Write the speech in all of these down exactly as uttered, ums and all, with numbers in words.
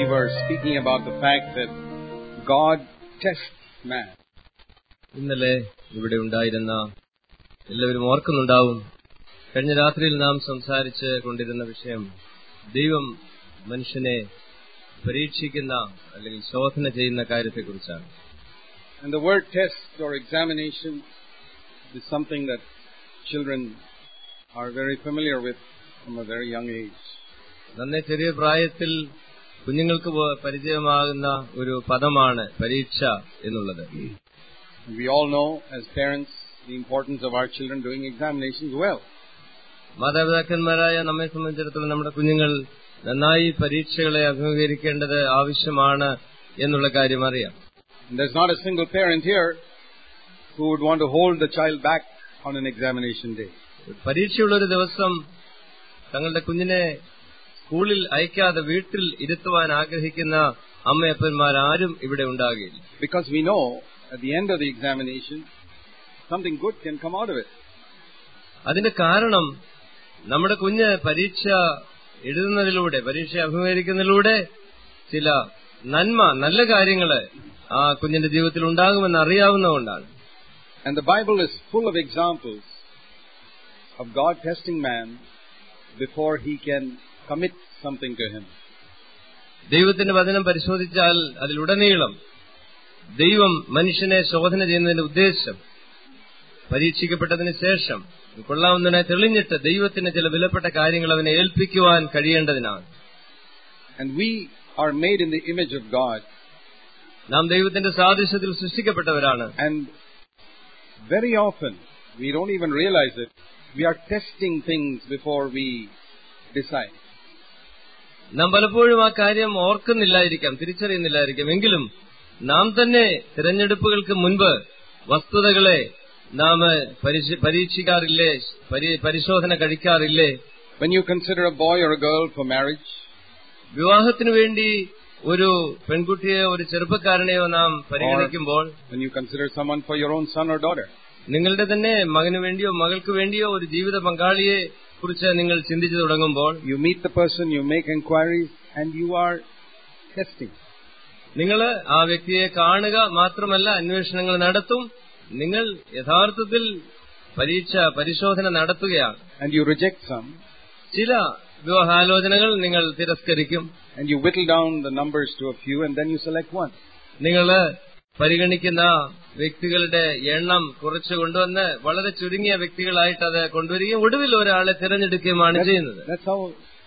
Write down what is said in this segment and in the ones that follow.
were speaking about the fact that God tests man. ഇന്നലെ ഇവിടെ ഉണ്ടായിരുന്ന എല്ലാവരും ഓർക്കുന്നുണ്ടാവും, കഴിഞ്ഞ രാത്രിയിൽ നാം സംസാരിച്ച് കൊണ്ടിരുന്ന വിഷയം ദൈവം മനുഷ്യനെ പരീക്ഷിക്കുന്ന അല്ലെങ്കിൽ ശോധന ചെയ്യുന്ന കാര്യത്തെക്കുറിച്ചാണ്. And the word test or examination is something that children are very familiar with from a very young age. നന്നേ ചെറിയ പ്രായത്തിൽ കുഞ്ഞുങ്ങൾക്ക് പരിചയമാകുന്ന ഒരു പദമാണ് പരീക്ഷ എന്നുള്ളത്. We all know as parents the importance of our children doing examinations well. മാതാപിതാക്കന്മാരായ നമ്മെ സംബന്ധിച്ചിടത്തോളം നമ്മുടെ കുഞ്ഞുങ്ങൾ നന്നായി പരീക്ഷകളെ അഭിമുഖീകരിക്കേണ്ടത് ആവശ്യമാണ് എന്നുള്ള കാര്യം അറിയാം. There's not a single parent here who would want to hold the child back on an examination day. പരീക്ഷയുള്ളൊരു ദിവസം തങ്ങളുടെ കുഞ്ഞിനെ സ്കൂളിൽ അയക്കാതെ വീട്ടിൽ ഇരുത്തുവാൻ ആഗ്രഹിക്കുന്ന അമ്മയപ്പന്മാരാരും ഇവിടെ ഉണ്ടാകില്ല. Because we know at the end of the examination something good can come out of it. അതിന്റെ കാരണം നമ്മുടെ കുഞ്ഞ് പരീക്ഷ എഴുതുന്നതിലൂടെ, പരീക്ഷ അഭിമുഖീകരിക്കുന്നതിലൂടെ ചില നന്മ, നല്ല കാര്യങ്ങൾ ആ കുഞ്ഞിന്റെ ജീവിതത്തിൽ ഉണ്ടാകുമെന്ന് അറിയാവുന്നതുകൊണ്ടാണ്. And the Bible is full of examples of God testing man before he can commit something to him. ദൈവത്തിന്റെ വചനം പരിശോധിച്ചാൽ അതിലുടനീളം ദൈവം മനുഷ്യനെ ശോധന ചെയ്യുന്നതിന്റെ ഉദ്ദേശം പരീക്ഷിക്കപ്പെട്ടതിന് ശേഷം കൊള്ളാവുന്നതിനെ തെളിഞ്ഞിട്ട് ദൈവത്തിന് ചില വിലപ്പെട്ട കാര്യങ്ങൾ അവനെ ഏൽപ്പിക്കുവാൻ കഴിയേണ്ടതിനാണ്. And we are made in the image of God. നാം ദൈവത്തിന്റെ സാദൃശ്യത്തിൽ സൃഷ്ടിക്കപ്പെട്ടവരാണ്. And very often we don't even realize it. We are testing things before we decide. നാം പലപ്പോഴും ആ കാര്യം ഓർക്കുന്നില്ലായിരിക്കാം, തിരിച്ചറിയുന്നില്ലായിരിക്കാം. എങ്കിലും നാം തന്നെ തിരഞ്ഞെടുപ്പുകൾക്ക് മുൻപ് വസ്തുതകളെ നാം പരീക്ഷിക്കാറില്ലേ, പരിശോധന കഴിക്കാറില്ലേ? When you consider a boy or a girl for marriage, വിവാഹത്തിനു വേണ്ടി ഒരു പെൺകുട്ടിയോ ഒരു ചെറുപ്പക്കാരനെയോ നാം പരിഗണിക്കുമ്പോൾ, when you consider someone for your own son or daughter, നിങ്ങളുടെ തന്നെ മകന് വേണ്ടിയോ മകൾക്ക് വേണ്ടിയോ ഒരു ജീവിത പങ്കാളിയെ കുറിച്ച് നിങ്ങൾ ചിന്തിച്ചു തുടങ്ങുമ്പോൾ, you meet the person, you make inquiries, and you are testing. നിങ്ങൾ ആ വ്യക്തിയെ കാണുക മാത്രമല്ല, അന്വേഷണങ്ങൾ നടത്തും. നിങ്ങൾ യഥാർത്ഥത്തിൽ പരീക്ഷ പരിശോധന നടത്തുകയാണ്. And you reject some. ചില വിവാഹാലോചനകൾ നിങ്ങൾ തിരസ്കരിക്കും. And you whittle down the numbers to a few, and then you select one. നിങ്ങൾ പരിഗണിക്കുന്ന വ്യക്തികളുടെ എണ്ണം കുറച്ച് കൊണ്ടുവന്ന് വളരെ ചുരുങ്ങിയ വ്യക്തികളായിട്ട് അത് കൊണ്ടുവരികയും ഒടുവിൽ ഒരാളെ തിരഞ്ഞെടുക്കുകയുമാണ് ചെയ്യുന്നത്. That's how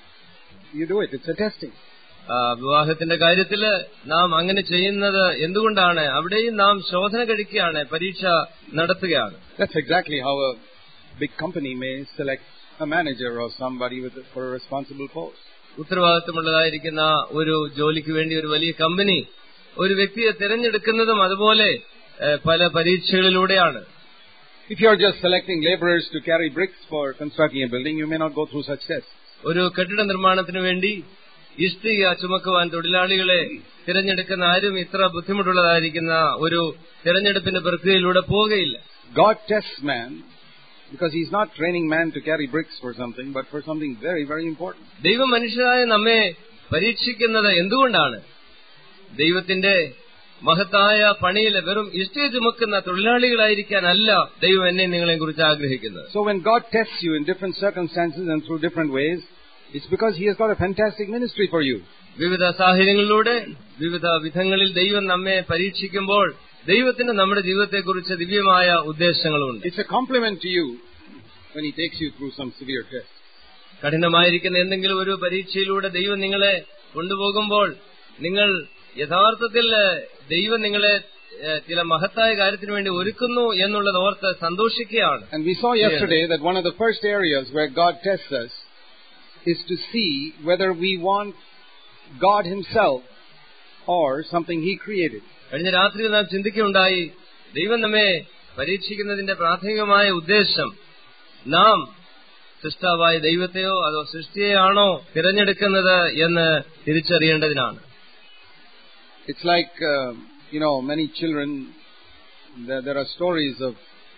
you do it. It's a testing. വിവാഹത്തിന്റെ കാര്യത്തിൽ നാം അങ്ങനെ ചെയ്യുന്നത് എന്തുകൊണ്ടാണ്? അവിടെയും നാം ശോധന കഴിക്കുകയാണ്, പരീക്ഷ നടത്തുകയാണ്. That's exactly how a big company may select a manager or somebody with a, for a responsible post. ഉത്തരവാദിത്തമുള്ളതായിരിക്കുന്ന ഒരു ജോലിക്ക് വേണ്ടി ഒരു വലിയ കമ്പനി ഒരു വ്യക്തിയെ തിരഞ്ഞെടുക്കുന്നതും അതുപോലെ പല പരീക്ഷകളിലൂടെയാണ്. If you are just selecting laborers to carry bricks for constructing a building, you may not go through such tests. ഒരു കെട്ടിട നിർമ്മാണത്തിന് വേണ്ടി ഇഷ്ടിക ചുമക്കുവാൻ തൊഴിലാളികളെ തിരഞ്ഞെടുക്കുന്ന ആരും ഇത്ര ബുദ്ധിമുട്ടുള്ളതായിരിക്കുന്ന ഒരു തിരഞ്ഞെടുപ്പിന്റെ പ്രക്രിയയിലൂടെ പോവുകയില്ല. God tests man because he is not training man to carry bricks for something, but for something very, very important. ദൈവം മനുഷ്യരായ നമ്മെ പരീക്ഷിക്കുന്നത് എന്തുകൊണ്ടാണ്? ദൈവത്തിന്റെ മഹത്തായ പണിയിൽ വെറും ഇഷ്ടിക ചുമക്കുന്ന തൊഴിലാളികളായിരിക്കാനല്ല ദൈവം എന്നെ നിങ്ങളെ കുറിച്ച് ആഗ്രഹിക്കുന്നത്. So when God tests you in different circumstances and through different ways, it's because he has got a fantastic ministry for you. വിവിധ സാഹചര്യങ്ങളിലൂടെ വിവിധ വിധങ്ങളിൽ ദൈവം നമ്മെ പരീക്ഷിക്കുമ്പോൾ ദൈവത്തിന് നമ്മുടെ ജീവിതത്തെക്കുറിച്ച് ദിവ്യമായ ഉദ്ദേശങ്ങളുണ്ട്. It's a compliment to you when he takes you through some severe test. കഠിനമായിരിക്കുന്ന എന്തെങ്കിലും ഒരു പരീക്ഷയിലൂടെ ദൈവം നിങ്ങളെ കൊണ്ടുപോകുമ്പോൾ നിങ്ങൾ യഥാർത്ഥത്തിൽ ദൈവം നിങ്ങളെ ചില മഹത്തായ കാര്യത്തിന് വേണ്ടി ഒരുക്കുന്നു എന്നുള്ളത് ഓർത്ത് സന്തോഷിക്കുകയാണ്. And we saw yesterday that one of the first areas where God tests us is to see whether we want God himself or something he created. കഴിഞ്ഞ രാത്രി നാം ചിന്തിക്കുകയുണ്ടായി, ദൈവം നമ്മെ പരീക്ഷിക്കുന്നതിന്റെ പ്രാഥമികമായ ഉദ്ദേശം നാം സൃഷ്ടാവായ ദൈവത്തെയോ അതോ സൃഷ്ടിയെയാണോ തിരഞ്ഞെടുക്കുന്നത് എന്ന് തിരിച്ചറിയേണ്ടതിനാണ്. It's like, uh, you know, many children, there, there are stories of,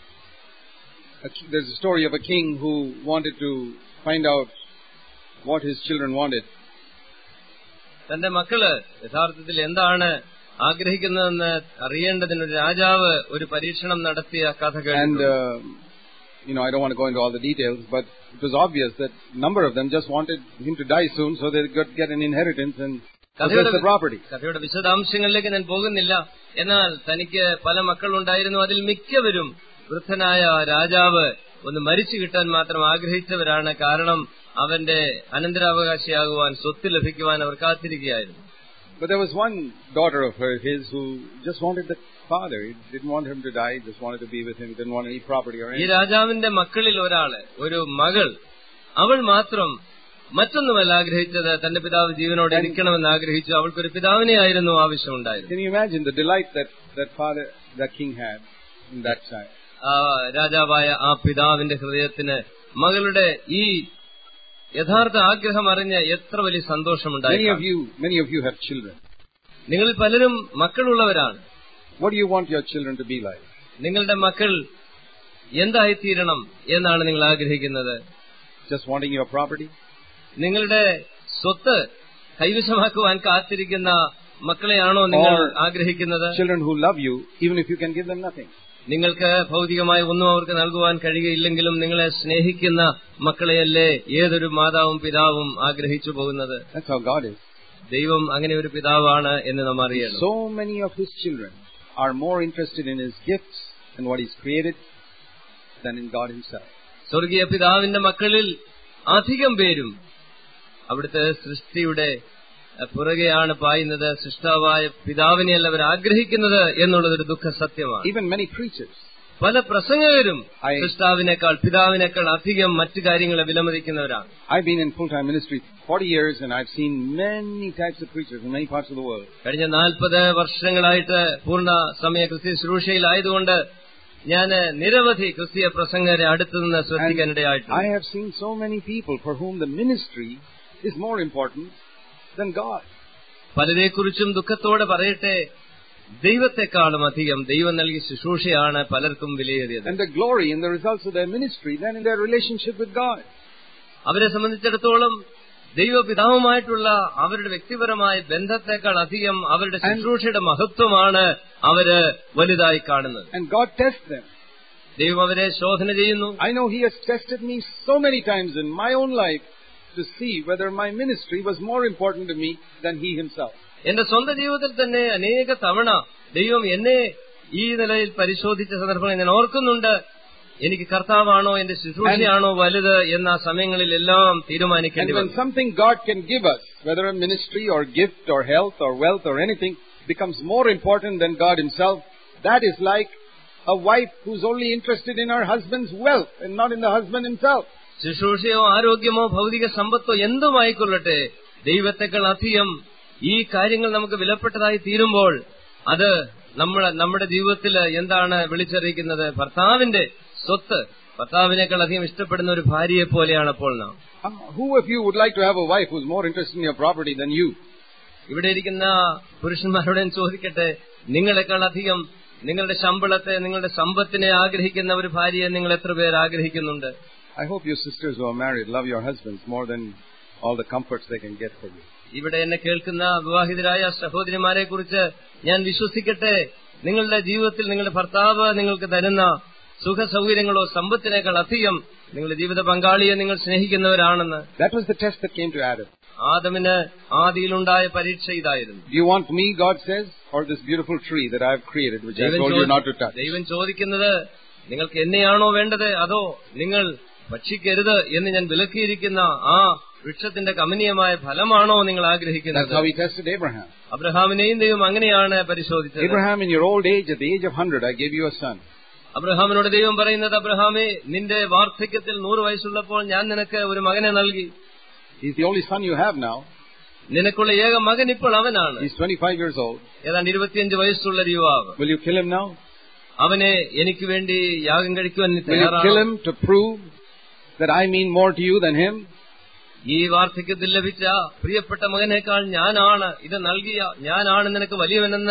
a, there's a story of a king who wanted to find out what his children wanted. തന്റെ മക്കള് യഥാർത്ഥത്തിൽ എന്താണ് ആഗ്രഹിക്കുന്നതെന്ന് അറിയേണ്ടതിന് ഒരു രാജാവ് ഒരു പരീക്ഷണം നടത്തിയ കഥ കേട്ടു. You know, I don't want to go into all the details, but it was obvious that a number of them just wanted him to die soon so they could get an inheritance and possess the property. കഥയുടെ വിശദാംശങ്ങളിലേക്ക് ഞാൻ പോകുന്നില്ല. എന്നാൽ തനിക്ക് പല മക്കളുണ്ടായിരുന്നു. അതിൽ മിക്കവരും വൃദ്ധനായ രാജാവ് ഒന്ന് മരിച്ചു കിട്ടാൻ മാത്രം ആഗ്രഹിച്ചവരാണ്. കാരണം അവന്റെ അനന്തരാവകാശിയാകുവാൻ, സ്വത്ത് ലഭിക്കുവാൻ അവർ കാത്തിരിക്കുകയായിരുന്നു. But there was one daughter of her, his, who just wanted the father. He didn't want him to die, just wanted to be with him, didn't want any property or anything. ഈ രാജാവിന്റെ മക്കളിൽ ഒരാള്, ഒരു മകൾ, അവൾ മാത്രം മറ്റൊന്നുമല്ല ആഗ്രഹിച്ചത്, തന്റെ പിതാവ് ജീവനോടെ ഇരിക്കണമെന്ന് ആഗ്രഹിച്ചു. അവൾക്കൊരു പിതാവിനെ ആയിരുന്നു ആവശ്യമുണ്ടായിരുന്നു. Can you imagine the delight that that father, that king had in that child? ആ രാജാവായ ആ പിതാവിന്റെ ഹൃദയത്തിന് മകളുടെ ഈ യഥാർത്ഥ ആഗ്രഹം അറിഞ്ഞ് എത്ര വലിയ സന്തോഷമുണ്ടായി. Many of you, many of you have children. നിങ്ങളിൽ പലരും മക്കളുള്ളവരാണ്. What do you want your children to be like? നിങ്ങളുടെ മക്കൾ എന്തായിത്തീരണം എന്നാണ് നിങ്ങൾ ആഗ്രഹിക്കുന്നത്? Just wanting your property? നിങ്ങളുടെ സ്വത്ത് കൈവശമാക്കുവാൻ കാത്തിരിക്കുന്ന മക്കളെയാണോ നിങ്ങൾ ആഗ്രഹിക്കുന്നത്? Children who love you even if you can give them nothing. നിങ്ങൾക്ക് ഭൗതികമായി ഒന്നും അവർക്ക് നൽകുവാൻ കഴിയുകയില്ലെങ്കിലും നിങ്ങളെ സ്നേഹിക്കുന്ന മക്കളെയല്ലേ ഏതൊരു മാതാവും പിതാവും ആഗ്രഹിച്ചു പോകുന്നത്? That's how God is. ദൈവം അങ്ങനെ ഒരു പിതാവാണ് എന്ന് നാം അറിയണം. So many of his children are more interested in his gifts and what he's created than in God himself. സ്വർഗീയ പിതാവിന്റെ മക്കളിൽ അധികം പേരും അവിടുത്തെ സൃഷ്ടിയുടെ പുറകെയാണ് പായുന്നത്. സൃഷ്ടാവായ പിതാവിനെയല്ല അവർ ആഗ്രഹിക്കുന്നത് എന്നുള്ളതൊരു ദുഃഖ സത്യമാണ്. Even many preachers, പല പ്രസംഗകരും സൃഷ്ടാവിനേക്കാൾ പിതാവിനേക്കാൾ അധികം മറ്റു കാര്യങ്ങളെ വിലമതിക്കുന്നവരാണ്. I've been in full-time ministry forty years and I've seen many types of preachers in many parts of the world. കഴിഞ്ഞ നാൽപ്പത് വർഷങ്ങളായിട്ട് പൂർണ്ണ സമയ ക്രിസ്തീയ ശുശ്രൂഷയിലായതുകൊണ്ട് ഞാൻ നിരവധി ക്രിസ്തീയ പ്രസംഗരെ അടുത്തുനിന്ന് ശ്രദ്ധിക്കാനിടയായിട്ടുണ്ട്. I have seen so many people for whom the ministry is more important than God. പലരെക്കുറിച്ചും ദുഃഖത്തോടെ പറയട്ടെ, ദൈവത്തെക്കാളും അധികം ദൈവം നൽകിയ ശുശ്രൂഷയാണ് പലർക്കും വിലയേറിയത്. And the glory in the results of their ministry than in their relationship with God. അവരെ സംബന്ധിച്ചിടത്തോളം ദൈവപിതാവുമായിട്ടുള്ള അവരുടെ വ്യക്തിപരമായ ബന്ധത്തെക്കാൾ അധികം അവരുടെ ശുശ്രൂഷയുടെ മഹത്വമാണ് അവര് വലുതായി കാണുന്നത്. And God tests them. ദൈവം അവരെ ശോധന ചെയ്യുന്നു. I know he has tested me so many times in my own life to see whether my ministry was more important to me than he himself. എന്റെ സ്വന്തം ജീവിതത്തിൽ തന്നെ അനേക തവണ ദൈവം എന്നെ ഈ നിലയിൽ പരിശോധിച്ച സന്ദർഭങ്ങൾ ഞാൻ ഓർക്കുന്നുണ്ട്. എനിക്ക് കർത്താവാണോ എന്റെ ശുശ്രൂഷയാണോ വലുത് എന്ന സമയങ്ങളിലെല്ലാം തീരുമാനിക്കേണ്ടി വന്നു. And when something God can give us, whether a ministry or gift or health or wealth or anything, becomes more important than God himself, that is like a wife who's only interested in her husband's wealth and not in the husband himself. ശുശ്രൂഷയോ ആരോഗ്യമോ ഭൗതിക സമ്പത്തോ എന്തുമായിക്കൊള്ളട്ടെ, ദൈവത്തെക്കാൾ അധികം ഈ കാര്യങ്ങൾ നമുക്ക് വിലപ്പെട്ടതായി തീരുമ്പോൾ അത് നമ്മുടെ നമ്മുടെ ജീവിതത്തിൽ എന്താണ് വിളിച്ചറിയിക്കുന്നത്? ഭർത്താവിന്റെ സ്വത്ത് ഭർത്താവിനേക്കാൾ അധികം ഇഷ്ടപ്പെടുന്ന ഒരു ഭാര്യയെ പോലെയാണ് അപ്പോൾ നാം. Who of you would like to have a wife who's more interested in your property than you? ഇവിടെ ഇരിക്കുന്ന പുരുഷന്മാരോട് ഞാൻ ചോദിക്കട്ടെ, നിങ്ങളെക്കാൾ അധികം നിങ്ങളുടെ ശമ്പളത്തെ, നിങ്ങളുടെ സമ്പത്തിനെ ആഗ്രഹിക്കുന്ന ഒരു ഭാര്യയെ നിങ്ങൾ എത്ര പേർ ആഗ്രഹിക്കുന്നുണ്ട്? I hope your sisters who are married love your husbands more than all the comforts they can get for you. ഇവിടെ എന്നെ കേൾക്കുന്ന വിവാഹിതരായ സഹോദരിമാരെ കുറിച്ച് ഞാൻ വിശ്വസിക്കട്ടെ, നിങ്ങളുടെ ജീവിതത്തിൽ നിങ്ങളുടെ ഭർത്താവ് നിങ്ങൾക്ക് തരുന്ന സുഖ സൗകര്യങ്ങളോ സമ്പത്തിനേക്കാൾ അധികം നിങ്ങളുടെ ജീവിത പങ്കാളിയെ നിങ്ങൾ സ്നേഹിക്കുന്നവരാണെന്ന്. That was the test that came to Adam. ആദമിന് ആദിയിലുണ്ടായ പരീക്ഷ ഇതായിരുന്നു. Do you want me, God says, or this beautiful tree that I have created, which I told you not to touch? ദൈവം ചോദിക്കുന്നത്, നിങ്ങൾക്ക് എന്നെയാണോ വേണ്ടത്, അതോ നിങ്ങൾ ഭക്ഷിക്കരുത് എന്ന് ഞാൻ വിലക്കിയിരിക്കുന്ന ആ വൃക്ഷത്തിന്റെ കമനീയമായ ഫലമാണോ നിങ്ങൾ ആഗ്രഹിക്കുന്നത്? That's how he tested Abraham. അബ്രഹാമിനെയും ദൈവം അങ്ങനെയാണ് പരിശോധിച്ചത്. Abraham, in your old age, at the age of hundred, I gave you a son. അബ്രഹാമിനോട് ദൈവം പറയുന്നത്, അബ്രഹാമേ, നിന്റെ വാർദ്ധക്യത്തിൽ നൂറ് വയസ്സുള്ളപ്പോൾ ഞാൻ നിനക്ക് ഒരു മകനെ നൽകി. He's the only son you have now. നിനക്കുള്ള ഏക മകൻ ഇപ്പോൾ അവനാണ്. He's twenty-five years old. ഏതാണ്ട് ഇരുപത്തിയഞ്ച് വയസ്സുള്ള യുവാവ്. Will you kill him now? അവനെ എനിക്ക് വേണ്ടി യാഗം കഴിക്കുവാൻ നീ Will you kill him to prove that I mean more to you than him? ഈ വാർദ്ധക്യത്തിൽ ലഭിച്ച പ്രിയപ്പെട്ട മകനേക്കാൾ ഞാനാണ് ഇത് നൽകിയ ഞാനാണ് നിനക്ക് വലിയവനെന്ന്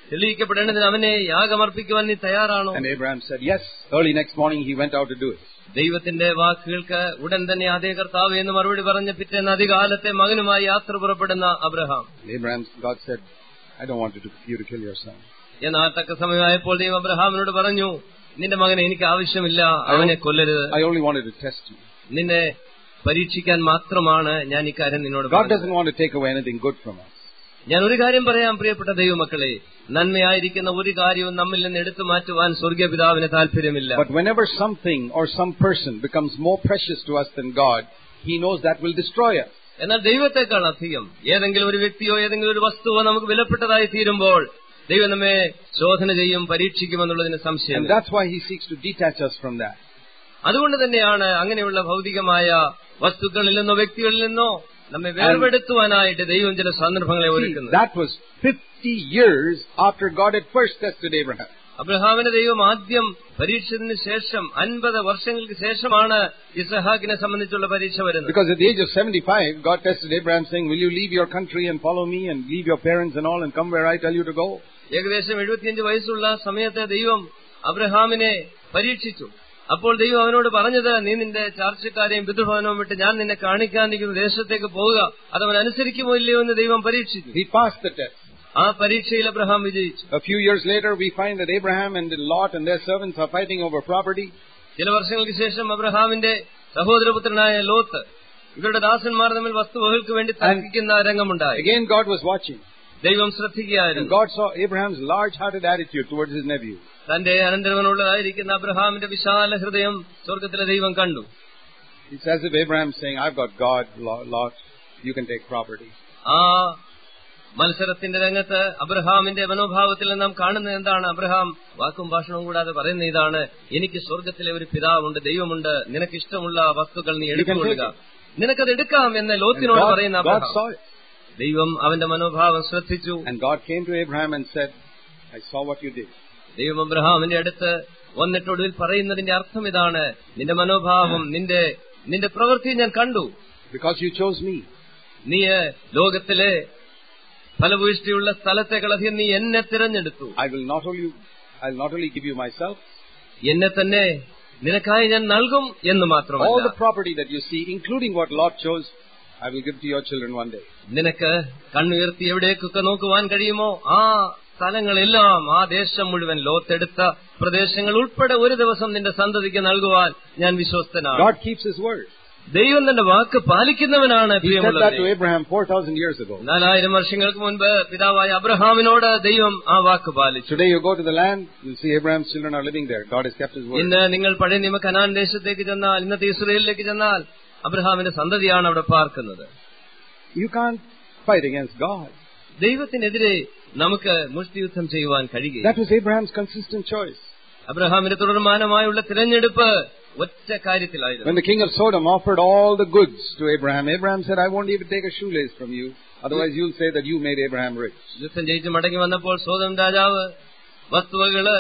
തെളിയിക്കപ്പെടേണ്ടതിന് അവനെ യാഗമർപ്പിക്കുവാൻ നീ തയ്യാറാണോ? And Abraham said, yes. Early next morning he went out to do it. ദൈവത്തിന്റെ വാക്കുകൾക്ക് ഉടൻ തന്നെ അതേ കർത്താവ് എന്ന് മറുപടി പറഞ്ഞ പിറ്റേന്ന് അധികാലത്തെ മകനുമായി യാത്ര പുറപ്പെടുന്ന Abraham. Abraham, God said, I don't want you to, you to kill your son. എന്നാൽ തക്ക സമയമായപ്പോൾ ദൈവം അബ്രഹാമിനോട് പറഞ്ഞു, നിന്റെ മകനെ എനിക്ക് ആവശ്യമില്ല, അവനെ കൊല്ലരുത്. I only wanted to test you. നിന്നെ പരീക്ഷിക്കാൻ മാത്രമാണ് ഞാൻ ഇക്കാര്യം നിന്നോട് God doesn't want to take away anything good from us. ഞാൻ ഒരു കാര്യം പറയാം പ്രിയപ്പെട്ട ദൈവമക്കളെ, നന്മയായിരിക്കുന്ന ഒരു കാര്യവും നമ്മിൽ നിന്ന് എടുത്തു മാറ്റുവാൻ സ്വർഗീയ പിതാവിന് താല്പര്യമില്ല. But whenever something or some person becomes more precious to us than God, He knows that will destroy us. എന്നാൽ ദൈവത്തെക്കാൾ അധികം ഏതെങ്കിലും ഒരു വ്യക്തിയോ ഏതെങ്കിലും ഒരു വസ്തുവോ നമുക്ക് വിലപ്പെട്ടതായി തീരുമ്പോൾ ദൈവം നമ്മെ ശോധന ചെയ്യും, പരീക്ഷിക്കുമെന്നുള്ളതിന് സംശയം. And that's why He seeks to detach us from that. അതുകൊണ്ട് തന്നെയാണ് അങ്ങനെയുള്ള ഭൗതികമായ വസ്തുക്കളിൽ നിന്നോ വ്യക്തികളിൽ നിന്നോ നമ്മെ വേർപെടുത്തുവാനായിട്ട് ദൈവം ചില സന്ദർഭങ്ങളെ ഒരുക്കുന്നത്. That was fifty years after God had first tested Abraham. അബ്രഹാമിനെ ദൈവം ആദ്യം പരീക്ഷിച്ചതിന് ശേഷം അൻപത് വർഷങ്ങൾക്ക് ശേഷമാണ് ഇസ്ഹാക്കിനെ സംബന്ധിച്ചുള്ള പരീക്ഷ വരുന്നത്. Because at the age of seventy-five, God tested Abraham saying, will you leave your country and follow me and leave your parents and all and come where I tell you to go? ഏകദേശം എഴുപത്തിയഞ്ച് വയസ്സുള്ള സമയത്ത് ദൈവം അബ്രഹാമിനെ പരീക്ഷിച്ചു. അപ്പോൾ ദൈവം അവനോട് പറഞ്ഞത്, നീ നിന്റെ ചാർച്ചക്കാരെയും പിതൃഭവനവും വിട്ട് ഞാൻ നിന്നെ കാണിക്കാനിരിക്കുന്ന ദേശത്തേക്ക് പോവുക, അതവൻ അനുസരിക്കുമോ ഇല്ലയോ എന്ന് ദൈവം പരീക്ഷിച്ചു. He passed the test. ആ പരീക്ഷയിൽ അബ്രഹാം വിജയിച്ചു. A few years later, we find that Abraham and Lot and their servants are fighting over property. ചില വർഷങ്ങൾക്ക് ശേഷം അബ്രഹാമിന്റെ സഹോദരപുത്രനായ ലോത്ത് ഇവരുടെ ദാസന്മാർ തമ്മിൽ വസ്തുവകൾക്ക് വേണ്ടി തർക്കിക്കുന്ന രംഗമുണ്ടായി. Again, God was watching. ദൈവം ശ്രദ്ധിക്കുകയായിരുന്നു. God saw Abraham's large-hearted attitude towards his nephew. തന്റെ അനന്തരവനുള്ളതായിരിക്കുന്ന അബ്രഹാമിന്റെ വിശാല ഹൃദയം സ്വർഗത്തിലെ ദൈവം കണ്ടു. It's as if Abraham's saying, I've got God, Lot, you can take property. ആ മത്സരത്തിന്റെ രംഗത്ത് അബ്രഹാമിന്റെ മനോഭാവത്തിൽ നാം കാണുന്നത് എന്താണ്? അബ്രഹാം വാക്കും ഭാഷണവും കൂടാതെ പറയുന്ന ഇതാണ്, എനിക്ക് സ്വർഗത്തിലെ ഒരു പിതാവുണ്ട്, ദൈവമുണ്ട്, നിനക്ക് ഇഷ്ടമുള്ള വസ്തുക്കൾ നീ എടുത്തുകൊള്ളുക, നിനക്കത് എടുക്കാം എന്ന് ലോത്തിനോട് പറയുന്ന അബ്രഹാം. ദൈവം അവന്റെ മനോഭാവം ശ്രദ്ധിച്ചു. And God came to Abraham and said, I saw what you did. ദൈവം അബ്രഹാമിന്റെ അടുത്ത് വന്നിട്ടൊടുവിൽ പറയുന്നതിന്റെ അർത്ഥം ഇതാണ്, നിന്റെ മനോഭാവം, നിന്റെ നിന്റെ പ്രവൃത്തി ഞാൻ കണ്ടു. Because you chose me. നീ ലോകത്തിലെ ഫലഭൂയിഷ്ടിയുള്ള സ്ഥലത്തേക്കളധികം നീ എന്നെ തിരഞ്ഞെടുത്തു. I will not only I will not only give you myself, എന്നെ തന്നെ നിനക്കായി ഞാൻ നൽകും എന്ന് മാത്രമല്ല, all the property that you see, including what Lot chose, I will give to your children one day. നിനക്ക് കണ്ണുയർത്തി എവിടേക്കൊക്കെ നോക്കുവാൻ കഴിയുമോ ആ സ്ഥലങ്ങളെല്ലാം, ആ ദേശം മുഴുവൻ, ലോത്തെടുത്ത പ്രദേശങ്ങൾ ഉൾപ്പെടെ ഒരു ദിവസം നിന്റെ സന്തതിക്ക് നൽകുവാൻ ഞാൻ വിശ്വസ്തനാണ്. God keeps His word. ദൈവം തന്റെ വാക്ക് പാലിക്കുന്നവനാണ്. He said that to Abraham four thousand years ago. നാലായിരം വർഷങ്ങൾക്ക് മുൻപ് പിതാവായ അബ്രഹാമിനോട് ദൈവം ആ വാക്ക് പാലിച്ചു. Today you go to the land, you'll see Abraham's children are living there. God has kept His word. ഇന്ന് നിങ്ങൾ പഴയ നിയമ കനാൻ ദേശത്തേക്ക് ചെന്നാൽ, ഇന്നത്തെ ഇസ്രായേലിലേക്ക് ചെന്നാൽ അബ്രഹാമിന്റെ സന്തതിയാണ് അവിടെ പാർക്കുന്നത്. You can't fight against God. ദൈവത്തിനെതിരെ നമുക്ക് മുഷ്ടിയുദ്ധം ചെയ്യുവാൻ കഴിയില്ല. That was Abraham's consistent choice. അബ്രഹാമിന്റെ തുടർമാനമായുള്ള തിരഞ്ഞെടുപ്പ് ഒറ്റ കാര്യത്തിലായിരുന്നു. When the king of Sodom offered all the goods to Abraham, Abraham said, I won't even take a shoelace from you, otherwise you'll say that you made Abraham rich. യുദ്ധം ജയിച്ച് മടങ്ങി വന്നപ്പോൾ സോദം രാജാവ് വസ്തുവകള്,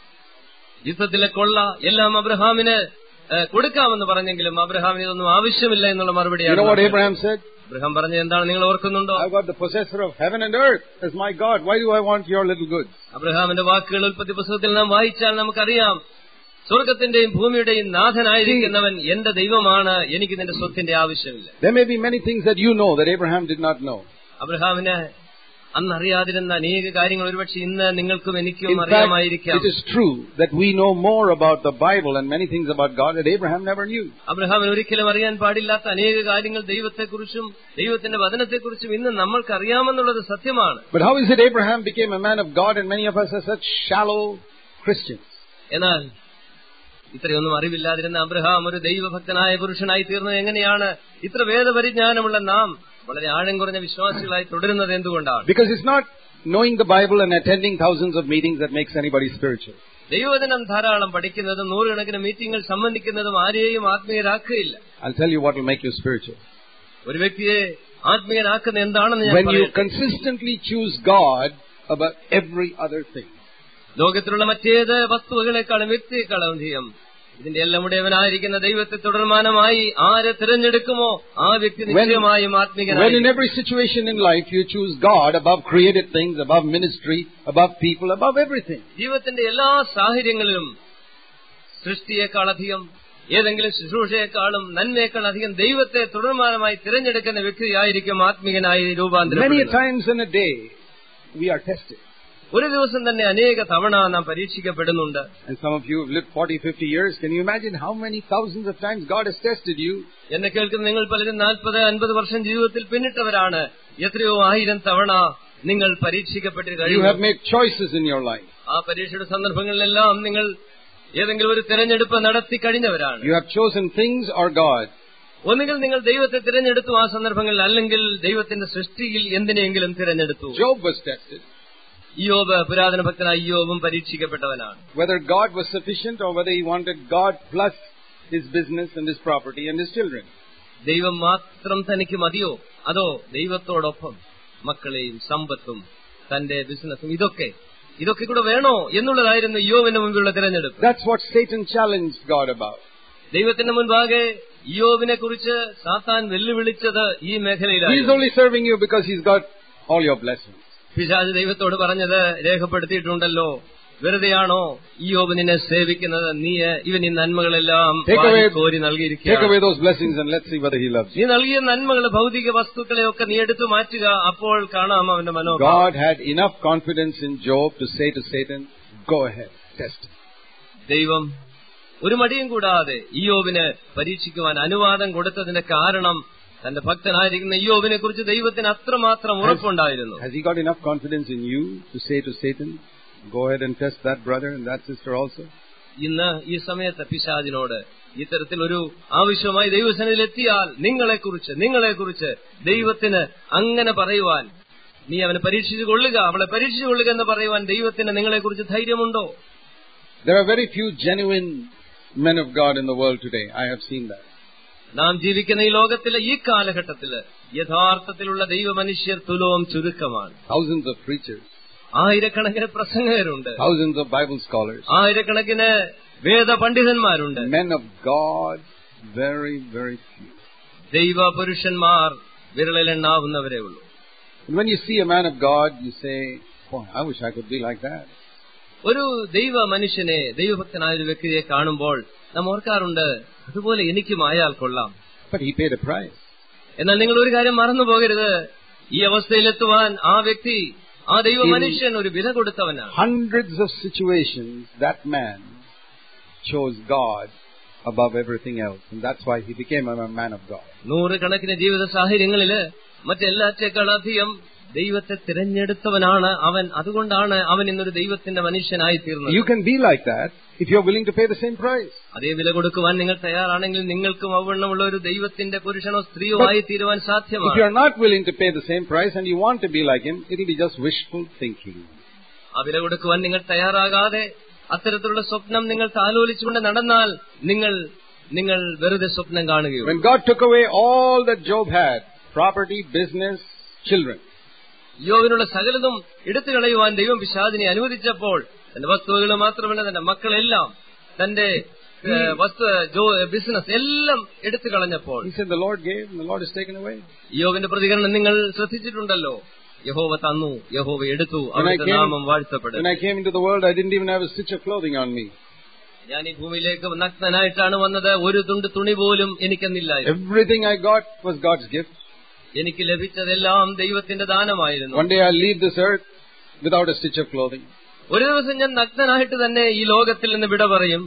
യുദ്ധത്തിലെ കൊള്ള എല്ലാം അബ്രഹാമിന് കൊടുക്കാമെന്ന് പറഞ്ഞെങ്കിലും അബ്രഹാമിന് ഇതൊന്നും ആവശ്യമില്ല എന്നുള്ള മറുപടിയാണ്. You know what Abraham said? Abraham പറഞ്ഞത് എന്താണ് നിങ്ങൾ ഓർക്കുന്നുണ്ടോ? I've got the possessor of heaven and earth as my God. Why do I want your little goods? അബ്രഹാമിന്റെ വാക്കുകൾ ഉൽപ്പത്തി പുസ്തകത്തിൽ നാം വായിച്ചാൽ നമുക്കറിയാം, സ്വർഗത്തിന്റെയും ഭൂമിയുടെയും നാഥനായിരിക്കുന്നവൻ എന്റെ ദൈവമാണ്, എനിക്ക് നിന്റെ സ്വത്തിന്റെ ആവശ്യമില്ല. There may be many things that you know that Abraham did not know. അബ്രഹാമിന് അന്നറിയാതിരുന്ന അനേക കാര്യങ്ങൾ ഒരുപക്ഷെ ഇന്ന് നിങ്ങൾക്കും എനിക്കും അറിയാമായിരിക്കാം. It is true that we know more about the Bible and many things about God that Abraham never knew. അബ്രഹാമിന് ഒരിക്കലും അറിയാൻ പാടില്ലാത്ത അനേക കാര്യങ്ങൾ ദൈവത്തെക്കുറിച്ചും ദൈവത്തിന്റെ വചനത്തെക്കുറിച്ചും ഇന്ന് നമ്മൾക്ക് അറിയാമെന്നുള്ളത് സത്യമാണ്. But how is it Abraham became a man of God and many of us are such shallow Christians? എന്നാൽ ഇത്രയൊന്നും അറിവില്ലാതിരുന്ന അബ്രഹാം ഒരു ദൈവഭക്തനായ പുരുഷനായി തീർന്നത് എങ്ങനെയാണ്? ഇത്ര വേദപരിജ്ഞാനമുള്ള നാം വളരെ ആഴം കുറഞ്ഞ വിശ്വാസികളായി തുടരുന്നത് എന്തുകൊണ്ടാണ്? Because it's not knowing the Bible and attending thousands of meetings that makes anybody spiritual. ദൈവവചനം ധാരാളം പഠിക്കുന്നതും നൂറുകണക്കിന് മീറ്റിംഗുകൾ സംബന്ധിക്കുന്നതും ആരെയും ആത്മീയരാക്കുകയില്ല. I'll tell you what will make you spiritual. ഒരു വ്യക്തിയെ ആത്മീയനാക്കുന്ന എന്താണെന്ന് ഞാൻ When you പറയട്ടെ. consistently choose God above every other thing. ലോകത്തിലുള്ള മറ്റേത് വസ്തുവകളെക്കാളും വ്യക്തിയെക്കാളും അധികം ഇതിന്റെ എല്ലാം ഉടയവനായിരിക്കുന്ന ദൈവത്തെ തുടർമാനമായി ആരെ തിരഞ്ഞെടുക്കുമോ ആ വ്യക്തി നിശ്ചയമായും ആത്മീകനായി. When in every situation in life you choose God above created things, above ministry, above people, above everything. ജീവിതത്തിന്റെ എല്ലാ സാഹചര്യങ്ങളിലും സൃഷ്ടിയേക്കാളധികം ഏതെങ്കിലും ശുശ്രൂഷയെക്കാളും നന്മയേക്കാൾ അധികം ദൈവത്തെ തുടർമാനമായി തിരഞ്ഞെടുക്കുന്ന വ്യക്തിയായിരിക്കും ആത്മീകനായി രൂപാന്തരം. Many times in a day we are tested. ഒരു ദിവസം തന്നെ അനേക തവണ നാം പരീക്ഷിക്കപ്പെടുന്നുണ്ട്. And some of you have lived forty, fifty years. Can you imagine how many thousands of times God has tested you? എന്നെ കേൾക്കുന്ന നിങ്ങൾ പലരും നാൽപ്പത് അൻപത് വർഷം ജീവിതത്തിൽ പിന്നിട്ടവരാണ്. എത്രയോ ആയിരം തവണ നിങ്ങൾ പരീക്ഷിക്കപ്പെട്ട് You കഴിയും. have made choices in your life. ആ പരീക്ഷയുടെ സന്ദർഭങ്ങളിലെല്ലാം നിങ്ങൾ ഏതെങ്കിലും ഒരു തിരഞ്ഞെടുപ്പ് നടത്തി കഴിഞ്ഞവരാണ്. You have chosen things or God. ഒന്നുകിൽ നിങ്ങൾ ദൈവത്തെ തിരഞ്ഞെടുത്തു ആ സന്ദർഭങ്ങളിൽ, അല്ലെങ്കിൽ ദൈവത്തിന്റെ സൃഷ്ടിയിൽ എന്തിനെങ്കിലും തിരഞ്ഞെടുത്തു. Job was tested. ഇയ്യോബ്, പുരാതന ഭക്തനായ ഇയ്യോബും പരീക്ഷിക്കപ്പെട്ടവനാണ്. Whether God was sufficient or whether he wanted God plus his business and his property and his children. ദൈവം മാത്രം തനിക്ക് മതിയോ, അതോ ദൈവത്തോടൊപ്പം മക്കളെയും സമ്പത്തും തന്റെ ബിസിനസ്സും ഇതൊക്കെ ഇതൊക്കെ കൂടെ വേണോ എന്നുള്ളതായിരുന്നു ഇയ്യോബിന്റെ മുമ്പിലുള്ള തിരഞ്ഞെടുപ്പ്. That's what Satan challenged God about. ദൈവത്തിന്റെ മുൻപാകെ ഇയ്യോബിനെ കുറിച്ച് സാത്താൻ വെല്ലുവിളിച്ചത് ഈ He is മേഖലയിലായിരുന്നു. only serving you because he's got all your blessings. പിശാച് ദൈവത്തോട് പറഞ്ഞത് രേഖപ്പെടുത്തിയിട്ടുണ്ടല്ലോ, വെറുതെയാണോ ഇയ്യോബ് നിന്നെ സേവിക്കുന്നത്, നീ ഇവൻ ഈ നന്മകളെല്ലാം കോരി Take നൽകിയിരിക്കുകയാണ്. away those blessings and let's see whether he loves you. നീ നൽകിയ നന്മകൾ, ഭൗതിക വസ്തുക്കളെയൊക്കെ നീ എടുത്തു മാറ്റുക, അപ്പോൾ കാണാം അവന്റെ മനോഭാവം. God had enough confidence in Job to say to Satan, go ahead, test him. ദൈവം ഒരു മടിയും കൂടാതെ ഇയ്യോബിന് പരീക്ഷിക്കുവാൻ അനുവാദം കൊടുത്തതിന്റെ കാരണം തന്റെ ഭക്തനായിരിക്കുന്ന ഇയ്യോബിനെ കുറിച്ച് ദൈവത്തിന് അത്രമാത്രം ഉറപ്പുണ്ടായിരുന്നു. Has he got enough confidence in you to say to Satan, go ahead and test that brother and that sister also? ഇന്ന് ഈ സമയത്ത് പിശാചിനോട് ഇത്തരത്തിലൊരു ആവശ്യമായി ദൈവസന്നിധിയിൽ എത്തിയാൽ നിങ്ങളെക്കുറിച്ച് നിങ്ങളെക്കുറിച്ച് ദൈവത്തിന് അങ്ങനെ പറയുവാൻ, നീ അവനെ പരീക്ഷിച്ചു കൊള്ളുക, അവളെ പരീക്ഷിച്ചു കൊള്ളുക എന്ന് പറയുവാൻ ദൈവത്തിന് നിങ്ങളെക്കുറിച്ച് ധൈര്യമുണ്ടോ? There are very few genuine men of God in the world today. I have seen that. നാം ജീവിക്കുന്ന ഈ ലോകത്തിലെ ഈ കാലഘട്ടത്തില് യഥാർത്ഥത്തിലുള്ള ദൈവമനുഷ്യർ തുലോം ചുരുക്കമാണ്. Thousands of preachers. ആയിരക്കണക്കിന് പ്രസംഗകരുണ്ട്. Thousands of Bible scholars. ആയിരക്കണക്കിന് വേദ പണ്ഡിതന്മാരുണ്ട്. Men of God, very, very few. ദൈവ പുരുഷന്മാർ വിരളിലെണ്ണാവുന്നവരേ ഉള്ളൂ. And when you see a man of God, you say, oh, I wish I could be like that. ഒരു ദൈവ മനുഷ്യനെ, ദൈവഭക്തനായ ഒരു വ്യക്തിയെ കാണുമ്പോൾ നാം ഓർക്കാറുണ്ട്, അതുപോലെ എനിക്കും ആയാൽ കൊള്ളാം. But he paid a price. എന്നാൽ നിങ്ങൾ ഒരു കാര്യം മറന്നു പോകരുത്, ഈ അവസ്ഥയിലെത്തുവാൻ ആ വ്യക്തി, ആ ദൈവ മനുഷ്യൻ ഒരു വില കൊടുത്തവനാണ്. Hundreds of situations, that man chose God above everything else. And that's why he became a man of God. നൂറുകണക്കിന് ജീവിത സാഹചര്യങ്ങളില് മറ്റെല്ലാറ്റേക്കാളധികം ദൈവത്തെ തിരഞ്ഞെടുത്തവനാണ് അവൻ. അതുകൊണ്ടാണ് അവൻ ഇന്നൊരു ദൈവത്തിന്റെ മനുഷ്യനായി തീർന്നത്. You can be like that if you're willing to pay the same price. അതേ വില കൊടുക്കുവാൻ നിങ്ങൾ തയ്യാറാണെങ്കിൽ നിങ്ങൾക്കും അവണ്ണമുള്ള ഒരു ദൈവത്തിന്റെ പുരുഷനോ സ്ത്രീയോ ആയി തീരുവാൻ സാധ്യമാണ്. If you're not willing to pay the same price and you want to be like him, it'll be just wishful thinking. ആ വില കൊടുക്കുവാൻ നിങ്ങൾ തയ്യാറാകാതെ അത്തരത്തിലുള്ള സ്വപ്നം നിങ്ങൾ താലോലിച്ചുകൊണ്ട് നടന്നാൽ നിങ്ങൾ നിങ്ങൾ വെറുതെ സ്വപ്നം കാണുകയുള്ളൂ. When God took away all that Job had, property, business, children, യോബിനുള്ള സകലതും എടുത്തു കളയുവാൻ ദൈവം പിശാചിനെ അനുവദിച്ചപ്പോൾ തന്റെ വസ്തുവകൾ മാത്രമല്ല, തന്റെ മക്കളെല്ലാം, തന്റെ വസ്തു ബിസിനസ് എല്ലാം എടുത്തു കളഞ്ഞപ്പോൾ he said, the Lord gave and the Lord has taken away. യോബിന്റെ പ്രതികരണം നിങ്ങൾ ശ്രദ്ധിച്ചിട്ടുണ്ടല്ലോ. യഹോവ തന്നു, യഹോവ എടുത്തു, അവന്റെ നാമം വാഴ്ത്തപ്പെടും. When I came into the world, I didn't even have a stitch of clothing on me. ഞാൻ ഈ ഭൂമിയിലേക്ക് നഗ്നനായിട്ടാണ് വന്നത്, ഒരു തുണ്ട് തുണി പോലും എനിക്കെന്നില്ലായിരുന്നു. Everything I got was God's gift. എനിക്ക് ലഭിച്ചതെല്ലാം ദൈവത്തിന്റെ ദാനമായിരുന്നു. One day I'll leave this earth without a stitch of clothing. ഒരു ദിവസം ഞാൻ നഗ്നനായിട്ട് തന്നെ ഈ ലോകത്തിൽ നിന്ന് വിട പറയും.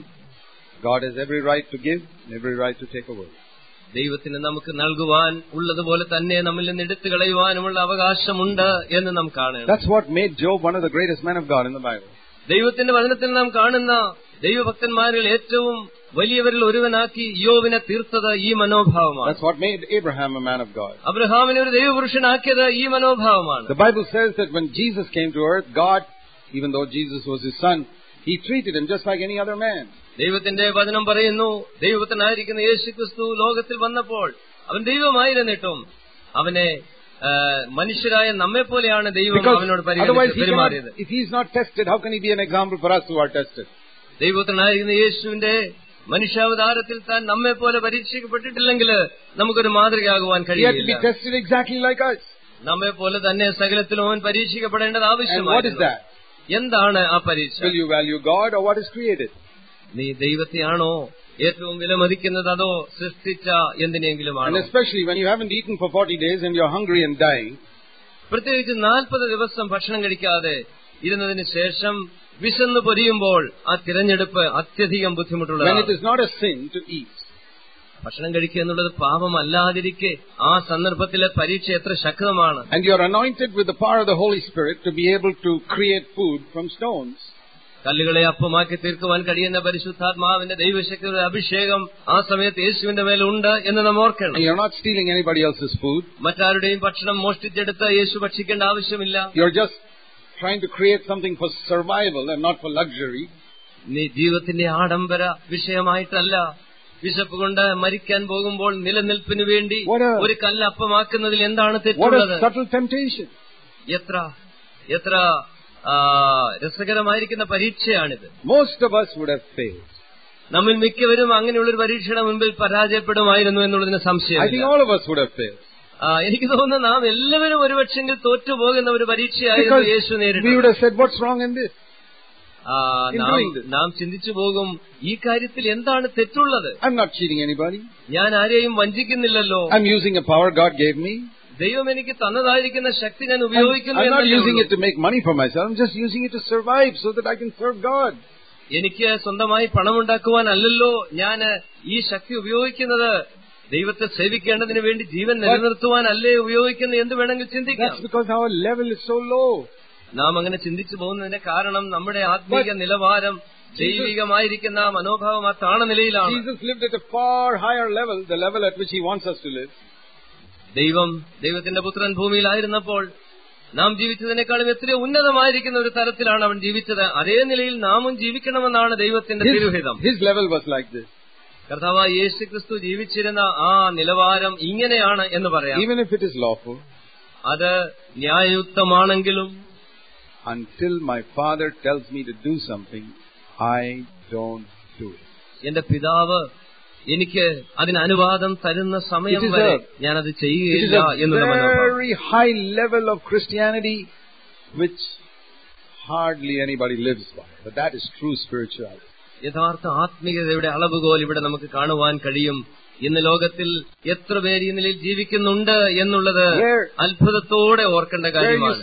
God has every right to give and every right to take away. ദൈവത്തിന് നമുക്ക് നൽകുവാൻ ഉള്ളതുപോലെ തന്നെ നമ്മിൽ നിന്ന് എടുത്തു കളയുവാനുമുള്ള അവകാശമുണ്ട് എന്ന് നാം കാണണം. That's what made Job one of the greatest men of God in the Bible. ദൈവത്തിന്റെ വചനത്തിൽ നാം കാണുന്ന ദൈവഭക്തന്മാരിൽ ഏറ്റവും വലിയവരിൽ ഒരുവനാക്കി യോബിനെ തീർത്തത് ഈ മനോഭാവമാണ്. That's what made Abraham a man of God. അബ്രഹാമിനെ ഒരു ദൈവപുരുഷനാക്കിയത് ഈ മനോഭാവമാണ്. The Bible says that when Jesus came to earth, God, even though Jesus was his son, he treated him just like any other man. ദൈവത്തിന്റെ വചനം പറയുന്നു, ദൈവത്തിനായിരിക്കുന്ന യേശുക്രിസ്തു ലോകത്തിൽ വന്നപ്പോൾ അവൻ ദൈവമായിരുന്നിട്ടും അവനെ മനുഷ്യരായ നമ്മെ പോലെയാണ് ദൈവം അവനോട് പെരുമാറിയത്. If he is not tested, how can he be an example for us who are tested? ദൈവത്തിനായിരിക്കുന്ന യേശുവിന്റെ മനുഷ്യാവതാരത്തിൽ താൻ നമ്മെ പോലെ പരീക്ഷിക്കപ്പെട്ടിട്ടില്ലെങ്കിൽ നമുക്കൊരു മാതൃകയാകുവാൻ കഴിയില്ല. നമ്മെ പോലെ തന്നെ സകലത്തിലും അവൻ പരീക്ഷിക്കപ്പെടേണ്ടത് ആവശ്യമാണ്. എന്താണ് ആ പരീക്ഷ? നീ ദൈവത്തെയാണോ ഏറ്റവും വിലമതിക്കുന്നത്, അതോ സൃഷ്ടിച്ച എന്തിനെങ്കിലുമാണോ? പ്രത്യേകിച്ച് നാൽപ്പത് ദിവസം ഭക്ഷണം കഴിക്കാതെ ഇരുന്നതിന് ശേഷം വിശന്ന് പൊരിയുമ്പോൾ ആ തിരഞ്ഞെടുപ്പ് അത്യധികം ബുദ്ധിമുട്ടുള്ളതാണ്. ഭക്ഷണം കഴിക്കുക എന്നുള്ളത് പാപമല്ലാതിരിക്കെ ആ സന്ദർഭത്തിലെ പരീക്ഷ എത്ര ശക്തമാണ്. And you are anointed with the power of the Holy Spirit to be able to create food from stones. കല്ലുകളെ അപ്പമാക്കി തീർക്കുവാൻ കഴിയുന്ന പരിശുദ്ധാത്മാവിന്റെ ദൈവശക്തിയുടെ അഭിഷേകം ആ സമയത്ത് യേശുവിന്റെ മേലുണ്ട് എന്ന് നാം ഓർക്കണം. You are not stealing anybody else's food. മറ്റാരുടെയും ഭക്ഷണം മോഷ്ടിച്ചെടുത്ത് യേശു ഭക്ഷിക്കേണ്ട ആവശ്യമില്ല. You are just trying to create something for survival and not for luxury. നീ ജീവിതത്തിന്റെ ആഡംബര വിഷയമായിട്ടല്ല, വിശപ്പ് കൊണ്ട് മരിക്കാൻ പോകുമ്പോൾ നിലനിൽപ്പിന് വേണ്ടി ഒരു കല്ല് അപ്പമാക്കുന്നതിൽ എന്താണ് തെറ്റുള്ളത്? എത്ര എത്ര രസകരമായിരിക്കുന്ന പരീക്ഷയാണിത്. Most of us would have failed. നമ്മിൽ മിക്കവരും അങ്ങനെയുള്ളൊരു പരീക്ഷയുടെ മുമ്പിൽ പരാജയപ്പെടുമായിരുന്നു എന്നുള്ളതിന് സംശയം. I think all of us would have failed. എനിക്ക് തോന്നുന്നു നാം എല്ലാവരും ഒരുപക്ഷെങ്കിൽ തോറ്റുപോകുന്ന ഒരു പരീക്ഷയായിരുന്നു യേശു നേരിട്ടത്. നാം ചിന്തിച്ചു പോകും, ഈ കാര്യത്തിൽ എന്താണ് തെറ്റുള്ളത്? ഞാൻ ആരെയും വഞ്ചിക്കുന്നില്ലല്ലോ. ദൈവം എനിക്ക് തന്നതായിരിക്കുന്ന ശക്തി ഞാൻ ഉപയോഗിക്കുന്നു. എനിക്ക് സ്വന്തമായി പണമുണ്ടാക്കുവാനല്ലോ ഞാൻ ഈ ശക്തി ഉപയോഗിക്കുന്നത്. ദൈവത്തെ സേവിക്കേണ്ടതിന് വേണ്ടി ജീവൻ നിലനിർത്തുവാനല്ലേ ഉപയോഗിക്കുന്നത് എന്ന് വേണമെങ്കിൽ ചിന്തിക്കാം. നാം അങ്ങനെ ചിന്തിച്ചു പോകുന്നതിന്റെ കാരണം നമ്മുടെ ആത്മീയ നിലവാരം, ദൈവികമായിരിക്കുന്ന മനോഭാവം ആ താണ നിലയിലാണ്. ദൈവം ദൈവത്തിന്റെ പുത്രൻ ഭൂമിയിലായിരുന്നപ്പോൾ നാം ജീവിച്ചതിനേക്കാളും എത്രയോ ഉന്നതമായിരിക്കുന്ന ഒരു തരത്തിലാണ് അവൻ ജീവിച്ചത്. അതേ നിലയിൽ നാമും ജീവിക്കണമെന്നാണ് ദൈവത്തിന്റെ തിരുഹിതം. കർത്താവായ യേശു ക്രിസ്തു ജീവിച്ചിരുന്ന ആ നിലവാരം ഇങ്ങനെയാണ് എന്ന് പറയാം. അത് ന്യായയുക്തമാണെങ്കിലും until my father tells me to do something, I don't do it. എന്റെ പിതാവ് എനിക്ക് അതിന് അനുവാദം തരുന്ന സമയം വരെ ഞാനത് ചെയ്യുകയില്ല എന്നുള്ള മനോഭാവം. Very high level of Christianity which hardly anybody lives by, but that is true spirituality. യഥാർത്ഥ ആത്മീയതയുടെ അളവുകോൽ ഇവിടെ നമുക്ക് കാണുവാൻ കഴിയും. ഇന്ന് ലോകത്തിൽ എത്ര പേര് ഈ നിലയിൽ ജീവിക്കുന്നുണ്ട് എന്നുള്ളത് അത്ഭുതത്തോടെ ഓർക്കേണ്ട കാര്യമാണ്.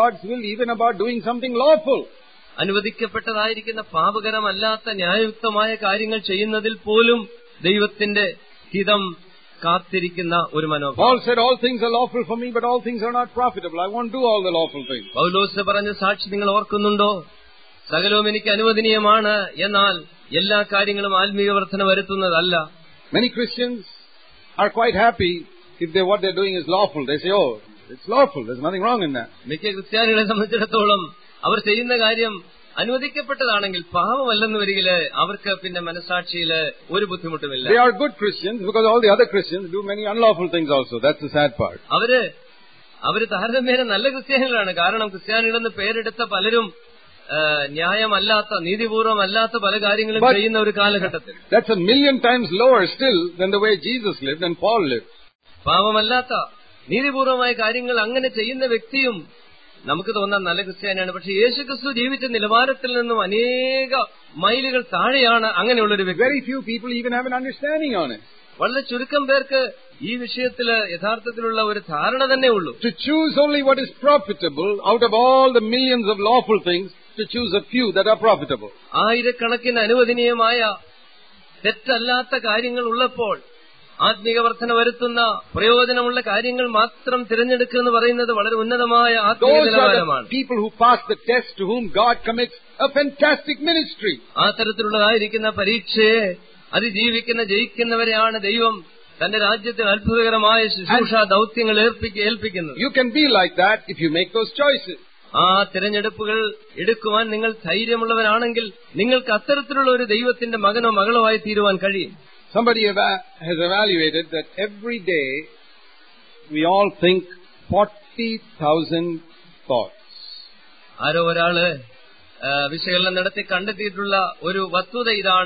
അനുവദിക്കപ്പെട്ടതായിരിക്കുന്ന പാപകരമല്ലാത്ത ന്യായയുക്തമായ കാര്യങ്ങൾ ചെയ്യുന്നതിൽ പോലും ദൈവത്തിന്റെ ഹിതം കാത്തിരിക്കുന്ന ഒരു മനോഭാവം. പൗലോസ് പറഞ്ഞ സാക്ഷി നിങ്ങൾ ഓർക്കുന്നുണ്ടോ? സകലവും എനിക്ക് അനുവദനീയമാണ്, എന്നാൽ എല്ലാ കാര്യങ്ങളും ആത്മീയ വർധന വരുത്തുന്നതല്ല. Many Christians are quite happy if they what they're doing is lawful. They say, oh, it's lawful. There's nothing wrong in that. മിക്ക ക്രിസ്ത്യാനികളെ സംബന്ധിച്ചിടത്തോളം അവർ ചെയ്യുന്ന കാര്യം അനുവദിക്കപ്പെട്ടതാണെങ്കിൽ പാപമല്ലെന്ന് വരികില് അവർക്ക് പിന്നെ മനസാക്ഷിയില് ഒരു ബുദ്ധിമുട്ടുമില്ല. They are good Christians because all the other Christians do many unlawful things also. That's the sad part. അവര് അവര് താരതമ്യേന നല്ല ക്രിസ്ത്യാനികളാണ്. കാരണം ക്രിസ്ത്യാനികളെന്ന് പേരെടുത്ത പലരും ന്യായമല്ലാത്ത, നീതിപൂർവമല്ലാത്ത പല കാര്യങ്ങളും ചെയ്യുന്ന ഒരു കാലഘട്ടത്തിൽ. That's a million times lower still than the way Jesus lived and Paul lived. പാപമല്ലാത്ത നീതിപൂർവമായ കാര്യങ്ങൾ അങ്ങനെ ചെയ്യുന്ന വ്യക്തിയും നമുക്ക് തോന്നാൻ നല്ല ക്രിസ്ത്യാനിയാണ്. പക്ഷെ യേശുക്രിസ്തു ജീവിച്ച നിലവാരത്തിൽ നിന്നും അനേക മൈലുകൾ താഴെയാണ് അങ്ങനെയുള്ളൊരു വ്യക്തി. Very few people even have an understanding on it. വളരെ ചുരുക്കം പേർക്ക് ഈ വിഷയത്തില് യഥാർത്ഥത്തിലുള്ള ഒരു ധാരണ തന്നെ ഉള്ളൂ. To choose only what is profitable out of all the millions of lawful things, to choose a few that are profitable. ആയിരക്കണക്കിന് അനുവദനീയമായ തെറ്റല്ലാത്ത കാര്യങ്ങൾ ഉള്ളപ്പോൾ ആത്മീക വർധന വരുത്തുന്ന പ്രയോജനമുള്ള കാര്യങ്ങൾ മാത്രം തിരഞ്ഞെടുക്കുക എന്ന് പറയുന്നത് വളരെ ഉന്നതമായ ആത്മീയ നിലവാരമാണ്. People who pass the test to whom God commits a fantastic ministry. ആ തരത്തിലുള്ളതായിരിക്കുന്ന പരീക്ഷയെ അതിജീവിക്കുന്ന ജയിക്കുന്നവരെയാണ് ദൈവം തന്റെ രാജ്യത്തിൽ അത്ഭുതകരമായ ശുശ്രൂഷ ദൌത്യങ്ങൾ ഏൽപ്പിക്കുന്നത്. You can be like that if you make those choices. ആ തിരഞ്ഞെടുപ്പുകൾ എടുക്കുവാൻ നിങ്ങൾ ധൈര്യമുള്ളവരാണെങ്കിൽ നിങ്ങൾക്ക് അത്തരത്തിലുള്ള ഒരു ദൈവത്തിന്റെ മകനോ മകളോ ആയി തീരുവാൻ കഴിയും. Somebody has evaluated that every day we all think forty thousand thoughts. ആരോ ഒരാള് വിശകലനം നടത്തി കണ്ടെത്തിയിട്ടുള്ള ഒരു വസ്തുത ഇതാണ്.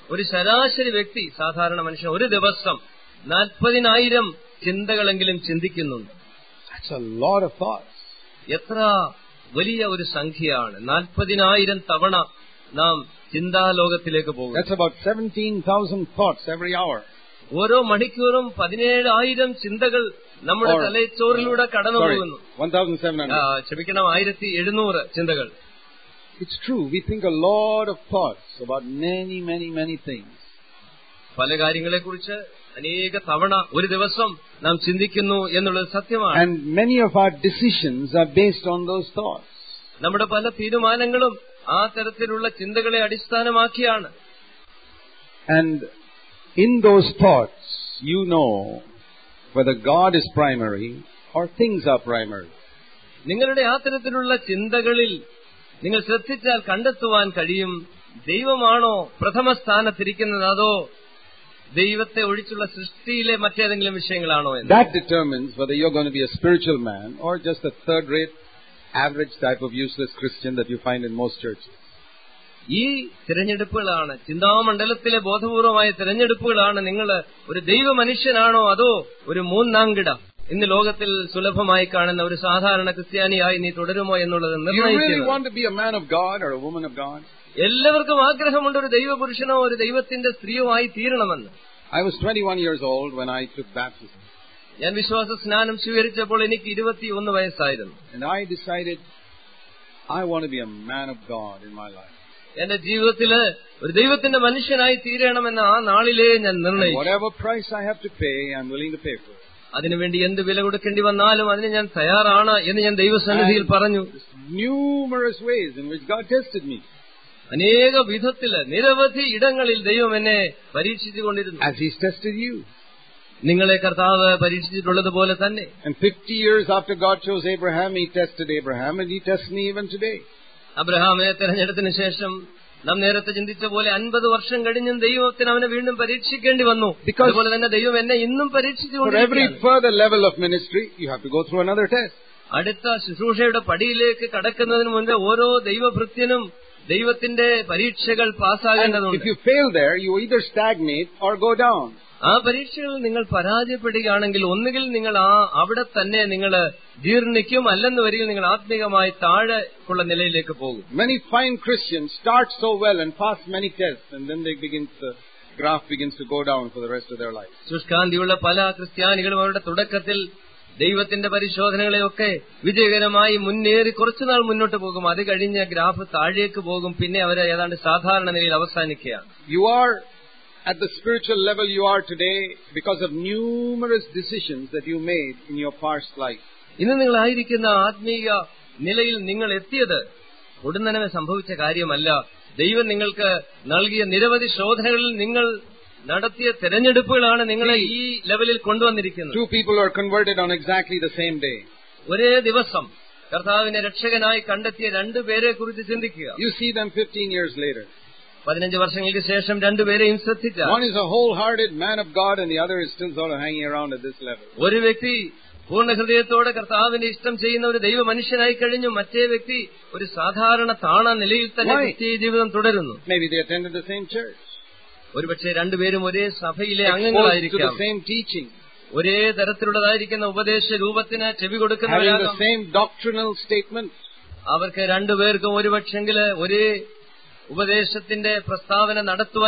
ഒരു ശരാശരി വ്യക്തി, സാധാരണ മനുഷ്യൻ ഒരു ദിവസം നാൽപ്പതിനായിരം ചിന്തകളെങ്കിലും ചിന്തിക്കുന്നുണ്ട്. That's a lot of thoughts. എത്ര വലിയ ഒരു സംഖ്യയാണ്! നാൽപ്പതിനായിരം തവണ നാം ചിന്താലോകത്തിലേക്ക് പോകും. That's about seventeen thousand thoughts every hour. ഓരോ മണിക്കൂറും പതിനേഴായിരം ചിന്തകൾ നമ്മുടെ തലച്ചോറിലൂടെ കടന്നു പോകുന്നു. one thousand seven hundred. ക്ഷമിക്കണം, ആയിരത്തി എഴുന്നൂറ് ചിന്തകൾ. It's true. We think a lot of thoughts about many, many, many things. പല കാര്യങ്ങളെക്കുറിച്ച് അനേക തവണ ഒരു ദിവസം നാം ചിന്തിക്കുന്നു എന്നുള്ളത് സത്യമാണ്. And many of our decisions are based on those thoughts. നമ്മുടെ പല തീരുമാനങ്ങളും ആ തരത്തിലുള്ള ചിന്തകളെ അടിസ്ഥാനമാക്കിയാണ്. And in those thoughts, you know whether God is primary or things are primary. നിങ്ങളുടെ ആ തരത്തിലുള്ള ചിന്തകളിൽ നിങ്ങൾ ശ്രദ്ധിച്ചാൽ കണ്ടെത്തുവാൻ കഴിയും, ദൈവമാണോ പ്രഥമ സ്ഥാനത്തിരിക്കുന്നത് അതോ ദൈവത്തെ ഒഴിച്ചുള്ള സൃഷ്ടിയിലെ മറ്റേതെങ്കിലും വിഷയങ്ങളാണോ എന്ന്. That determines whether you're going to be a spiritual man or just a third-rate, average type of useless Christian that you find in most churches. ഈ തിരഞ്ഞെടുപ്പുകളാണ്, ചിന്താമണ്ഡലത്തിലെ ബോധപൂർവമായ തിരഞ്ഞെടുപ്പുകളാണ് നിങ്ങൾ ഒരു ദൈവ മനുഷ്യനാണോ അതോ ഒരു മൂന്നാംകിട ഇന്ന് ലോകത്തിൽ സുലഭമായി കാണുന്ന ഒരു സാധാരണ ക്രിസ്ത്യാനിയായി നീ തുടരുമോ എന്നുള്ളത് നിർണ്ണയിക്കുന്നത്. എല്ലാവർക്കും ആഗ്രഹമുണ്ട് ഒരു ദൈവപുരുഷനോ ഒരു ദൈവത്തിന്റെ സ്ത്രീയോ ആയി തീരണമെന്ന്. I was twenty-one years old when I took baptism. ഞാൻ വിശ്വാസ സ്നാനം സ്വീകരിച്ചപ്പോൾ എനിക്ക് ഇരുപത്തിയൊന്ന് വയസ്സായിരുന്നു. And I decided I want to be a man of God in my life. എന്റെ ജീവിതത്തില് ഒരു ദൈവത്തിന്റെ മനുഷ്യനായി തീരണമെന്ന് ആ നാളിലേ ഞാൻ നിർണയിച്ചു. Whatever price I have to pay, I'm willing to pay for it. അതിനുവേണ്ടി എന്ത് വില കൊടുക്കേണ്ടി വന്നാലും അതിന് ഞാൻ തയ്യാറാണ് എന്ന് ഞാൻ ദൈവസന്നിധിയിൽ പറഞ്ഞു. Numerous ways in which God tested me. അനേക വിധത്തില് നിരവധി ഇടങ്ങളിൽ ദൈവം എന്നെ പരീക്ഷിച്ചുകൊണ്ടിരുന്നു. As He's tested you. നിങ്ങളെ കർത്താവ് പരീക്ഷിച്ചിട്ടുള്ളതുപോലെ തന്നെ. And fifty years after God chose Abraham, He tested Abraham and He tests me even today. അബ്രഹാമിനെ തെരഞ്ഞെടുത്തതിനു ശേഷം നാം നേരത്തെ ചിന്തിച്ച പോലെ അൻപത് വർഷം കഴിഞ്ഞും ദൈവത്തിന് അവനെ വീണ്ടും പരീക്ഷിക്കേണ്ടി വന്നു. അതുപോലെ തന്നെ ദൈവം എന്നെ ഇന്നും പരീക്ഷിച്ചുകൊണ്ടിരിക്കുകയാണ്. അടുത്ത ശുശ്രൂഷയുടെ പടിയിലേക്ക് കടക്കുന്നതിന് മുൻപ് ഓരോ ദൈവഭൃത്യനും ദൈവത്തിന്റെ പരീക്ഷകൾ പാസ്സാകേണ്ടതുണ്ട്. ആ പരീക്ഷകളിൽ നിങ്ങൾ പരാജയപ്പെടുകയാണെങ്കിൽ ഒന്നുകിൽ നിങ്ങൾ ആ അവിടെ തന്നെ നിങ്ങൾ ജീർണിക്കും, അല്ലെന്ന് വരികിൽ നിങ്ങൾ ആത്മീകമായി താഴെയുള്ള നിലയിലേക്ക് പോകും. Many fine Christians start so well and pass many tests and then they begin the graph begins to go down for the rest of their life. ശുഷ്കാന്തിയുള്ള പല ക്രിസ്ത്യാനികളും അവരുടെ തുടക്കത്തിൽ ദൈവത്തിന്റെ പരിശോധനകളെയൊക്കെ വിജയകരമായി മുന്നേറി കുറച്ചുനാൾ മുന്നോട്ട് പോകും. അത് കഴിഞ്ഞ് ഗ്രാഫ് താഴേക്ക് പോകും. പിന്നെ അവർ ഏതാണ്ട് സാധാരണ നിലയിൽ അവസാനിക്കുകയാണ്. You are at the spiritual level you are today because of numerous decisions that you made in your past life. ഇന്ന് നിങ്ങളായിരിക്കുന്ന ആത്മീയ നിലയിൽ നിങ്ങൾ എത്തിയത് ഉടനെ സംഭവിച്ച കാര്യമല്ല. ദൈവം നിങ്ങൾക്ക് നൽകിയ നിരവധി ശോധനകളിൽ നിങ്ങൾ നടത്തിയ തെരഞ്ഞെടുപ്പുകളാണ് നിങ്ങളെ ഈ ലെവലിൽ കൊണ്ടുവന്നിരിക്കുന്നത്. Two people are converted on exactly the same day. ഒരേ ദിവസം കർത്താവിനെ രക്ഷകനായി കണ്ടെത്തിയ രണ്ടുപേരെ കുറിച്ച് ചിന്തിക്കുക. You see them fifteen years later. പതിനഞ്ച് വർഷങ്ങൾക്ക് ശേഷം രണ്ടുപേരെയും ശ്രദ്ധിച്ചാൽ, one is a wholehearted man of God and the other is still sort of hanging around at this level. ഒരു വ്യക്തി പൂർണ്ണ ഹൃദയത്തോടെ കർത്താവിനെ ഇഷ്ടം ചെയ്യുന്ന ഒരു ദൈവ മനുഷ്യനായി കഴിഞ്ഞു. മറ്റേ വ്യക്തി ഒരു സാധാരണ താണ നിലയിൽ തന്നെ ക്രിസ്തീയ ജീവിതം തുടരുന്നു. Maybe they attended the same church. ഒരുപക്ഷെ രണ്ടുപേരും ഒരേ സഭയിലെ അംഗങ്ങളായിരിക്കാം. Same teaching. ഒരേ തരത്തിലുള്ളതായിരിക്കുന്ന ഉപദേശ രൂപത്തിന് ചെവി കൊടുക്കുന്നവരാകാം. Same doctrinal statement. അവർക്ക് രണ്ടുപേർക്കും ഒരുപക്ഷെങ്കില് ഒരേ ഉപദേശത്തിന്റെ പ്രസ്താവന നടത്തുവാൻ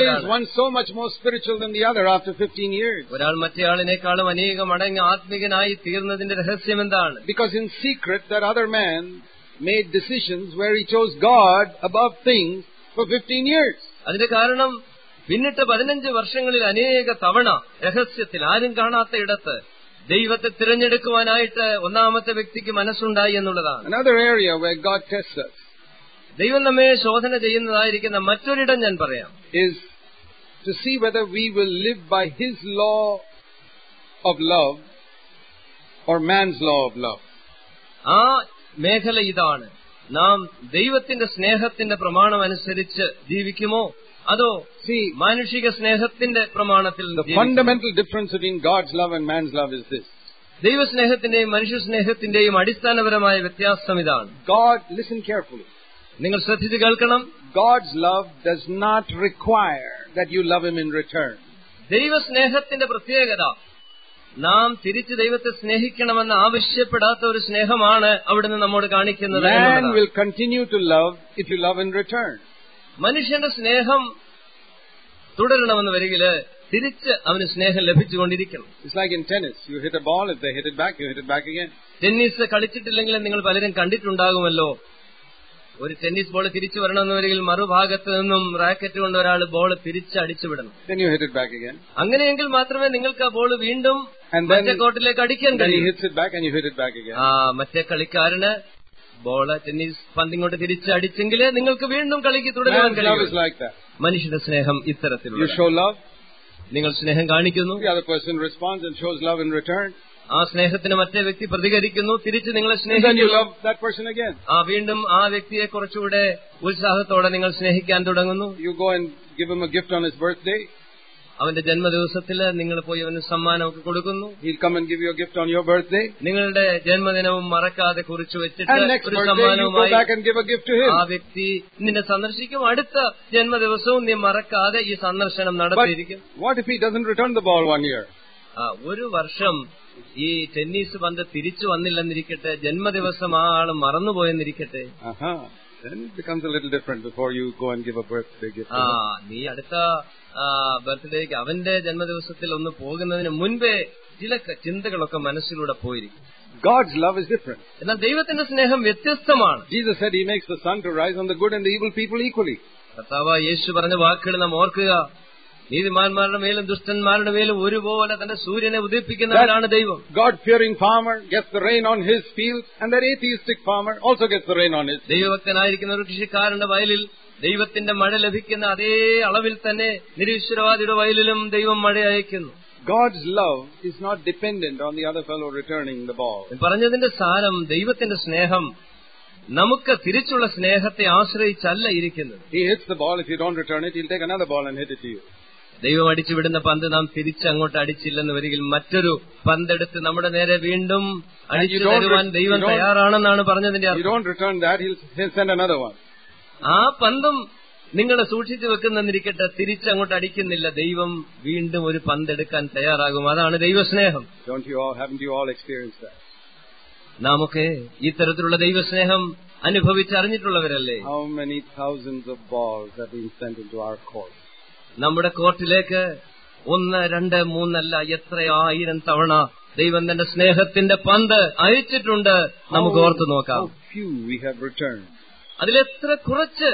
കഴിയുന്നതാണ്. ഒരാൾ മറ്റേയാളിനേക്കാളും അനേക മടങ്ങ് ആത്മികനായി തീർന്നതിന്റെ രഹസ്യം എന്താണ്? Because in secret that other man made decisions where he chose God above things for fifteen years. അതിന്റെ കാരണം പിന്നിട്ട് പതിനഞ്ച് വർഷങ്ങളിൽ അനേക തവണ രഹസ്യത്തിൽ ആരും കാണാത്ത ഇടത്ത് ദൈവത്തെ തിരഞ്ഞെടുക്കുവാനായിട്ട് ഒന്നാമത്തെ വ്യക്തിക്ക് മനസ്സുണ്ടായി എന്നുള്ളതാണ്. Another area where God tests us. ദൈവം നമ്മെ ശോധന ചെയ്യുന്നതായിരിക്കുന്ന മറ്റൊരിടം ഞാൻ പറയാം. Is to see whether we will live by His law of love or man's law of love. ആ മേഖല ഇതാണ്. നാം ദൈവത്തിന്റെ സ്നേഹത്തിന്റെ പ്രമാണം അനുസരിച്ച് ജീവിക്കുമോ അതോ മാനുഷിക സ്നേഹത്തിന്റെ പ്രമാണത്തിൽ? The fundamental difference between God's love and man's love is this. ദൈവസ്നേഹത്തിന്റെയും മനുഷ്യ സ്നേഹത്തിന്റെയും അടിസ്ഥാനപരമായ വ്യത്യാസം ഇതാണ്. God, listen carefully. നിങ്ങൾ ശ്രദ്ധിച്ച് കേൾക്കണം. God's love does not require that you love Him in return. ദൈവസ്നേഹത്തിന്റെ പ്രത്യേകത നാം തിരിച്ച് ദൈവത്തെ സ്നേഹിക്കണമെന്ന് ആവശ്യപ്പെടാത്ത ഒരു സ്നേഹമാണ് അവിടുന്ന് നമ്മോട് കാണിക്കുന്നത്. Man will continue to love if you love in return. മനുഷ്യന്റെ സ്നേഹം തുടരണമെന്ന് വരികില് തിരിച്ച് അവന് സ്നേഹം ലഭിച്ചുകൊണ്ടിരിക്കണം. It's like in tennis. You hit a ball, if they hit it back, you hit it back again. Tennis കളിച്ചിട്ടില്ലെങ്കിൽ നിങ്ങൾ പലരും കണ്ടിട്ടുണ്ടാകുമല്ലോ. ഒരു ടെന്നീസ് ബോൾ തിരിച്ചു വരണമെന്ന് വരികിൽ മറുഭാഗത്ത് നിന്നും റാക്കറ്റ് കൊണ്ട് ഒരാൾ ബോൾ തിരിച്ച് അടിച്ചുവിടണം. Then you hit it back again. അങ്ങനെയെങ്കിൽ മാത്രമേ നിങ്ങൾക്ക് ആ ബോൾ വീണ്ടും മറ്റേ കോർട്ടിലേക്ക് അടിക്കാൻ കഴിയൂ. He hits it back and you hit it back again. ആ മറ്റേ കളിക്കാരന് ബോള് ടെന്നീസ് പന്തിങ്ങോട്ട് തിരിച്ച് അടിച്ചെങ്കിലേ നിങ്ങൾക്ക് വീണ്ടും കളിക്ക് തുടരാൻ കഴിയും. മനുഷ്യന്റെ സ്നേഹം ഇത്തരത്തിലുള്ള. You show love. നിങ്ങൾ സ്നേഹം കാണിക്കുന്നു. The other person responds and shows love in return. ആ സ്നേഹത്തിന് മറ്റേ വ്യക്തി പ്രതികരിക്കുന്നു, തിരിച്ച് നിങ്ങളെ Then you സ്നേഹിക്കുന്നു. love that person again. ആ വീണ്ടും ആ വ്യക്തിയെ കുറച്ചുകൂടെ ഉത്സാഹത്തോടെ നിങ്ങൾ സ്നേഹിക്കാൻ തുടങ്ങുന്നു. You go and give him a gift on his birthday. അവന്റെ ജന്മദിവസത്തില് നിങ്ങൾ പോയി അവന് സമ്മാനമൊക്കെ കൊടുക്കുന്നു. He'll come and give you a gift on your birthday. നിങ്ങളുടെ ജന്മദിനവും മറക്കാതെ കുറിച്ചു വെച്ചിട്ട് And next ഒരു birthday you go സമ്മാനവുമായി back and give a gift to ആ him. വ്യക്തി നിന്നെ സന്ദർശിക്കും. അടുത്ത ജന്മദിവസവും നീ മറക്കാതെ ഈ സന്ദർശനം But നടത്തിയിരിക്കും. what if he doesn't return the ball one year? ആ ഒരു വർഷം ഈ ടെന്നീസ് പന്ത് തിരിച്ചു വന്നില്ലെന്നിരിക്കട്ടെ, ജന്മദിവസം ആ ആള് മറന്നുപോയെന്നിരിക്കട്ടെ, Uh-huh. Then it becomes a little different before you go and give a birthday gift ആ to him. നീ അടുത്ത ബർത്ത്ഡേക്ക് അവന്റെ ജന്മദിവസത്തിൽ ഒന്ന് പോകുന്നതിന് മുൻപേ ചില ക- ചിന്തകളൊക്കെ മനസ്സിലൂടെ പോയിരിക്കും. God's love is different. എന്നാൽ ദൈവത്തിന്റെ സ്നേഹം വ്യത്യസ്തമാണ്. Jesus said He makes the sun to rise on the good and the evil people equally. കർത്താവ് യേശു പറഞ്ഞ വാക്കുകൾ നാം ഓർക്കുക. നീതിമാന്മാരുടെ മേലും ദുഷ്ടന്മാരുടെ മേലും ഒരുപോലെ തന്റെ സൂര്യനെ ഉദിപ്പിക്കുന്നവനാണ് ദൈവം. God-fearing farmer gets the rain on his field, and that atheistic farmer also gets the rain on his field. ദൈവഭക്തനായിരിക്കുന്ന ഒരു കൃഷിക്കാരന്റെ വയലിൽ ദൈവത്തിന്റെ മഴ ലഭിക്കുന്ന അതേ അളവിൽ തന്നെ നിരീശ്വരവാദിയുടെ വയലിലും ദൈവം മഴ അയക്കുന്നു. God's love is not dependent on the other fellow returning the ball. പറഞ്ഞതിന്റെ സാരം ദൈവത്തിന്റെ സ്നേഹം നമുക്ക് തിരിച്ചുള്ള സ്നേഹത്തെ ആശ്രയിച്ചല്ല ഇരിക്കുന്നത്. He hits the ball. If you don't return it, he'll take another ball and hit it to you. ദൈവം അടിച്ചുവിടുന്ന പന്ത് നാം തിരിച്ചങ്ങോട്ട് അടിച്ചില്ലെന്ന് വരികിൽ മറ്റൊരു പന്തെടുത്ത് നമ്മുടെ നേരെ വീണ്ടും അടിച്ചു തരുവാൻ ദൈവം തയ്യാറാണെന്നാണ് പറഞ്ഞതിന്റെ You അർത്ഥം. don't return that, he'll, he'll send another one. ആ പന്തും നിങ്ങൾ സൂക്ഷിച്ചു വെക്കുന്നെന്നിരിക്കട്ടെ, തിരിച്ചങ്ങോട്ട് അടിക്കുന്നില്ല. ദൈവം വീണ്ടും ഒരു പന്തെടുക്കാൻ തയ്യാറാകും. അതാണ് ദൈവസ്നേഹം. Don't you all, haven't you all experienced that? നാമൊക്കെ ഇത്തരത്തിലുള്ള ദൈവസ്നേഹം അനുഭവിച്ചറിഞ്ഞിട്ടുള്ളവരല്ലേ? How many thousands of balls have been sent into our court? നമ്മുടെ കോർട്ടിലേക്ക് ഒന്ന് രണ്ട് മൂന്നല്ല എത്ര ആയിരം തവണ ദൈവം തന്റെ സ്നേഹത്തിന്റെ പന്ത് അയച്ചിട്ടുണ്ട്. നമുക്ക് ഓർത്തു നോക്കാം. How few we have returned. അതിലെത്ര കുറച്ച്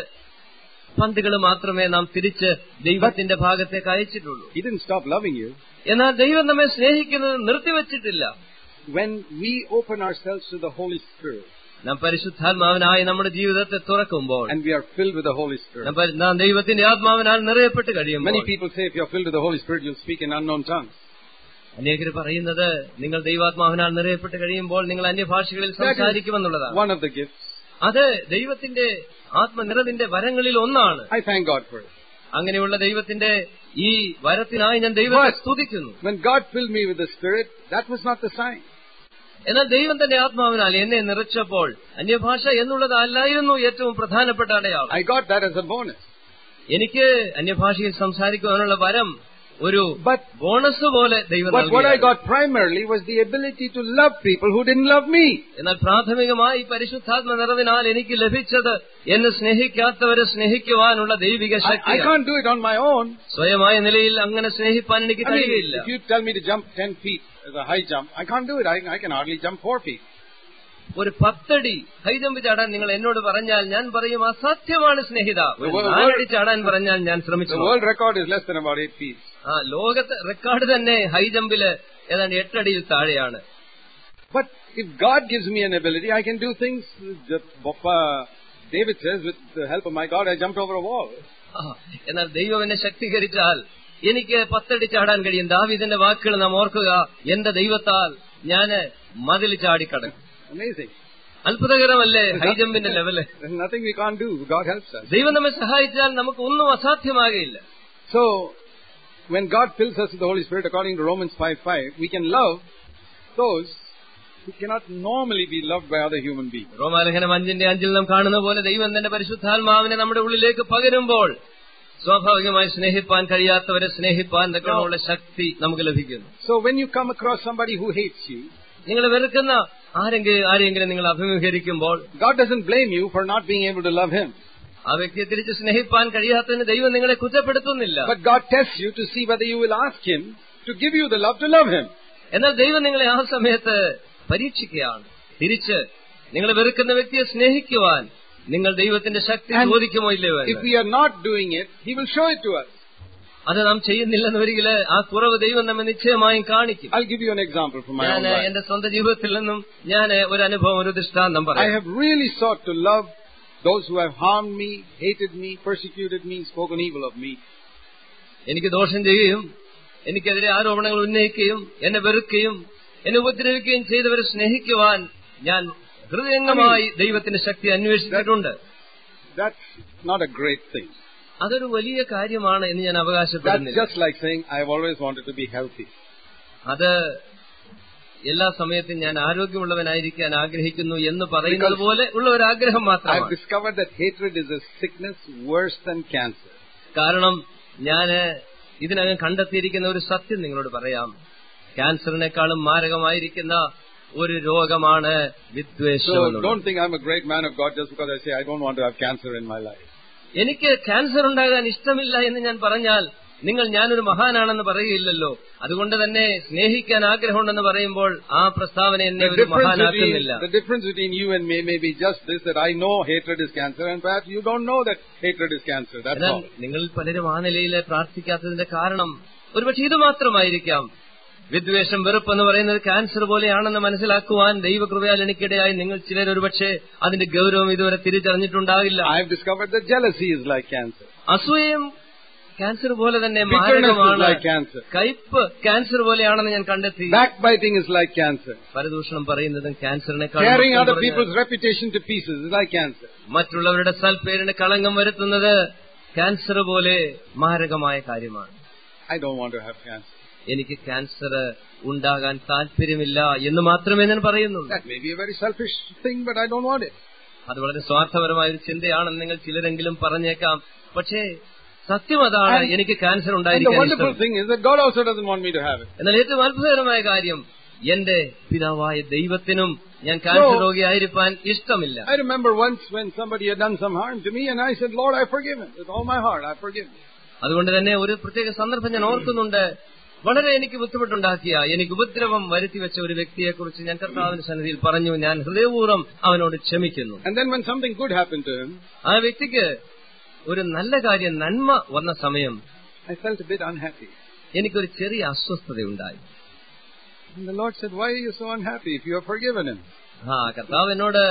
പന്തുകൾ മാത്രമേ നാം തിരിച്ച് ദൈവത്തിന്റെ ഭാഗത്തേക്ക് അയച്ചിട്ടുള്ളൂ. He didn't stop loving you. എന്നാൽ ദൈവം നമ്മെ സ്നേഹിക്കുന്നത് നിർത്തിവച്ചിട്ടില്ല. When we open ourselves to the Holy Spirit, നാം പരിശുദ്ധാത്മാവിനായി നമ്മുടെ ജീവിതത്തെ തുറക്കുമ്പോൾ, and we are filled with the Holy Spirit. നാം പരി- നാം ദൈവത്തിന്റെ ആത്മാവിനാൽ നിറയപ്പെട്ട് കഴിയുമ്പോൾ, Many people say if you're filled with the Holy Spirit, you'll speak in unknown tongues. അനേകർ പറയുന്നത് നിങ്ങൾ ദൈവാത്മാവിനാൽ നിറയപ്പെട്ട് കഴിയുമ്പോൾ നിങ്ങൾ അന്യഭാഷകളിൽ സംസാരിക്കുമെന്നുള്ളതാണ്. One of the gifts. അത് ദൈവത്തിന്റെ ആത്മനിറവിന്റെ വരങ്ങളിൽ ഒന്നാണ്. I thank God for it. അങ്ങനെയുള്ള ദൈവത്തിന്റെ ഈ വരത്തിനായി ഞാൻ ദൈവത്തെ But സ്തുതിക്കുന്നു. when God filled me with the Spirit, that was not the sign. എന്നാൽ ദൈവം തന്റെ ആത്മാവിനാൽ എന്നെ നിറച്ചപ്പോൾ അന്യഭാഷ എന്നുള്ളത് അല്ലായിരുന്നു ഏറ്റവും പ്രധാനപ്പെട്ട അടയാളം. I got that as a bonus. എനിക്ക് അന്യഭാഷയിൽ സംസാരിക്കുവാനുള്ള വരം ഒരു But ബോണസ് പോലെ ദൈവം But what I നൽകിയതാണ്. got primarily was the ability to love people who didn't love me. എന്നാൽ പ്രാഥമികമായി പരിശുദ്ധാത്മ നിറവിനാൽ എനിക്ക് ലഭിച്ചത് എന്നെ സ്നേഹിക്കാത്തവരെ സ്നേഹിക്കുവാനുള്ള ദൈവിക I, I Shakti. can't do it on my own. സ്വയമായ നിലയിൽ അങ്ങനെ സ്നേഹിപ്പാൻ എനിക്ക് I mean, കഴിയില്ല. if you tell me to jump ten feet as a high jump, I can't do it. I, I can hardly jump four feet. ഒരു പത്തടി high jump ചാടാൻ നിങ്ങൾ എന്നോട് പറഞ്ഞാൽ ഞാൻ പറയും അസാധ്യമാണ് സ്നേഹിത. ഒരു The world- നാലടി ചാടാൻ പറഞ്ഞാൽ ഞാൻ The ശ്രമിച്ചു. world record is less than about eight feet. ആ ലോകത്തെ റെക്കോർഡ് തന്നെ ഹൈ ജമ്പില് ഏതാണ്ട് എട്ടടിയിൽ താഴെയാണ്. But if God gives me an ability, I can do things. That, uh, David says, with the help of my God, I jumped over a wall. ആ, എന്നാൽ ദൈവം എന്നെ ശക്തീകരിച്ചാൽ എനിക്ക് പത്തടി ചാടാൻ കഴിയും. ദാവീദിന്റെ വാക്കുകൾ നാം ഓർക്കുക, എന്റെ ദൈവത്താൽ ഞാന് മതിൽ ചാടിക്കടക്കും. Amazing. അത്ഭുതകരമല്ലേ ഹൈ ജമ്പിന്റെ level? There's nothing we can't do. God helps us. ദൈവം നമ്മെ സഹായിച്ചാൽ നമുക്ക് ഒന്നും അസാധ്യമാകയില്ല. So, when God fills us with the Holy Spirit, according to Romans five five, we can love those who cannot normally be loved by other human beings. റോമാലേഖനം അഞ്ചിന്റെ അഞ്ചിൽ നാം കാണുന്ന പോലെ ദൈവം തന്റെ പരിശുദ്ധാത്മാവിനെ നമ്മുടെ ഉള്ളിലേക്ക് പകരുമ്പോൾ സ്വാഭാവികമായി സ്നേഹിപ്പാൻ കഴിയാത്തവരെ സ്നേഹിപ്പാൻ തക്കമുള്ള ശക്തി നമുക്ക് ലഭിക്കുന്നു. So when you come across somebody who hates you, നിങ്ങൾ വെറുക്കുന്ന ആരെങ്കിലും ആരെയെങ്കിലും നിങ്ങൾ അഭിമുഖീകരിക്കുമ്പോൾ God doesn't blame you for not being able to love him. ആ വ്യക്തിയെ തിരിച്ച് സ്നേഹിപ്പാൻ കഴിയാത്തതിന് ദൈവം നിങ്ങളെ കുറ്റപ്പെടുത്തുന്നില്ല. But God tests you to see whether you will ask him to give you the love to love him. എന്നാൽ ദൈവം നിങ്ങളെ ആ സമയത്ത് പരീക്ഷിക്കുകയാണ്. തിരിച്ച് നിങ്ങൾ വെറുക്കുന്ന വ്യക്തിയെ സ്നേഹിക്കുവാൻ നിങ്ങൾ ദൈവത്തിന്റെ ശക്തി ചോദിക്കുമോ ഇല്ലയോ? If we are not doing it, he will show it to us. അത് നാം ചെയ്യുന്നില്ലെന്ന് വരികിൽ ആ കുറവ് ദൈവം നമ്മെ നിശ്ചയമായും കാണിക്കും. I'll give you an example from my own ഞാൻ life. എന്റെ സ്വന്തം ജീവിതത്തിൽ നിന്നും ഞാൻ ഒരു അനുഭവം, ഒരു ദൃഷ്ടാന്തം I പറയാം. have really sought to love those who have harmed me, hated me, persecuted me, spoken evil of me. എനിക്ക് ദോഷം ചെയ്യുകയും എനിക്കെതിരെ ആരോപണങ്ങൾ ഉന്നയിക്കുകയും എന്നെ വെറുക്കുകയും എന്നെ ഉപദ്രവിക്കുകയും ചെയ്തവരെ സ്നേഹിക്കുവാൻ ഞാൻ ഹൃദയംഗമായി ദൈവത്തിന്റെ ശക്തി അന്വേഷിച്ചിട്ടുണ്ട്. That's not a great thing. അതൊരു വലിയ കാര്യമാണ് എന്ന് ഞാൻ That's അവകാശപ്പെടുന്നില്ല. just like saying, I've always wanted to be healthy. അത് എല്ലാ സമയത്തും ഞാൻ ആരോഗ്യമുള്ളവനായിരിക്കാൻ ആഗ്രഹിക്കുന്നു എന്ന് പറയുന്നത് പോലെ ഉള്ള ഒരു ആഗ്രഹം I've മാത്രമാണ്. discovered that hatred is a sickness worse than cancer. കാരണം ഞാൻ ഇതിനകം കണ്ടെത്തിയിരിക്കുന്ന ഒരു സത്യം നിങ്ങളോട് പറയാം. ക്യാൻസറിനേക്കാളും മാരകമായിരിക്കുന്ന ഒരു രോഗമാണ് വിദ്വേഷം. So don't think I'm a great man of God just because I say I don't want to have cancer in my life. എനിക്ക് ക്യാൻസർ ഉണ്ടാകാൻ ഇഷ്ടമില്ല എന്ന് ഞാൻ പറഞ്ഞാൽ നിങ്ങൾ ഞാനൊരു മഹാനാണെന്ന് പറയുകയില്ലല്ലോ. അതുകൊണ്ട് തന്നെ സ്നേഹിക്കാൻ ആഗ്രഹമുണ്ടെന്ന് പറയുമ്പോൾ ആ പ്രസ്താവന എന്നെ The ഒരു difference മഹാനാക്കുന്നില്ല. between, the difference between you and me may be just this, that I know hatred is cancer and perhaps you don't know that hatred is cancer. That's എന്നാൽ all. നിങ്ങൾ പലരും ആ നിലയിൽ പ്രാർത്ഥിക്കാത്തതിന്റെ കാരണം ഒരുപക്ഷെ ഇത് മാത്രമായിരിക്കാം. വിദ്വേഷം, വെറുപ്പെന്ന് പറയുന്നത് ക്യാൻസർ പോലെയാണെന്ന് മനസ്സിലാക്കുവാൻ ദൈവകൃപയാൽ എനിക്കിടയായി നിങ്ങൾ ചിലർ ഒരുപക്ഷെ അതിന്റെ ഗൌരവം ഇതുവരെ തിരിച്ചറിഞ്ഞിട്ടുണ്ടാകില്ല. I have discovered that jealousy is like cancer. അസൂയയും ക്യാൻസർ പോലെ തന്നെ Bitterness is മാരകമാണ്. like cancer. കയ്പ് ക്യാൻസർ പോലെയാണെന്ന് ഞാൻ കണ്ടെത്തി. Backbiting is like cancer. പരദൂഷണം പറയുന്നതും ക്യാൻസറിനേക്കാൾ Tearing other people's reputation to pieces is like cancer. മറ്റുള്ളവരുടെ സൽപ്പേരിന് കളങ്കം വരുത്തുന്നത് ക്യാൻസർ പോലെ മാരകമായ കാര്യമാണ്. I don't want to have cancer. എനിക്ക് ക്യാൻസർ ഉണ്ടാകാൻ താല്പര്യമില്ല എന്ന് മാത്രമേ ഞാൻ പറയുന്നുള്ളൂ. That may be a very selfish thing, but I don't want it. അത് വളരെ സ്വാർത്ഥപരമായ ഒരു ചിന്തയാണെന്ന് നിങ്ങൾ ചിലരെങ്കിലും പറഞ്ഞേക്കാം. പക്ഷേ സത്യം അതാണ്, എനിക്ക് ക്യാൻസർ And the ഉണ്ടായിരിക്കാൻ wonderful ഇഷ്ടം. thing is that God also doesn't want me to have it. എന്നാൽ ഏറ്റവും അത്ഭുതകരമായ കാര്യം, എന്റെ പിതാവായ ദൈവത്തിനും ഞാൻ ക്യാൻസർ രോഗിയായിരിക്കാൻ ഇഷ്ടമില്ല. I remember once when somebody had done some harm to me and I said, Lord, I forgive him. With all my heart, I forgive him. അതുകൊണ്ട് തന്നെ ഒരു പ്രത്യേക സന്ദർഭം ഞാൻ ഓർക്കുന്നുണ്ട്. വളരെ എനിക്ക് ബുദ്ധിമുട്ടുണ്ടാക്കിയ, എനിക്ക് ഉപദ്രവം വരുത്തിവെച്ച ഒരു വ്യക്തിയെക്കുറിച്ച് ഞാൻ കർത്താവിന്റെ സന്നിധിയിൽ പറഞ്ഞു, ഞാൻ ഹൃദയപൂർവ്വം അവനോട് ക്ഷമിക്കുന്നു. And then when something good happened to him, ആ വ്യക്തിക്ക് ഒരു നല്ല കാര്യം, നന്മ വന്ന സമയം I felt a bit unhappy. എനിക്കൊരു ചെറിയ അസ്വസ്ഥതയുണ്ടായി. And the Lord said, why are you so unhappy if you have forgiven him? ആ കർത്താവ് എന്നോട്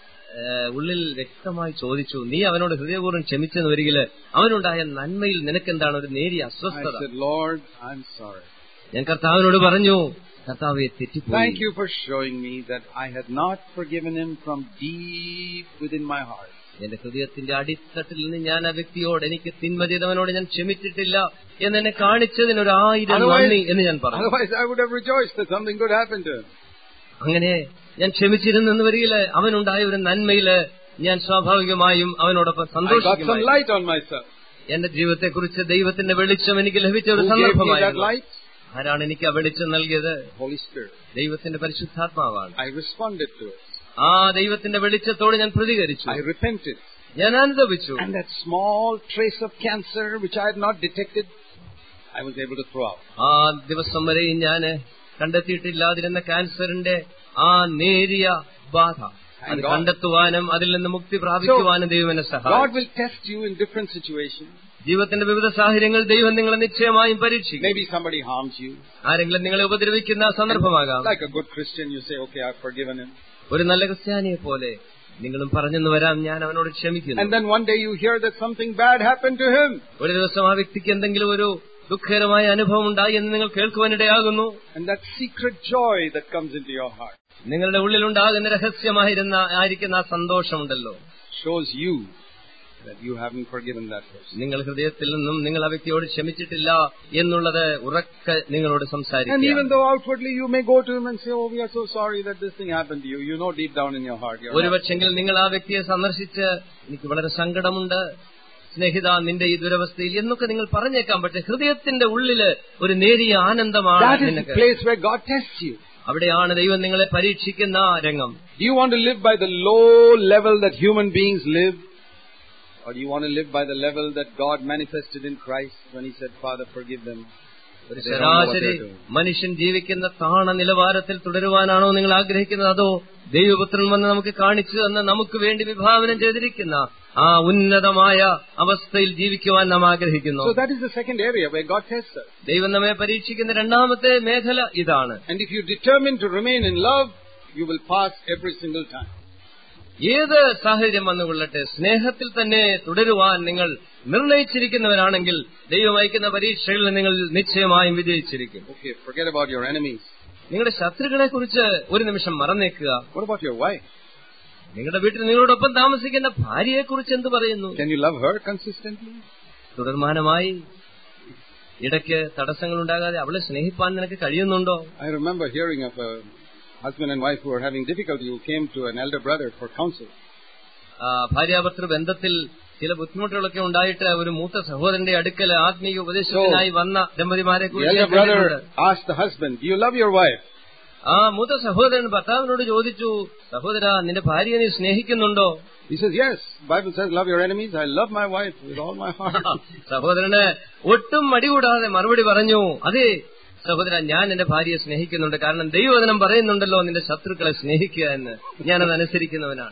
ഉള്ളിൽ വ്യക്തമായി ചോദിച്ചു, നീ അവനോട് ഹൃദയപൂർവ്വം ക്ഷമിച്ചെന്ന് വരികില് അവനുണ്ടായ നന്മയിൽ നിനക്കെന്താണ് ഒരു നേരിയ I അസ്വസ്ഥത? said, Lord, I'm sorry. ഞാൻ കർത്താവിനോട് പറഞ്ഞു, കർത്താവെ തെറ്റിപ്പോയി. Thank you for showing me that I had not forgiven him from deep within my heart. എന്റെ ഹൃദയത്തിന്റെ അടിത്തട്ടിൽ നിന്ന് ഞാൻ ആ വ്യക്തിയോട്, എനിക്ക് തിന്മ ചെയ്തവനോട് ഞാൻ ക്ഷമിച്ചിട്ടില്ല എന്നെന്നെ കാണിച്ചതിന് ഒരു ആയിരം നന്ദി എന്ന് ഞാൻ പറഞ്ഞു. Otherwise, I would have rejoiced that something good happened to him. അങ്ങനെ ഞാൻ ക്ഷമിച്ചിരുന്നെന്ന് വരികില് അവനുണ്ടായ ഒരു നന്മയില് ഞാൻ സ്വാഭാവികമായും അവനോടൊപ്പം I got some സന്തോഷിക്കുമായിരുന്നു. light on myself. എന്റെ ജീവിതത്തെക്കുറിച്ച് ദൈവത്തിന്റെ വെളിച്ചം എനിക്ക് ലഭിച്ച ഒരു Who gave me that സന്ദർഭമായിരുന്നു. light? ആരാണ് എനിക്ക് ആ വെളിച്ചം നൽകിയത്? Holy Spirit. ദൈവത്തിന്റെ പരിശുദ്ധാത്മാവാണ്. I responded to it. ആ ദൈവത്തിന്റെ വെളിച്ചത്തോട് ഞാൻ പ്രതികരിച്ചു, I repented. ഞാൻ അനുദപിച്ചു. And that small trace of cancer which I had not detected, I was able to throw out. ആ ദിവസം വരെയും ഞാൻ കണ്ടെത്തിയിട്ടില്ലാതിരുന്ന ക്യാൻസറിന്റെ ആ നേരിയ ബാധ അത് കണ്ടെത്തുവാനും അതിൽ നിന്ന് മുക്തി പ്രാപിക്കുവാനും ദൈവം എന്നെ God സഹായിച്ചു. will test you in different situations. ജീവിതത്തിന്റെ വിവിധ സാഹചര്യങ്ങൾ ദൈവം നിങ്ങളെ നിശ്ചയമായും പരീക്ഷിക്കും. Maybe somebody harms you. ആരെങ്കിലും നിങ്ങളെ ഉപദ്രവിക്കുന്ന സന്ദർഭമാകാം. Like a good Christian, you say, okay, I've forgiven him. ഒരു നല്ല ക്രിസ്ത്യാനിയെ പോലെ നിങ്ങളും പറഞ്ഞെന്ന് വരാം, ഞാൻ അവനോട് ക്ഷമിക്കുന്നു. And then one day you hear that something bad happened to him. ഒരു ദിവസം ആ വ്യക്തിക്ക് എന്തെങ്കിലും ഒരു ദുഃഖകരമായ അനുഭവം ഉണ്ടായി എന്ന് നിങ്ങൾ കേൾക്കുവാനിടയാകുന്നു. And that secret joy that comes into your heart നിങ്ങളുടെ ഉള്ളിലുണ്ടാകുന്ന രഹസ്യമായിരുന്ന ആയിരിക്കുന്ന ആ സന്തോഷമുണ്ടല്ലോ, shows you that you haven't forgiven that person. നിങ്ങൾ ഹൃദയത്തിൽ നിന്നും നിങ്ങൾ ആ വ്യക്തിയോട് ക്ഷമിച്ചിട്ടില്ല എന്നുള്ളത് ഉറക്കെ നിങ്ങളോട് And സംസാരിക്കുക. even though outwardly you may go to him and say, oh, we are so sorry that this thing happened to you, you know deep down in your heart. ഒരുപക്ഷെങ്കിൽ നിങ്ങൾ ആ വ്യക്തിയെ സന്ദർശിച്ച്, എനിക്ക് വളരെ സങ്കടമുണ്ട്, സ്നേഹിത നിന്റെ ഈ ദുരവസ്ഥയിൽ എന്നൊക്കെ നിങ്ങൾ പറഞ്ഞേക്കാൻ പറ്റും. ഹൃദയത്തിന്റെ ഉള്ളില് ഒരു നേരിയ ആനന്ദമാണ്. That is the place where God tests you. അവിടെയാണ് ദൈവം നിങ്ങളെ പരീക്ഷിക്കുന്ന രംഗം. Do you want to live by the low level that human beings live? Or do you want to live by the level that God manifested in Christ when He said, Father, forgive them? ഒരു ശരാശരി മനുഷ്യൻ ജീവിക്കുന്ന താണ നിലവാരത്തിൽ തുടരുവാനാണോ നിങ്ങൾ ആഗ്രഹിക്കുന്നത്? അതോ ദൈവപുത്രൻ വന്ന് നമുക്ക് കാണിച്ചു തന്ന നമുക്ക് വേണ്ടി വിഭാവനം ചെയ്തിരിക്കുന്ന ആ ഉന്നതമായ അവസ്ഥയിൽ ജീവിക്കുവാൻ നാം ആഗ്രഹിക്കുന്നു? So that is the second area where God tests us. ദൈവം നമ്മെ പരീക്ഷിക്കുന്ന രണ്ടാമത്തെ മേഖല ഇതാണ്. And if you determine to remain in love, you will pass every single time. ഏത് സാഹചര്യം വന്നുകൊള്ളട്ടെ, സ്നേഹത്തിൽ തന്നെ തുടരുവാൻ നിങ്ങൾ നിർണയിച്ചിരിക്കുന്നവരാണെങ്കിൽ ദൈവം അയക്കുന്ന പരീക്ഷകളിൽ നിങ്ങൾ നിശ്ചയമായും വിജയിച്ചിരിക്കും. Okay, forget about your enemies. നിങ്ങളുടെ ശത്രുക്കളെ കുറിച്ച് ഒരു നിമിഷം മറന്നേക്കുക. What about your wife? നിങ്ങളുടെ വീട്ടിൽ നിങ്ങളോടൊപ്പം താമസിക്കുന്ന ഭാര്യയെ കുറിച്ച് എന്ത് പറയുന്നു? Can you love her consistently? തുടർമാനമായി ഇടയ്ക്ക് തടസ്സങ്ങൾ ഉണ്ടാകാതെ അവളെ സ്നേഹിപ്പാൻ നിനക്ക് കഴിയുന്നുണ്ടോ? I remember hearing of a husband and wife who were having difficulty who came to an elder brother for counsel. ഭാര്യാഭർത്തൃ ബന്ധത്തിൽ ചില ബുദ്ധിമുട്ടുകളൊക്കെ ഉണ്ടായിട്ട് ഒരു മൂത്ത സഹോദരന്റെ അടുക്കൽ ആത്മീയ ഉപദേശത്തിനായി വന്ന ദമ്പതിമാരെ കുറിച്ച് asked the husband, do you love your wife? ആ മൂത്ത സഹോദരൻ ഭർത്താവിനോട് ചോദിച്ചു, സഹോദര നിന്റെ ഭാര്യയെ നീ സ്നേഹിക്കുന്നുണ്ടോ? He says, yes, Bible says love your enemies. I love my wife with all my heart. സഹോദരന് ഒട്ടും മടികൂടാതെ മറുപടി പറഞ്ഞു, അതെ സഹോദര ഞാൻ എന്റെ ഭാര്യയെ സ്നേഹിക്കുന്നുണ്ട്, കാരണം ദൈവവചനം പറയുന്നുണ്ടല്ലോ നിന്റെ ശത്രുക്കളെ സ്നേഹിക്കുക എന്ന്. ഞാനത് അനുസരിക്കുന്നവനാണ്.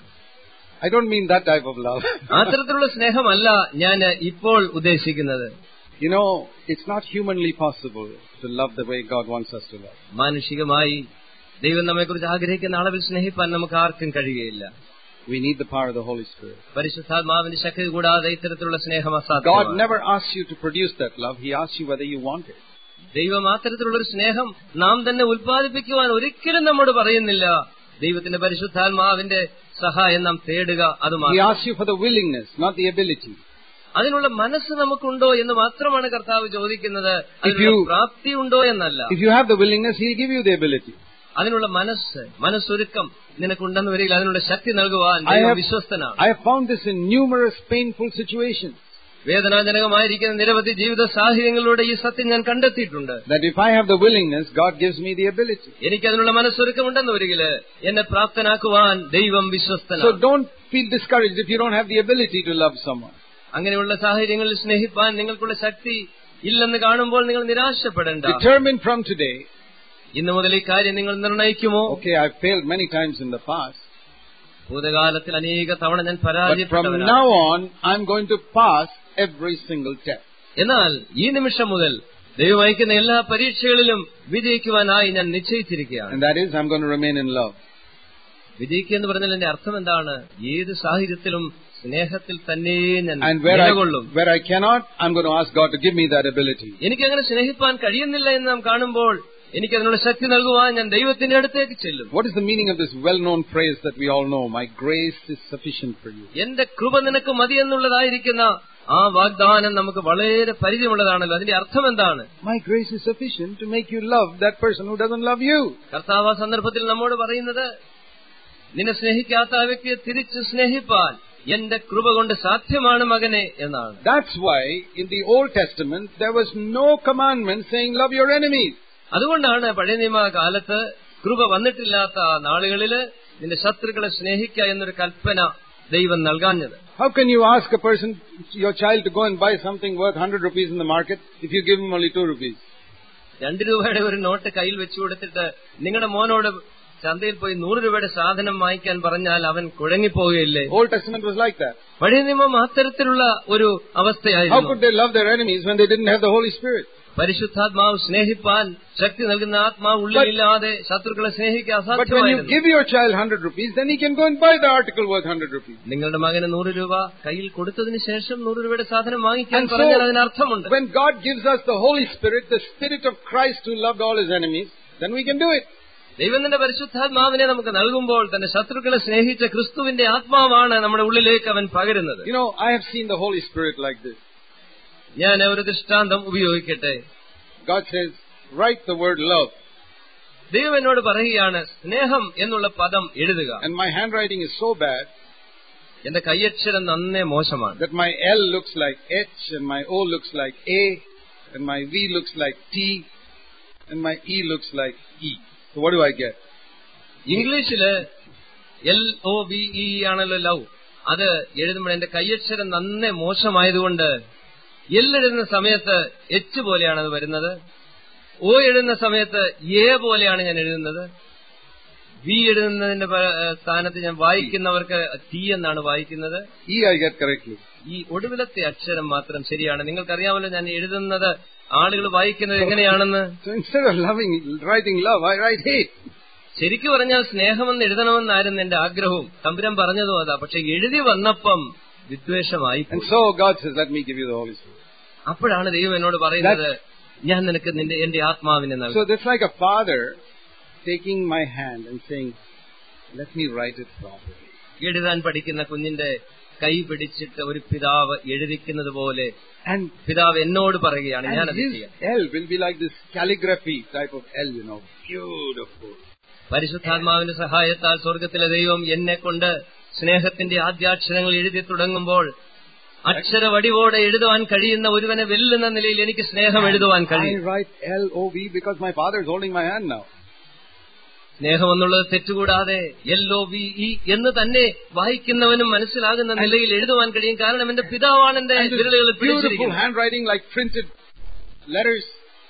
I don't mean that type of love. അത്തരത്തിലുള്ള സ്നേഹമല്ല ഞാൻ ഇപ്പോൾ ഉദ്ദേശിക്കുന്നത്. You know, it's not humanly possible to love the way God wants us to love. മാനുഷികമായി ദൈവം നമ്മെക്കുറിച്ച് ആഗ്രഹിക്കുന്ന അളവിൽ സ്നേഹിപ്പാൻ നമുക്ക് ആർക്കും കഴിയുകയില്ല. We need the power of the Holy Spirit. പരിശുദ്ധാത്മാവിന്റെ ശക്തി കൂടാതെ ഇത്തരത്തിലുള്ള സ്നേഹം അസാധ്യമാണ്. God never asks you to produce that love. He asks you whether you want it. ദൈവം അത്തരത്തിലുള്ള ഒരു സ്നേഹം നാം തന്നെ ഉൽപ്പാദിപ്പിക്കുവാൻ ഒരിക്കലും നമ്മോട് പറയുന്നില്ല. ദൈവത്തിന്റെ പരിശുദ്ധാത്മാവിന്റെ സഹായം നാം തേടുക, അത് മാത്രം. He asks you for the willingness, not the ability. അതിനുള്ള മനസ്സ് നമുക്കുണ്ടോ എന്ന് മാത്രമാണ് കർത്താവ് ചോദിക്കുന്നത്, അതിനുള്ള പ്രാപ്തി ഉണ്ടോ എന്നല്ല. If you have the willingness, He'll give you the ability. അതിനുള്ള മനസ്സ് മനസ്സൊരുക്കം നിനക്കുണ്ടെന്ന് വരിക, അതിനുള്ള ശക്തി നൽകുവാൻ ദൈവം വിശ്വസ്തനാണ്. I have found this in numerous painful situations. വേദനാജനകമായിരിക്കുന്ന നിരവധി ജീവിത സാഹചര്യങ്ങളിലൂടെ ഈ സത്യം ഞാൻ കണ്ടെത്തിയിട്ടുണ്ട്. That if I have the willingness, God gives me the ability. എനിക്ക് അതിനുള്ള മനസ്സൊരുക്കമുണ്ടെന്ന് വരികില് എന്നെ പ്രാപ്തനാക്കുവാൻ ദൈവം വിശ്വസ്തനാണ്. So don't feel discouraged if you don't have the ability to love someone. അങ്ങനെയുള്ള സാഹചര്യങ്ങളിൽ സ്നേഹിപ്പാൻ നിങ്ങൾക്കുള്ള ശക്തി ഇല്ലെന്ന് കാണുമ്പോൾ നിങ്ങൾ നിരാശപ്പെടേണ്ട. Determine from today. ഇന്നു മുതൽ ഈ കാര്യം നിങ്ങൾ നിർണയിക്കുമോ? Okay, I've failed many times in the past. ഭൂതകാലത്തിൽ അനേക തവണ ഞാൻ But from now on, I'm going to pass every single test. എന്നാൽ ഈ നിമിഷം മുതൽ ദൈവം അയക്കുന്ന എല്ലാ പരീക്ഷകളിലും വിജയിക്കുവാനായി ഞാൻ നിശ്ചയിച്ചിരിക്കുകയാണ്. And that is, I'm going to remain in love. വിജയിക്കുക എന്ന് പറഞ്ഞാൽ എന്റെ അർത്ഥം എന്താണ്? ഏത് സാഹചര്യത്തിലും സ്നേഹത്തിൽ തന്നെ ഞാൻ നിലകൊള്ളും. Where I cannot, I'm going to ask God to give me that ability. എനിക്ക് അങ്ങനെ സ്നേഹിപ്പാൻ കഴിയുന്നില്ല എന്ന് നാം കാണുമ്പോൾ എനിക്ക് അതിനുള്ള ശക്തി നൽകുവാൻ ഞാൻ ദൈവത്തിന്റെ അടുത്തേക്ക് ചെല്ലും. What is the meaning of this well-known phrase that we all know? My grace is sufficient for you. എന്റെ കൃപ നിനക്ക് മതി എന്നുള്ളതായിരിക്കുന്ന ആ വാഗ്ദാനം നമുക്ക് വളരെ പരിചയമുള്ളതാണല്ലോ. അതിന്റെ അർത്ഥം എന്താണ്? My grace is sufficient to make you love that person who doesn't love you. കർത്താവ് ആ സന്ദർഭത്തിൽ നമ്മോട് പറയുന്നത്, നിന്നെ സ്നേഹിക്കാത്ത ആ വ്യക്തിയെ തിരിച്ച് സ്നേഹിപ്പാൻ എന്റെ കൃപ കൊണ്ട് സാധ്യമാണ് മകനെ എന്നാണ്. That's why in the Old Testament there was no commandment saying love your enemies. അതുകൊണ്ടാണ് പഴയ നിയമ കാലത്ത് കൃപ വന്നിട്ടില്ലാത്ത നാളുകളില് നിന്റെ ശത്രുക്കളെ സ്നേഹിക്കുക എന്നൊരു കൽപ്പന ദൈവം നൽകാഞ്ഞത്. How can you ask a person, your child, to go and buy something worth one hundred rupees in the market if you give him only two rupees? രണ്ട് രൂപയുടെ ഒരു നോട്ട് കയ്യിൽ വെച്ചു കൊടുത്തിട്ട് നിങ്ങളുടെ മോനോട് ചന്തയിൽ പോയി നൂറ് രൂപയുടെ സാധനം വാങ്ങിക്കാൻ പറഞ്ഞാൽ അവൻ കുഴങ്ങിപ്പോവുകയില്ലേ? Old Testament was like that. പഴയ നിയമം അത്തരത്തിലുള്ള ഒരു അവസ്ഥയായിരുന്നു. How could they love their enemies when they didn't have the Holy Spirit? പരിശുദ്ധാത്മാവ് സ്നേഹിപ്പാൻ ശക്തി നൽകുന്ന ആത്മാവ് ഉള്ളിലില്ലാതെ ശത്രുക്കളെ സ്നേഹിക്കാൻ അസാധ്യമായിരുന്നു. But when you give your child one hundred rupees, then he can go and buy the article worth one hundred rupees. നിങ്ങളുടെ മകന് നൂറ് രൂപ കയ്യിൽ കൊടുത്തതിന് ശേഷം നൂറ് രൂപയുടെ സാധനം വാങ്ങിക്കാൻ പറഞ്ഞാൽ അതിനർത്ഥമുണ്ട്. When God gives us the Holy Spirit, the Spirit of Christ who loved all his enemies, then we can do it. ദൈവത്തിന്റെ പരിശുദ്ധാത്മാവിനെ നമുക്ക് നൽകുമ്പോൾ തന്റെ ശത്രുക്കളെ സ്നേഹിച്ച ക്രിസ്തുവിന്റെ ആത്മാവാണ് നമ്മുടെ ഉള്ളിലേക്ക് അവൻ പകരുന്നത്. You know, I have seen the Holy Spirit like this. ഞാൻ ഒരു ദൃഷ്ടാന്തം ഉപയോഗിക്കട്ടെ. God says, write the word love. ദൈവം എന്നോട് പറയുകയാണ് സ്നേഹം എന്നുള്ള പദം എഴുതുക. And my handwriting is so bad. എന്റെ കൈയക്ഷരം നന്നേ മോശമാണ്. That my L looks like H and my O looks like A and my V looks like T and my E looks like E. So what do I get? ഇംഗ്ലീഷില് L O V E ആണല്ലോ love. അത് എഴുതുമ്പോൾ എന്റെ കൈയക്ഷരം നന്നേ മോശമായതുകൊണ്ട് L എഴുതുന്ന സമയത്ത് H പോലെയാണ് അത് വരുന്നത്. ഒ എഴുതുന്ന സമയത്ത് എ പോലെയാണ് ഞാൻ എഴുതുന്നത്. വി എഴുതുന്നതിന്റെ സ്ഥാനത്ത് ഞാൻ വായിക്കുന്നവർക്ക് ടി എന്നാണ് വായിക്കുന്നത്. E I get correctly. ഈ ഒടുവിലത്തെ അക്ഷരം മാത്രം ശരിയാണ്. നിങ്ങൾക്കറിയാമല്ലോ ഞാൻ എഴുതുന്നത് ആളുകൾ വായിക്കുന്നത് എങ്ങനെയാണെന്ന്. So instead of loving, writing love, I write hate. ശരിക്കു പറഞ്ഞാൽ സ്നേഹമെന്ന് എഴുതണമെന്നായിരുന്നു എന്റെ ആഗ്രഹവും. തമ്പുരാൻ പറഞ്ഞതും അതാ. പക്ഷെ എഴുതി വന്നപ്പം വിദ്വേഷമായി. And so God says, let me give you the Holy Spirit. അപ്പോഴാണ് ദൈവം എന്നോട് പറയുന്നത്, ഞാൻ നിനക്ക് നിന്റെ എന്റെ ആത്മാവിനെ നൽകും. So that's like a father taking my hand and saying, let me write it properly. എഴുതാൻ പഠിക്കുന്ന കുഞ്ഞിന്റെ കൈ പിടിച്ചിട്ട് ഒരു പിതാവ് എഴുതിക്കുന്നത് പോലെ And പിതാവ് എന്നോട് പറയുകയാണ്, ഞാൻ and അത് his ചെയ്യാം. L will be like this calligraphy type of L, you know, beautiful. പരിശുദ്ധാത്മാവിന്റെ സഹായത്താൽ സ്വർഗത്തിലെ ദൈവം എന്നെ കൊണ്ട് സ്നേഹത്തിന്റെ ആദ്യാക്ഷരങ്ങൾ എഴുതി തുടങ്ങുമ്പോൾ അക്ഷരവടിവോടെ എഴുതുവാൻ കഴിയുന്ന ഒരുവനെ വെല്ലുന്ന നിലയിൽ എനിക്ക് സ്നേഹം എഴുതുവാൻ കഴിയും. I write L O V because my father is holding my hand now. സ്നേഹം എന്നുള്ളത് തെറ്റുകൂടാതെ എൽ ഒ വി ഇ എന്ന് തന്നെ വായിക്കുന്നവനും മനസ്സിലാകുന്ന നിലയിൽ എഴുതുവാൻ കഴിയും. കാരണം എന്റെ പിതാവാണ് എന്റെ വിരലുകളിൽ പിടിച്ചിരിക്കുന്നത്. Handwriting like printed letters.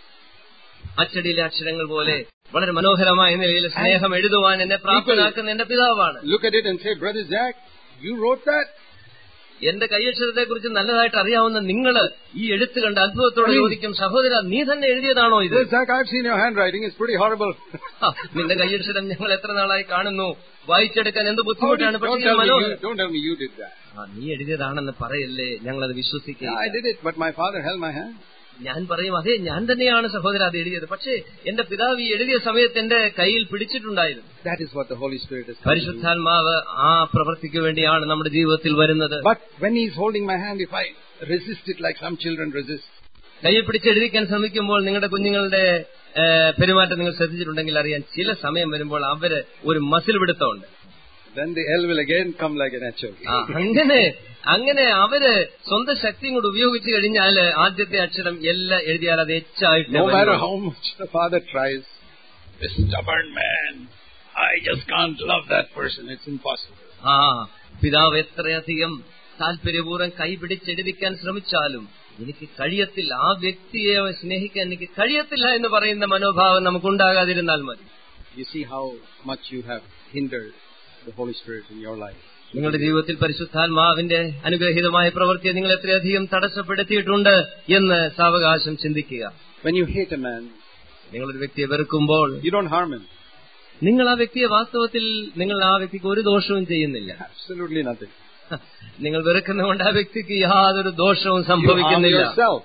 അച്ചടിയിലെ അക്ഷരങ്ങൾ പോലെ വളരെ മനോഹരമായ നിലയിൽ സ്നേഹം എഴുതുവാൻ എന്നെ പ്രാപ്തനാക്കുന്ന എന്റെ പിതാവാണ്. Look at it and say, Brother Jack, you wrote that? എന്റെ കൈയക്ഷരത്തെ കുറിച്ച് നല്ലതായിട്ട് അറിയാവുന്ന നിങ്ങള് ഈ എഴുത്ത് കണ്ട് അത്ഭുതത്തോടെ ചോദിക്കും, സഹോദര നീ തന്നെ എഴുതിയതാണോ ഇത്? Jack, I've seen your handwriting. It's pretty horrible. നിന്റെ കൈയക്ഷരം ഞങ്ങൾ എത്ര നാളായി കാണുന്നു, വായിച്ചെടുക്കാൻ എന്ത് ബുദ്ധിമുട്ടാണ്. Don't tell me you, don't tell me you did that. നീ എഴുതിയതാണെന്ന് പറയല്ലേ, ഞങ്ങളത് വിശ്വസിക്കുക. I did it, but my father held my hand. ഞാൻ പറയും, അതെ ഞാൻ തന്നെയാണ് സഹോദര അത് എഴുതിയത്. പക്ഷേ എന്റെ പിതാവ് ഈ എഴുതിയ സമയത്ത് എന്റെ കയ്യിൽ പിടിച്ചിട്ടുണ്ടായിരുന്നു. That is what the Holy Spirit is. പരിശുദ്ധാത്മാവ് ആ പ്രവൃത്തിക്ക് വേണ്ടിയാണ് നമ്മുടെ ജീവിതത്തിൽ വരുന്നത്. But when he is holding my hand, if I resist it like some children resist, കയ്യിൽ പിടിച്ചെഴുതിക്കാൻ ശ്രമിക്കുമ്പോൾ നിങ്ങളുടെ കുഞ്ഞുങ്ങളുടെ പെരുമാറ്റം നിങ്ങൾ ശ്രദ്ധിച്ചിട്ടുണ്ടെങ്കിൽ അറിയാൻ, ചില സമയം വരുമ്പോൾ അവര് ഒരു മസിൽ പിടുത്തമുണ്ട്. then the L will again come like an H. അങ്ങനെ അങ്ങനെ അവര് സ്വന്തം ശക്തിയും കൂടി ഉപയോഗിച്ചു കഴിഞ്ഞാൽ ആദ്യത്തെ അക്ഷരം എല്ലാം എഴുതിയാൽ അത് എച്ചായിട്ട്. No matter how much the father tries, this stubborn man, I just can't love that person. It's impossible. ആ പിതാവ് എത്രയധികം താല്പര്യപൂർവ്വം കൈപിടിച്ചെഴുതിക്കാൻ ശ്രമിച്ചാലും എനിക്ക് കഴിയത്തില്ല, ആ വ്യക്തിയെ സ്നേഹിക്കാൻ എനിക്ക് കഴിയത്തില്ല എന്ന് പറയുന്ന മനോഭാവം നമുക്കുണ്ടാകാതിരുന്നാൽ മതി. You see how much you have hindered the Holy Spirit in your life. നിങ്ങളുടെ ജീവിതത്തിൽ പരിശുദ്ധാത്മാവിന്റെ അനുഗ്രഹീതമായ പ്രവൃത്തിയെ നിങ്ങൾ എത്രയധികം തടസ്സപ്പെടുത്തിയിട്ടുണ്ട് എന്ന് സാവകാശം ചിന്തിക്കുക. When you hate a man, നിങ്ങളൊരു വ്യക്തിയെ വെറുക്കുമ്പോൾ you don't harm him. നിങ്ങൾ ആ വ്യക്തിയെ വാസ്തവത്തിൽ നിങ്ങൾ ആ വ്യക്തിക്ക് ഒരു ദോഷവും ചെയ്യുന്നില്ല. Absolutely nothing. നിങ്ങൾ വെറുക്കുന്നതുകൊണ്ട് ആ വ്യക്തിക്ക് യാതൊരു ദോഷവും സംഭവിക്കുന്നില്ല.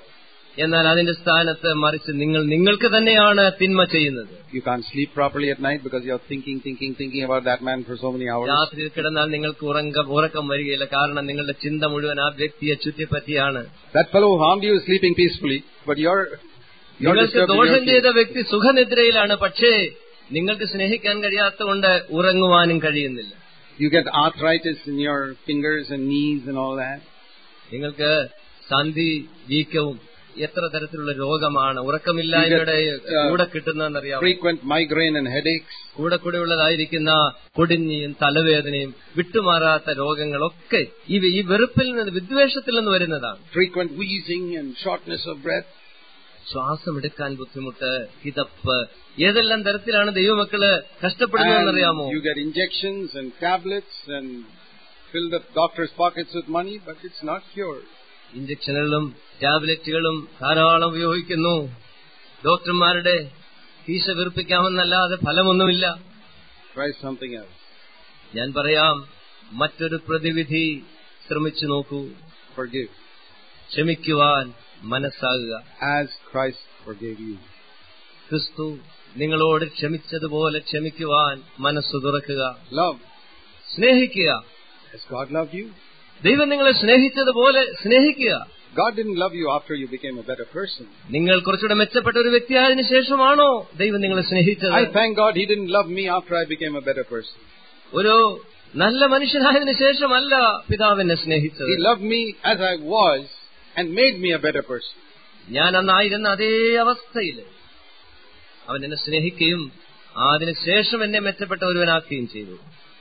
എന്നാൽ അതിന്റെ സ്ഥാനത്ത് മറിച്ച് നിങ്ങൾ നിങ്ങൾക്ക് തന്നെയാണ് തിന്മ ചെയ്യുന്നത്. You can't sleep properly at night because you're thinking, thinking, thinking about that man for so many hours. രാത്രിയിൽ കിടന്നാൽ നിങ്ങൾക്ക് ഉറക്കം ഉറക്കം വരികയില്ല. കാരണം നിങ്ങളുടെ ചിന്ത മുഴുവൻ ആ വ്യക്തിയെ ചുറ്റിപ്പറ്റിയാണ്. That fellow who harmed you is sleeping peacefully, but you're നിങ്ങൾക്ക് ദോഷം ചെയ്ത വ്യക്തി സുഖനിദ്രയിലാണ്. പക്ഷേ നിങ്ങൾക്ക് സ്നേഹിക്കാൻ കഴിയാത്തതുകൊണ്ട് ഉറങ്ങുവാനും കഴിയുന്നില്ല. You get arthritis in your fingers and knees and all that. നിങ്ങൾക്ക് സന്ധി വീക്കവും എത്ര തരത്തിലുള്ള രോഗമാണ് ഉറക്കമില്ലായ്മയുടെ കൂടെ കിട്ടുന്നതെന്നറിയാം. Frequent migraine and headaches. കൂടെ കൂടെ ഉള്ളതായിരിക്കുന്ന കൊടിഞ്ഞിയും തലവേദനയും വിട്ടുമാറാത്ത രോഗങ്ങളൊക്കെ ഇവ ഈ വെറുപ്പിൽ നിന്ന് വിദ്വേഷത്തിൽ നിന്ന് വരുന്നതാണ്. Frequent wheezing and shortness of breath. ശ്വാസമെടുക്കാൻ ബുദ്ധിമുട്ട്, കിതപ്പ്, ഏതെല്ലാം തരത്തിലാണ് ദൈവമക്കള് കഷ്ടപ്പെടുന്നതെന്നറിയാമോ? You get injections and tablets and fill the doctor's pockets with money, but it's not cured. ഇഞ്ചക്ഷനുകളും ടാബ്ലറ്റുകളും ധാരാളം ഉപയോഗിക്കുന്നു. ഡോക്ടർമാരുടെ കീശ വീർപ്പിക്കാമെന്നല്ലാതെ ഫലമൊന്നുമില്ല. Try something else. ഞാൻ പറയാം, മറ്റൊരു പ്രതിവിധി ശ്രമിച്ചു നോക്കൂ. Forgive. ക്ഷമിക്കുവാൻ മനസ്സാകുക. As Christ forgave you. ക്രിസ്തു നിങ്ങളോട് ക്ഷമിച്ചതുപോലെ ക്ഷമിക്കുവാൻ മനസ്സു തുറക്കുക. Love. സ്നേഹിക്കുക. Has God loved you? ദൈവം നിങ്ങളെ സ്നേഹിച്ചതുപോലെ സ്നേഹിക്കുക. God didn't love you after you became a better person. നിങ്ങൾ കുറച്ചുകൂടെ മെച്ചപ്പെട്ട ഒരു വ്യക്തിയായതിനു ശേഷമാണോ ദൈവം നിങ്ങളെ സ്നേഹിച്ചത്? I thank God He didn't love me after I became a better person. ഒരു നല്ല മനുഷ്യനായതിനു ശേഷമല്ല പിതാവ് എന്നെ സ്നേഹിച്ചത്. He loved me as I was and made me a better person. ഞാൻ അന്നായിരുന്ന അതേ അവസ്ഥയിൽ അവൻ എന്നെ സ്നേഹിക്കുകയും അതിനുശേഷം എന്നെ മെച്ചപ്പെട്ട ഒരുവനാക്കുകയും ചെയ്തു.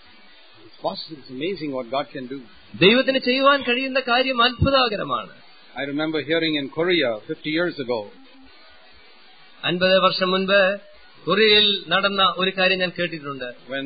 It's amazing what God can do. ദൈവത്തിന് ചെയ്യുവാൻ കഴിയുന്ന കാര്യം അത്ഭുതകരമാണ്. I remember hearing in Korea fifty years ago. അൻപത് വർഷം മുൻപ് കൊറിയയിൽ നടന്ന ഒരു കാര്യം ഞാൻ കേട്ടിട്ടുണ്ട്. When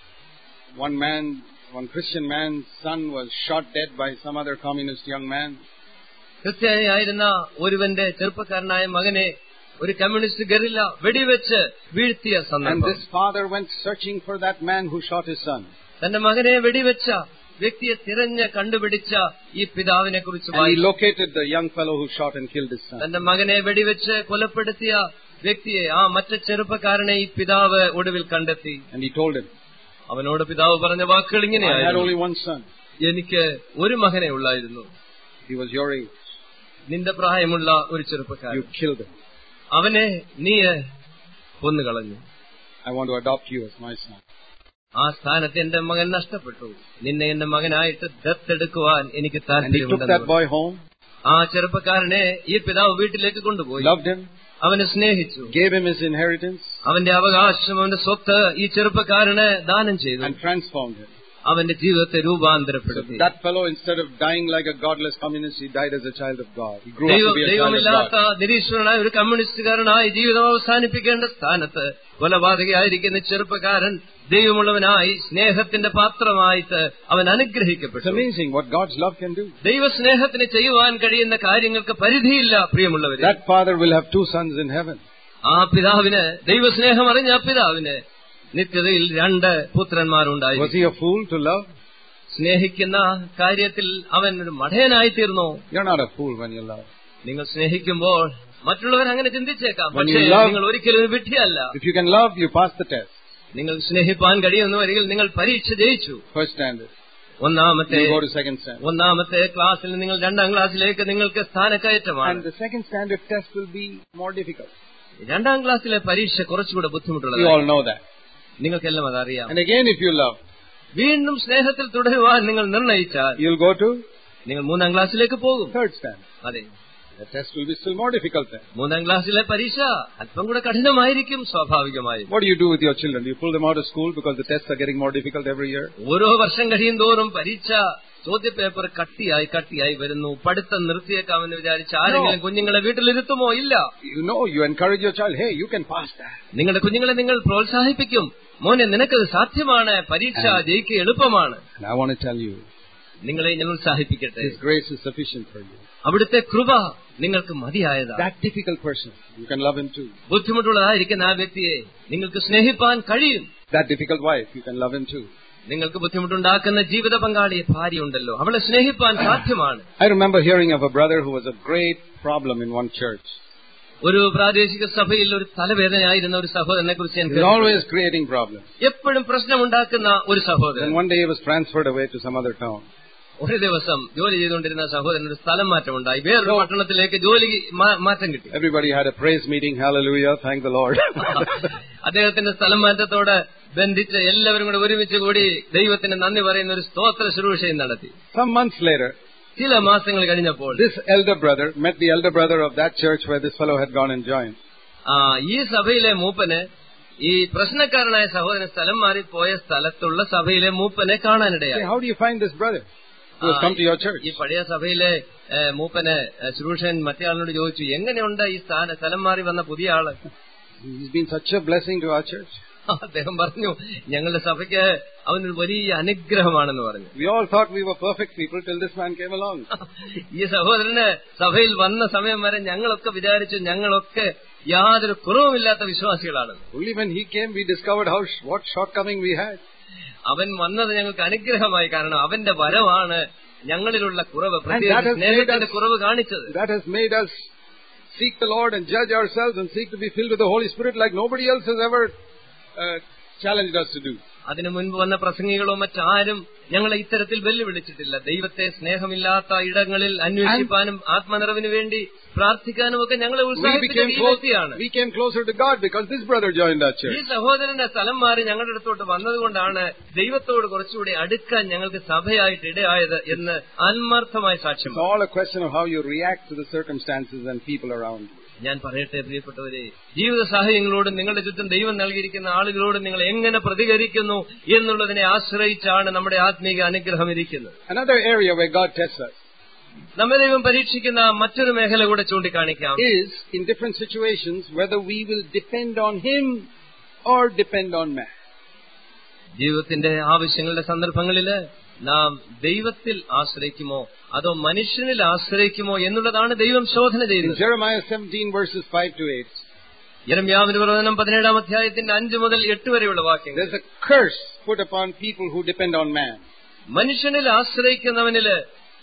one man, one Christian man's son was shot dead by some other communist young man. ക്രിസ്ത്യാനിയായിരുന്ന ഒരുവന്റെ ചെറുപ്പക്കാരനായ മകനെ ഒരു കമ്മ്യൂണിസ്റ്റ് ഗറില്ല വെടിവെച്ച് വീഴ്ത്തിയ സന്ദർഭം. And this father went searching for that man who shot his son. തന്റെ മകനെ വെടിവെച്ച വ്യക്തിയെ തിരഞ്ഞ് കണ്ടുപിടിച്ച ഈ പിതാവിനെ കുറിച്ച് he located the young fellow who shot and killed his son. തന്റെ മകനെ വെടിവെച്ച് കൊലപ്പെടുത്തിയ വ്യക്തിയെ, ആ മറ്റു ചെറുപ്പക്കാരനെ ഈ പിതാവ് ഒടുവിൽ കണ്ടെത്തി. And he told him, അവനോട് പിതാവ് പറഞ്ഞ വാക്കുകൾ ഇങ്ങനെയായിരുന്നു, I had only one son. എനിക്ക് ഒരു മകനെ ഉള്ളായിരുന്നു. He was your age. നിന്റെ പ്രായമുള്ള ഒരു ചെറുപ്പക്കാരൻ. You killed him. അവനെ നീ കൊന്നുകളഞ്ഞു. I want to adopt you as my son. ആ സ്ഥാനത്ത് എന്റെ മകൻ നഷ്ടപ്പെട്ടു. നിന്നെ എന്റെ മകനായിട്ട് ദത്തെടുക്കുവാൻ എനിക്ക് താല്പര്യമുണ്ട്. ആ ചെറുപ്പക്കാരനെ ഈ പിതാവ് വീട്ടിലേക്ക് കൊണ്ടുപോയി. Loved him. അവനെ സ്നേഹിച്ചു. Gave him his inheritance. അവന്റെ അവകാശം, അവന്റെ സ്വത്ത് ഈ ചെറുപ്പക്കാരന് ദാനം ചെയ്തു. And transformed him. അവന്റെ ജീവിതത്തെ രൂപാന്തരപ്പെടുത്തി. That fellow, instead of dying like a godless communist, he died as a child of God. He grew up to be a child of ദൈവമില്ലാത്ത നിരീശ്വരനായ ഒരു കമ്മ്യൂണിസ്റ്റുകാരനായി ജീവിതം അവസാനിപ്പിക്കേണ്ട സ്ഥാനത്ത് കൊലപാതകയായിരിക്കുന്ന ചെറുപ്പക്കാരൻ ദൈവമുള്ളവനായി സ്നേഹത്തിന്റെ പാത്രമായിട്ട് അവൻ അനുഗ്രഹിക്കപ്പെട്ടു. It's amazing what God's love can do. ദൈവസ്നേഹത്തിന് ചെയ്യുവാൻ കഴിയുന്ന കാര്യങ്ങൾക്ക് പരിധിയില്ല പ്രിയമുള്ളവരെ. That father will have two sons in heaven. ആ പിതാവിന്, ദൈവസ്നേഹം അറിഞ്ഞ ആ പിതാവിന് നിത്യതയിൽ രണ്ട് പുത്രന്മാരുണ്ടായി. Was he a fool to love? സ്നേഹിക്കുന്ന കാര്യത്തിൽ അവൻ ഒരു മഠയനായി തീർന്നോ? You're not a fool when you love. നിങ്ങൾ സ്നേഹിക്കുമ്പോൾ മറ്റുള്ളവർ അങ്ങനെ ചിന്തിച്ചേക്കാം, പക്ഷേ നിങ്ങൾ ഒരിക്കലും ഒരു വിഡ്ഢിയല്ല. If you can love, you pass the test. നിങ്ങൾ സ്നേഹിപ്പാൻ കഴിയുന്നവരിൽ നിങ്ങൾ പരീക്ഷ ജയിച്ചു. First standard. ഒന്നാമത്തെ You go to second standard. ഒന്നാമത്തെ ക്ലാസ്സിൽ നിങ്ങൾ രണ്ടാം ക്ലാസ്സിലേക്ക് നിങ്ങൾക്ക് സ്ഥാനക്കയറ്റമാണ്. And the second standard test will be more difficult. രണ്ടാം ക്ലാസ്സിലെ പരീക്ഷ കുറച്ചുകൂടെ ബുദ്ധിമുട്ടുള്ളത്. You all know that. നിങ്ങൾക്കെല്ലാം അതറിയാം. And again, if you love, വീണ്ടും സ്നേഹത്തിൽ തുടരുവാൻ നിങ്ങൾ നിർണയിച്ചാൽ you'll go to നിങ്ങൾ മൂന്നാം ക്ലാസ്സിലേക്ക് പോകും. third standard. അതെ, the test will be still more difficult then. മൂന്നാം ക്ലാസ്സിലെ പരീക്ഷ അല്പം കൂടെ കഠിനമായിരിക്കും സ്വാഭാവികമായി. What do you do with your children? You pull them out of school because the tests are getting more difficult every year? ഓരോ വർഷം കഴിയും തോറും പരീക്ഷ ചോദ്യപേപ്പർ കട്ടിയായി കട്ടിയായി വരുന്നു. പഠിത്തം നിർത്തിയേക്കാമെന്ന് വിചാരിച്ച് ആരെങ്കിലും കുഞ്ഞുങ്ങളെ വീട്ടിലിരുത്തുമോ? ഇല്ല. You know, you encourage your child, hey, you can pass that. നിങ്ങളുടെ കുഞ്ഞുങ്ങളെ നിങ്ങൾ പ്രോത്സാഹിപ്പിക്കും, മോനെ നിനക്കത് സാധ്യമാണ്, പരീക്ഷ ജയിക്കുക എളുപ്പമാണ്. And I want to tell you, നിങ്ങളെ ഞാൻ ഉത്സാഹിപ്പിക്കട്ടെ, His grace is sufficient for you. അവിടുത്തെ കൃപ നിങ്ങൾക്ക് മതിയായതാ. That difficult person, you can love him too. ബുദ്ധിമുട്ടുള്ളതായിരിക്കുന്ന ആ വ്യക്തിയെ നിങ്ങൾക്ക് സ്നേഹിപ്പാൻ കഴിയും. That difficult wife, you can love him too. നിങ്ങൾക്ക് ബുദ്ധിമുട്ടുണ്ടാക്കുന്ന ജീവിത പങ്കാളിയെ ഭാര്യയുണ്ടല്ലോ, അവളെ സ്നേഹിപ്പാൻ സാധ്യമാണ്. I remember hearing of a brother who was a great problem in one church. ഒരു പ്രാദേശിക സഭയിൽ ഒരു തലവേദനയായിരുന്ന ഒരു സഹോദരനെ കുറിച്ച് ഞാൻ കേട്ടു. Always creating problems. എപ്പോഴും പ്രശ്നമുണ്ടാക്കുന്ന ഒരു സഹോദരൻ. And one day he was transferred away to some other town. ഒരു ദിവസം ജോലി ചെയ്തുകൊണ്ടിരുന്ന സഹോദരൻ ഒരു സ്ഥലം മാറ്റം ഉണ്ടായി, വേറൊരു പട്ടണത്തിലേക്ക് ജോലി മാറ്റം കിട്ടി. Everybody had a praise meeting. Hallelujah, thank the Lord. അദ്ദേഹത്തിന്റെ സ്ഥലം മാറ്റത്തോട് ബന്ധിച്ച് എല്ലാവരും കൂടെ ഒരുമിച്ച് കൂടി ദൈവത്തിന് നന്ദി പറയുന്ന ഒരു സ്തോത്ര ശുശ്രൂഷയും നടത്തി. Some months later, ചില മാസങ്ങൾ കഴിഞ്ഞപ്പോൾ this elder brother met the elder brother of that church where this fellow had gone and joined. ആ ഈ സഭയിലെ മൂപ്പന് ഈ പ്രശ്നക്കാരനായ സഹോദരൻ സ്ഥലം മാറിപ്പോയ സ്ഥലത്തുള്ള സഭയിലെ മൂപ്പനെ കാണാനിടയായി. How do you find this brother who has come to your church? ഈ പഴയ സഭയിലെ മൂപ്പന് ശുശ്രൂഷൻ മറ്റേ ആളിനോട് ചോദിച്ചു, എങ്ങനെയുണ്ട് ഈ സ്ഥലം മാറി വന്ന പുതിയ ആള്? He's been such a blessing to our church. അദ്ദേഹം പറഞ്ഞു, ഞങ്ങളുടെ സഭയ്ക്ക് അവനൊരു വലിയ അനുഗ്രഹമാണെന്ന് പറഞ്ഞു. We all thought we were perfect people till this man came along. ഈ സഹോദരന് സഭയിൽ വന്ന സമയം വരെ ഞങ്ങളൊക്കെ വിചാരിച്ചു ഞങ്ങളൊക്കെ യാതൊരു കുറവുമില്ലാത്ത വിശ്വാസികളാണ്. Only when he came we discovered how what shortcoming we had. അവൻ വന്നത് ഞങ്ങൾക്ക് അനുഗ്രഹമായി, കാരണം അവന്റെ വരവാണ് ഞങ്ങളിലുള്ള കുറവ്, പ്രത്യേകിച്ച് സ്നേഹത്തിന്റെ കുറവ് കാണിച്ചത്. That has made us seek the Lord and judge ourselves and seek to be filled with the Holy Spirit like nobody else has ever uh, challenged us to do. അതിനു മുൻപ് വന്ന പ്രസംഗികളോ മറ്റാരും ഞങ്ങളെ ഇത്തരത്തിൽ വെല്ലുവിളിച്ചിട്ടില്ല. ദൈവത്തെ സ്നേഹമില്ലാത്ത ഇടങ്ങളിൽ അന്വേഷിപ്പാനും ആത്മനിറവിനു വേണ്ടി പ്രാർത്ഥിക്കാനും ഒക്കെ ഞങ്ങളെ ഉത്സാഹിപ്പിച്ച ഈ വ്യക്തിയാണ്. ഈ സഹോദരന്റെ സ്ഥലം മാറി ഞങ്ങളുടെ അടുത്തോട്ട് വന്നതുകൊണ്ടാണ് ദൈവത്തോട് കുറച്ചുകൂടി അടുക്കാൻ ഞങ്ങൾക്ക് സഭയായിട്ട് ഇടയായത് എന്ന് ആത്മാർത്ഥമായ സാക്ഷ്യം. ഞാൻ പറയട്ടെ പ്രിയപ്പെട്ടവരെ, ജീവിത സാഹചര്യങ്ങളോടും നിങ്ങളുടെ ചുറ്റും ദൈവം നൽകിയിരിക്കുന്ന ആളുകളോടും നിങ്ങൾ എങ്ങനെ പ്രതികരിക്കുന്നു എന്നുള്ളതിനെ ആശ്രയിച്ചാണ് നമ്മുടെ ആത്മീക അനുഗ്രഹം ഇരിക്കുന്നത്. Another area where God tests us നമ്മെ ദൈവം പരീക്ഷിക്കുന്ന മറ്റൊരു മേഖല കൂടെ ചൂണ്ടിക്കാണിക്കാം. is in different situations whether we will depend on Him or depend on man. ജീവിതത്തിന്റെ ആവശ്യങ്ങളുടെ സന്ദർഭങ്ങളില് നാം ദൈവത്തിൽ ആശ്രയിക്കുമോ അതോ മനുഷ്യനിൽ ആശ്രയിക്കുമോ എന്നുള്ളതാണ് ദൈവം ശോധന ചെയ്യുന്നത്. Jeremiah seventeen verses five to eight. യിരെമ്യാവിന്റെ പ്രവചനം പതിനേഴാം അധ്യായത്തിന്റെ അഞ്ച് മുതൽ എട്ട് വരെയുള്ള വാക്യങ്ങൾ. There's a curse put upon people who depend on man. മനുഷ്യനിൽ ആശ്രയിക്കുന്നവനില്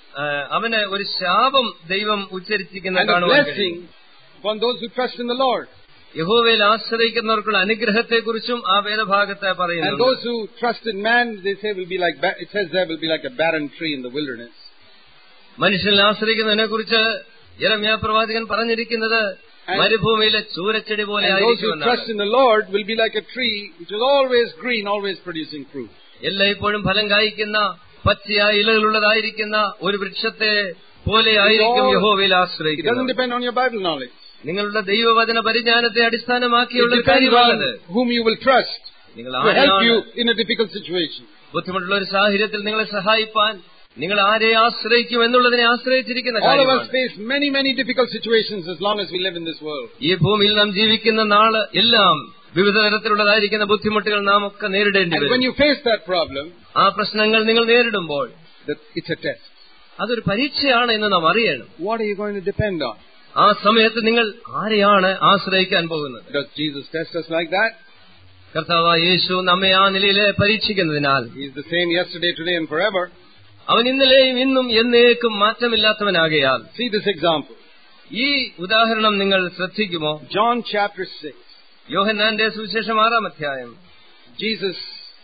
അവന് ഒരു ശാപം ദൈവം ഉച്ചരിച്ചിരിക്കുന്ന കാണുവാൻ കഴിയും. upon those who trust in the Lord. യഹോവയിൽ ആശ്രയിക്കുന്നവർക്കുള്ള അനുഗ്രഹത്തെക്കുറിച്ചും ആ വേദഭാഗത്തെ പറയുന്നു. And those who trust in man, they say will be like, it says there will be like a barren tree in the wilderness. മനുഷ്യനിൽ ആശ്രയിക്കുന്നതിനെ കുറിച്ച് യിരെമ്യാ പ്രവാചകൻ പറഞ്ഞിരിക്കുന്നത് മരുഭൂമിയിലെ ചൂരച്ചെടി പോലെ ആയിരിക്കുമെന്നാണ്. Those who trust in the Lord will be like a tree which is always green, always producing fruit. എല്ലായ്പ്പോഴും ഫലം കായ്ക്കുന്ന പച്ചയായ ഇലകളുള്ളതായിരിക്കുന്ന ഒരു വൃക്ഷത്തെ പോലെ ആയിരിക്കും യഹോവയിൽ ആശ്രയിക്കുന്നത്. It doesn't depend on your Bible knowledge. നിങ്ങളുടെ ദൈവവചന പരിജ്ഞാനത്തെ അടിസ്ഥാനമാക്കിയുള്ള കാര്യമാണത്. Whom you will trust നിങ്ങൾ to help you in a difficult situation. ബുദ്ധിമുട്ടുള്ള ഒരു സാഹചര്യത്തിൽ നിങ്ങളെ സഹായിപ്പാൻ നിങ്ങൾ ആരെ ആശ്രയിക്കും എന്നുള്ളതിനെ ആശ്രയിച്ചിരിക്കുന്ന കാര്യമാണ്. All of us face many many difficult situations as long as we live in this world. ഈ ഭൂമിയിൽ നാം ജീവിക്കുന്ന നാള് എല്ലാം വിവിധ തരത്തിലുള്ളതായിരിക്കുന്ന ബുദ്ധിമുട്ടുകൾ നാം ഒക്കെ നേരിടേണ്ടി വരും. And when you face that problem, ആ പ്രശ്നങ്ങൾ നിങ്ങൾ നേരിടുമ്പോൾ it's a test. അതൊരു പരീക്ഷയാണ് എന്ന് നാം അറിയണം. What are you going to depend on? ആ സമയത്ത് നിങ്ങൾ ആരെയാണ് ആശ്രയിക്കാൻ പോകുന്നത്? Does Jesus test us like that? കർത്താവായ യേശു നമ്മെ ആ നിലയിൽ പരീക്ഷിക്കുന്നതിനാൽ He is the same yesterday, today and forever. അവൻ ഇന്നലെയും ഇന്നും എന്നേക്കും മാറ്റമില്ലാത്തവനാകയാൽ. See this example. ഈ ഉദാഹരണം നിങ്ങൾ ശ്രദ്ധിക്കുമോ? John chapter six. യോഹന്നാന്റെ സുവിശേഷം ആറാം അധ്യായം. Jesus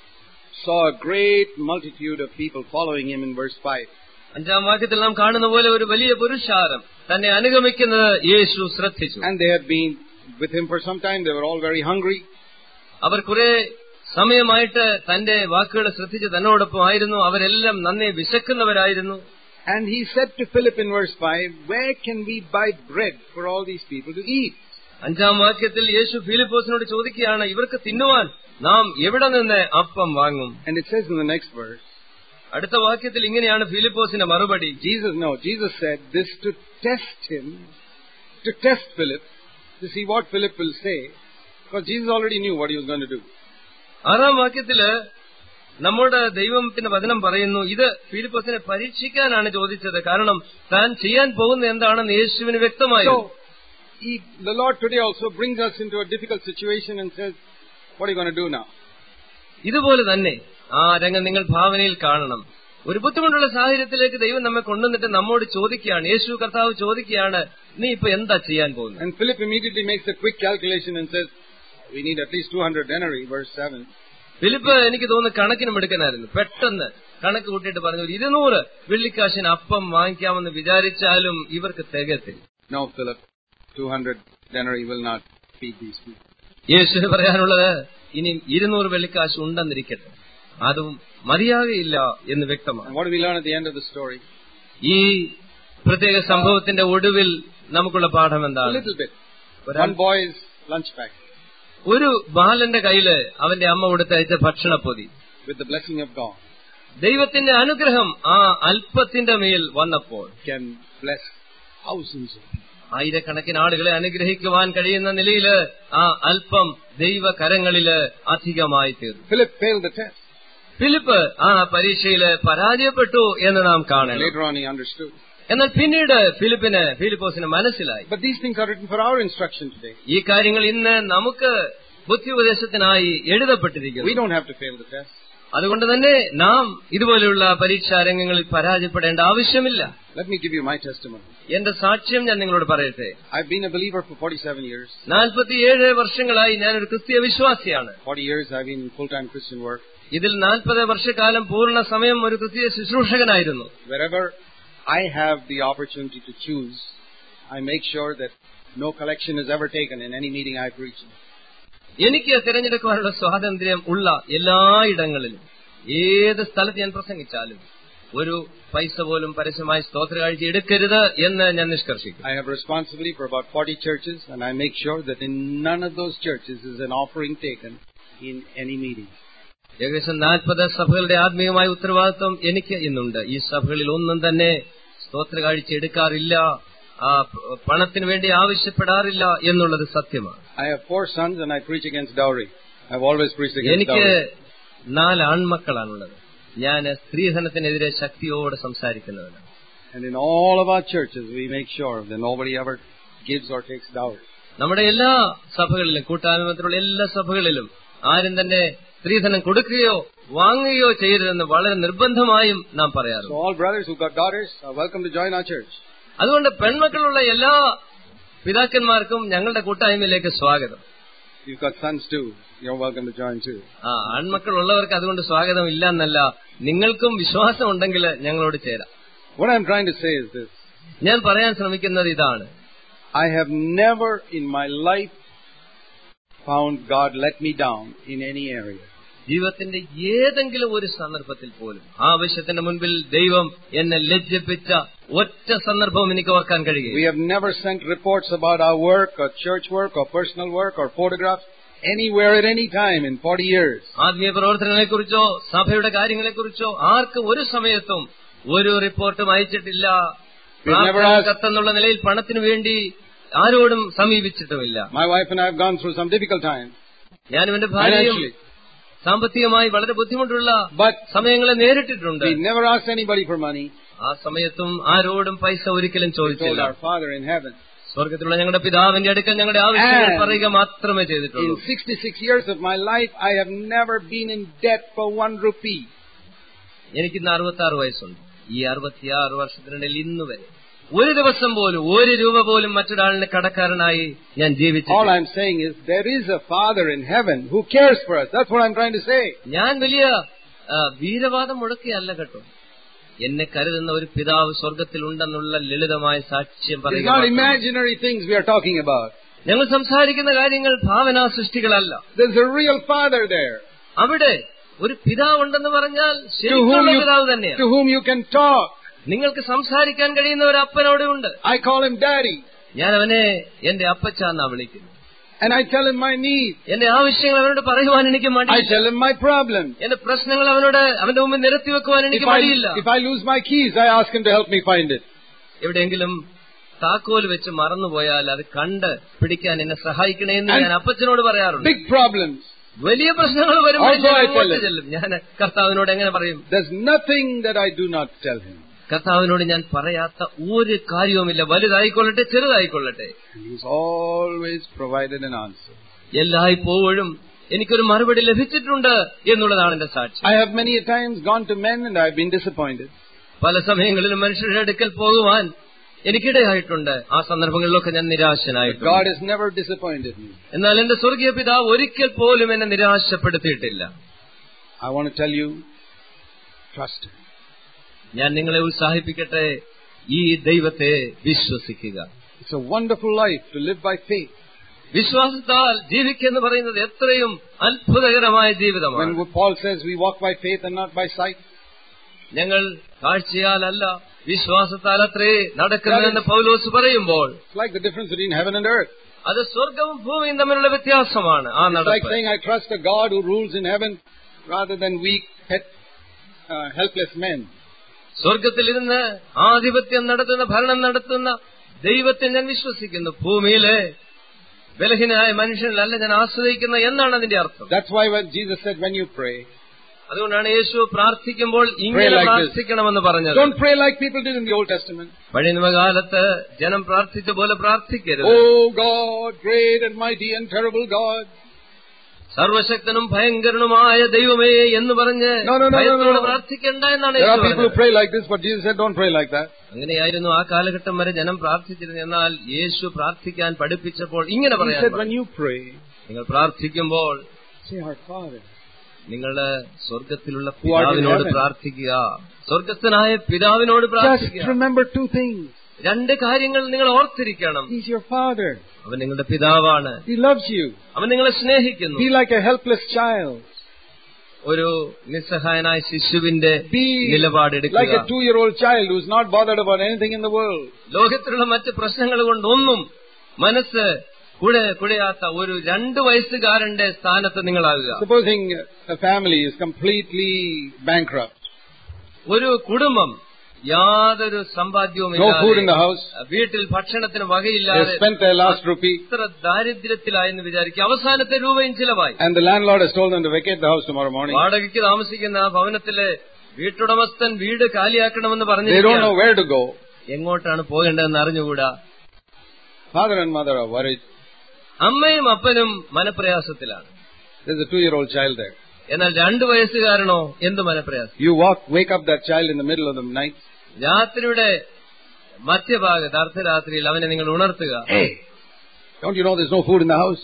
saw a great multitude of people following him in verse five. അഞ്ചാം വാക്യത്തിൽ നാം കാണുന്ന പോലെ ഒരു വലിയ പുരുഷാരം തന്നെ അനുഗമിക്കുന്നത് യേശു ശ്രദ്ധിച്ചു. And they had been with him for some time. They were all very hungry. അവർ കുറെ സമയമായിട്ട് തന്റെ വാക്കുകൾ ശ്രദ്ധിച്ച് തന്നോടൊപ്പം ആയിരുന്നു. അവരെല്ലാം നന്നേ വിശക്കുന്നവരായിരുന്നു. And he said to Philip in verse five, where can we buy bread for all these people to eat? അഞ്ചാം വാക്യത്തിൽ യേശു ഫിലിപ്പോസിനോട് ചോദിക്കുകയാണ്, ഇവർക്ക് തിന്നുവാൻ നാം എവിടെ നിന്ന് അപ്പം വാങ്ങും? And it says in the next verse, അടുത്ത വാക്യത്തിൽ ഇങ്ങനെയാണ് ഫിലിപ്പോസിന്റെ മറുപടി. Jesus no, Jesus said this to test him, to test Philip, to see what Philip will say, because Jesus already knew what he was going to do. ആറാം വാക്യത്തില് നമ്മുടെ ദൈവത്തിന്റെ വചനം പറയുന്നു, ഇത് ഫിലിപ്പോസിനെ പരീക്ഷിക്കാനാണ് ചോദിച്ചത്. കാരണം താൻ ചെയ്യാൻ പോകുന്ന എന്താണെന്ന് യേശുവിന് വ്യക്തമായി. So he, the Lord today also brings us into a difficult situation and says, what are you going to do now? ഇതുപോലെ തന്നെ ആ രംഗം നിങ്ങൾ ഭാവനയിൽ കാണണം. ഒരു ബുദ്ധിമുട്ടുള്ള സാഹചര്യത്തിലേക്ക് ദൈവം നമ്മെ കൊണ്ടുവന്നിട്ട് നമ്മോട് ചോദിക്കുകയാണ്, യേശു കർത്താവ് ചോദിക്കുകയാണ്, നീ ഇപ്പൊ എന്താ ചെയ്യാൻ പോകുന്നത്? And Philip immediately makes a quick calculation and says, we need at least two hundred denarii, verse seven. Philip എനിക്ക് തോന്നുന്നു കണക്കിന് മിടുക്കനായിരുന്നു. പെട്ടെന്ന് കണക്ക് കൂട്ടിയിട്ട് പറഞ്ഞു, ഇരുന്നൂറ് വെള്ളിക്കാശിന് അപ്പം വാങ്ങിക്കാമെന്ന് വിചാരിച്ചാലും ഇവർക്ക് തികത്തില്ല. No, Philip, two hundred denarii will not feed these people. യേശുവിന് പറയാനുള്ളത്, ഇനി ഇരുന്നൂറ് വെള്ളിക്കാശ് ഉണ്ടെന്നിരിക്കട്ടെ, അതും മതിയാകയില്ല എന്ന് വ്യക്തമാണ്. What do we learn at the end of the story? ഈ പ്രത്യേക സംഭവത്തിന്റെ ഒടുവിൽ നമുക്കുള്ള പാഠം എന്താണ്? A little bit. One boy's lunch pack. ഒരു ബാലന്റെ കയ്യില് അവന്റെ അമ്മ കൊടുത്തയച്ച ഭക്ഷണപ്പൊതി. With the blessing of God. ദൈവത്തിന്റെ അനുഗ്രഹം ആ അല്പത്തിന്റെ മേൽ വന്നപ്പോൾ can bless thousands of people. ആയിരക്കണക്കിന് ആളുകളെ അനുഗ്രഹിക്കുവാൻ കഴിയുന്ന നിലയിൽ ആ അല്പം ദൈവകരങ്ങളില് അധികമായി തീർന്നു. Philip failed the test. Philip ആ പരീക്ഷയില് പരാജയപ്പെട്ടു എന്ന് നാം കാണണം. Later on he understood. എന്നാൽ പിന്നീട് ഫിലിപ്പിന് ഫിലിപ്പോസിന് മനസ്സിലായി. But these things are written for our instruction today. ഈ കാര്യങ്ങൾ ഇന്ന് നമുക്ക് ബുദ്ധിയുപദേശത്തിനായി എഴുതപ്പെട്ടിരിക്കുന്നു. We don't have to fail the test. അതുകൊണ്ട് തന്നെ നാം ഇതുപോലെയുള്ള പരീക്ഷാരംഗങ്ങളിൽ പരാജയപ്പെടേണ്ട ആവശ്യമില്ല. Let me give you my testimony. എന്റെ സാക്ഷ്യം ഞാൻ നിങ്ങളോട് പറയട്ടെ. I've been a believer for forty-seven years. നാൽപ്പത്തിയേഴ് വർഷങ്ങളായി ഞാൻ ഒരു ക്രിസ്തീയ വിശ്വാസിയാണ്. forty years I've been in full-time Christian work. ഇതിൽ നാൽപ്പത് വർഷക്കാലം പൂർണ്ണ സമയം ഒരു ക്രിസ്തീയ ശുശ്രൂഷകനായിരുന്നു. Wherever I have the opportunity to choose, I make sure that no collection is ever taken in any meeting I preach in. എനിക്ക് തിരഞ്ഞെടുക്കുവാനുള്ള സ്വാതന്ത്ര്യം ഉള്ള എല്ലായിടങ്ങളിലും ഏത് സ്ഥലത്ത് ഞാൻ പ്രസംഗിച്ചാലും ഒരു പൈസ പോലും പരസ്യമായി സ്തോത്രകാഴ്ച എടുക്കരുത് എന്ന് ഞാൻ നിഷ്കർഷിക്കും. I have responsibility for about forty churches, and I make sure that in none of those churches is an offering taken in any meeting. ഏകദേശം നാൽപ്പത് സഭകളുടെ ആത്മീയമായ ഉത്തരവാദിത്വം എനിക്ക് ഇന്നുണ്ട്. ഈ സഭകളിൽ ഒന്നും തന്നെ സ്തോത്രകാഴ്ച എടുക്കാറില്ല, ആ പണത്തിന് വേണ്ടി ആവശ്യപ്പെടാറില്ല എന്നുള്ളത് സത്യമാണ്. I have four sons and I preach against dowry. I have always preached against എനിക്ക് dowry. നാല് ആൺമക്കളാണുള്ളത്. ഞാൻ സ്ത്രീധനത്തിനെതിരെ ശക്തിയോടെ സംസാരിക്കുന്നവനാണ്. And in all of our churches we make sure that nobody ever gives or takes dowry. നമ്മുടെ എല്ലാ സഭകളിലും, കൂട്ടായ്മത്തിലുള്ള എല്ലാ സഭകളിലും ആരും തന്നെ സ്ത്രീധനം കൊടുക്കുകയോ വാങ്ങുകയോ ചെയ്യരുതെന്ന് വളരെ നിർബന്ധമായും നാം പറയാറുണ്ട്. So all brothers who got daughters are welcome to join our church. അതുകൊണ്ട് പെൺമക്കളുള്ള എല്ലാ പിതാക്കന്മാർക്കും ഞങ്ങളുടെ കൂട്ടായ്മയിലേക്ക് സ്വാഗതം. You've got sons too. You're welcome to join too. ആ ആൺമക്കളുള്ളവർക്ക് അതുകൊണ്ട് സ്വാഗതം ഇല്ല എന്നല്ല, നിങ്ങൾക്കും വിശ്വാസം ഉണ്ടെങ്കിൽ ഞങ്ങളോട് ചേരാം. What I'm trying to say is this. ഞാൻ പറയാൻ ശ്രമിക്കുന്നത് ഇതാണ്. I have never in my life found God let me down in any area. ജീവിതത്തിന്റെ ഏതെങ്കിലും ഒരു സന്ദർഭത്തിൽ പോലും ആവശ്യത്തിന്റെ മുൻപിൽ ദൈവം എന്നെ ലജ്ജിപ്പിച്ച ഒറ്റ സന്ദർഭവും എനിക്ക് ഓർക്കാൻ കഴിയും. We have never sent reports about our work or church work or personal work or photographs anywhere at any time in forty years. ആത്മീയ പ്രവർത്തനങ്ങളെക്കുറിച്ചോ സഭയുടെ കാര്യങ്ങളെക്കുറിച്ചോ ആർക്കും ഒരു സമയത്തും ഒരു റിപ്പോർട്ടും അയച്ചിട്ടില്ല. കത്തെന്നുള്ള നിലയിൽ പണത്തിനു വേണ്ടി ആരോടും സമീപിച്ചിട്ടുമില്ല. My wife and I have gone through some difficult times. ഞാനും എന്റെ ഭാര്യയും സാമ്പത്തികമായി വളരെ ബുദ്ധിമുട്ടുള്ള സമയങ്ങളെ നേരിട്ടിട്ടുണ്ട്. We never asked anybody for money. ആ സമയത്തും ആരോടും പൈസ ഒരിക്കലും ചോദിച്ചില്ല. Our Father in heaven. സ്വർഗത്തിലുള്ള ഞങ്ങളുടെ പിതാവിന്റെ അടുക്കൽ ഞങ്ങളുടെ ആവശ്യങ്ങൾ പറയുക മാത്രമേ ചെയ്തിട്ടുള്ളൂ. In sixty-six years of my life I have never been in debt for one rupee. എനിക്കിന്ന് അറുപത്താറ് വയസ്സുണ്ട്. ഈ അറുപത്തിയാറ് വർഷത്തിനിടയിൽ ഇന്ന് വരെ ഒരു ദിവസം പോലും ഒരു രൂപ പോലും മറ്റൊരാളിന് കടക്കാരനായി ഞാൻ ജീവിച്ചു. All I'm saying is there is a Father in heaven who cares for us. That's what I'm trying to say. ഞാൻ വലിയ വീരവാദം മുടക്കിയല്ല കേട്ടോ. എന്നെ കരുതുന്ന ഒരു പിതാവ് സ്വർഗത്തിലുണ്ടെന്നുള്ള ലളിതമായ സാക്ഷ്യം പറയുക. It's not imaginary things we are talking about. ഞങ്ങൾ സംസാരിക്കുന്ന കാര്യങ്ങൾ ഭാവനാ സൃഷ്ടികളല്ല. There's a real Father there. അവിടെ ഒരു പിതാവുണ്ടെന്ന് പറഞ്ഞാൽ ശരിക്കുള്ള പിതാവ് തന്നെയാണ്. To whom you can talk. നിങ്ങൾക്ക് സംസാരിക്കാൻ കഴിയുന്ന ഒരു അപ്പനവിടെ ഉണ്ട്. I call him Daddy. ഞാൻ അവനെ എന്റെ അപ്പച്ച എന്നാ വിളിക്കുന്നു. And I tell him my needs. എന്റെ ആവശ്യങ്ങൾ അവനോട് പറയുവാൻ എനിക്ക് മടിയില്ല. I tell him my problems. എന്റെ പ്രശ്നങ്ങൾ അവനോട് അവന്റെ മുമ്പിൽ നിരത്തി വെക്കുവാൻ എനിക്ക് മടിയില്ല. If I lose my keys, I ask him to help me find it. എവിടെയെങ്കിലും താക്കോൽ വെച്ച് മറന്നുപോയാൽ അത് കണ്ട് പിടിക്കാൻ എന്നെ സഹായിക്കണേ എന്ന് ഞാൻ അപ്പച്ചനോട് പറയാറുണ്ട്. Big problems. വലിയ പ്രശ്നങ്ങൾ വരുമ്പോൾ ചെല്ലും. ഞാൻ കർത്താവിനോട് എങ്ങനെ പറയും? There's nothing that I do not tell him. കർത്താവിനോട് ഞാൻ പറയാത്ത ഒരു കാര്യവുമില്ല, വലുതായിക്കൊള്ളട്ടെ ചെറുതായിക്കൊള്ളട്ടെ. He's always provided an answer. എല്ലായ്പ്പോഴും എനിക്കൊരു മറുപടി ലഭിച്ചിട്ടുണ്ട് എന്നുള്ളതാണ് എന്റെ സാക്ഷ്യം. I have many times gone to men and I've been disappointed. പല സമയങ്ങളിലും മനുഷ്യരുടെ അടുക്കൽ പോകുവാൻ എനിക്കിടയായിട്ടുണ്ട്. ആ സന്ദർഭങ്ങളിലൊക്കെ ഞാൻ നിരാശനായിട്ടുണ്ട്. God has never disappointed me. എന്നാൽ എന്റെ സ്വർഗീയ പിതാവ് ഒരിക്കൽ പോലും എന്നെ നിരാശപ്പെടുത്തിയിട്ടില്ല. I want to tell you, trust him. ഞാൻ നിങ്ങളെ ഉത്സാഹിപ്പിക്കട്ടെ, ഈ ദൈവത്തെ വിശ്വസിക്കുക. It's a wonderful life to live by faith. വിശ്വാസത്താൽ ജീവിക്കെന്ന് പറയുന്നത് എത്രയും അത്ഭുതകരമായ ജീവിതമാണ്. When Paul says we walk by faith and not by sight, ഞങ്ങൾ കാഴ്ചയാലല്ല വിശ്വാസത്താൽ അത്രേ നടക്കുന്നതെന്ന് പൗലോസ് പറയുമ്പോൾ, it's like the difference between heaven and earth. അത് സ്വർഗവും ഭൂമിയും തമ്മിലുള്ള വ്യത്യാസമാണ്. ആ നടപ്പ്. It's like saying I trust a God who rules in heaven rather than weak, pet, uh, helpless men. സ്വർഗത്തിലിരുന്ന് ആധിപത്യം നടത്തുന്ന, ഭരണം നടത്തുന്ന ദൈവത്തെ ഞാൻ വിശ്വസിക്കുന്നു, ഭൂമിയിലെ ബലഹീനനായ മനുഷ്യനിലല്ല ഞാൻ ആശ്രയിക്കുന്ന എന്നാണ് അതിന്റെ അർത്ഥം. That's why when Jesus said when you pray, അതുകൊണ്ടാണ് യേശു പ്രാർത്ഥിക്കുമ്പോൾ ഇങ്ങനെ പ്രാർത്ഥിക്കണമെന്ന് പറഞ്ഞത്. Don't pray like people did in the Old Testament. പഴയ നിയമകാലത്ത് ജനം പ്രാർത്ഥിച്ച പോലെ പ്രാർത്ഥിക്കരുത്. Oh God, great and mighty and terrible God. സർവശക്തനും ഭയങ്കരനുമായ ദൈവമേ എന്ന് പറഞ്ഞ് ഭയത്തോടെ പ്രാർത്ഥിക്കേണ്ട എന്നാണ് യേശു പറഞ്ഞത്. There are people who pray like this, but Jesus said don't pray like that. അങ്ങനെയായിരുന്നു ആ കാലഘട്ടം വരെ ജനം പ്രാർത്ഥിച്ചിരുന്നു. എന്നാൽ യേശു പ്രാർത്ഥിക്കാൻ പഠിപ്പിച്ചപ്പോൾ ഇങ്ങനെ പറയാൻ, when you pray, നിങ്ങൾ പ്രാർത്ഥിക്കുമ്പോൾ say our Father. നിങ്ങളുടെ സ്വർഗത്തിലുള്ള പിതാവിനോട് പ്രാർത്ഥിക്കുക. സ്വർഗസ്ഥനായ പിതാവിനോട് പ്രാർത്ഥിക്കുക. Just remember two things. രണ്ട് കാര്യങ്ങൾ നിങ്ങൾ ഓർത്തിരിക്കണം. He's your father. അവൻ നിങ്ങളുടെ പിതാവാണ്. He loves you. അവൻ നിങ്ങളെ സ്നേഹിക്കുന്നു. Be like a helpless child. ഒരു നിസ്സഹായനായ ശിശുവിന്റെ നിലപാടെടുക്കുക. Like a two-year-old child who's not bothered about anything in the world. ലോകത്തിലുള്ള മറ്റ് പ്രശ്നങ്ങൾ കൊണ്ടൊന്നും മനസ്സ് കൂടെ കുടയാത്ത ഒരു രണ്ടു വയസ്സുകാരന്റെ സ്ഥാനത്ത് നിങ്ങളാകുക. Supposing a family is completely bankrupt. ഒരു കുടുംബം യാതൊരു സമ്പാദ്യവുമില്ലാതെ, വീട്ടിൽ ഭക്ഷണത്തിന് വകയില്ലാതെ ഇത്ര ദാരിദ്ര്യത്തിലായെന്ന് വിചാരിക്കുക. അവസാനത്തെ രൂപയും ചിലവായി. വാടകയ്ക്ക് താമസിക്കുന്ന ആ ഭവനത്തിലെ വീട്ടുടമസ്ഥൻ വീട് കാലിയാക്കണമെന്ന് പറഞ്ഞു. എങ്ങോട്ടാണ് പോകേണ്ടതെന്ന് അറിഞ്ഞുകൂടാ. Father and mother are worried. അമ്മയും അപ്പനും മനപ്രയാസത്തിലാണ്. There's a two-year-old child there. എന്നാൽ രണ്ടു വയസ്സുകാരനോ എന്ത് മനപ്രയാസം. You walk, wake up that child in the middle of the night. രാത്രിയുടെ മധ്യഭാഗത്ത് അർദ്ധരാത്രിയിൽ അവനെ നിങ്ങൾ ഉണർത്തുക. Hey, don't you know there's no food in the house?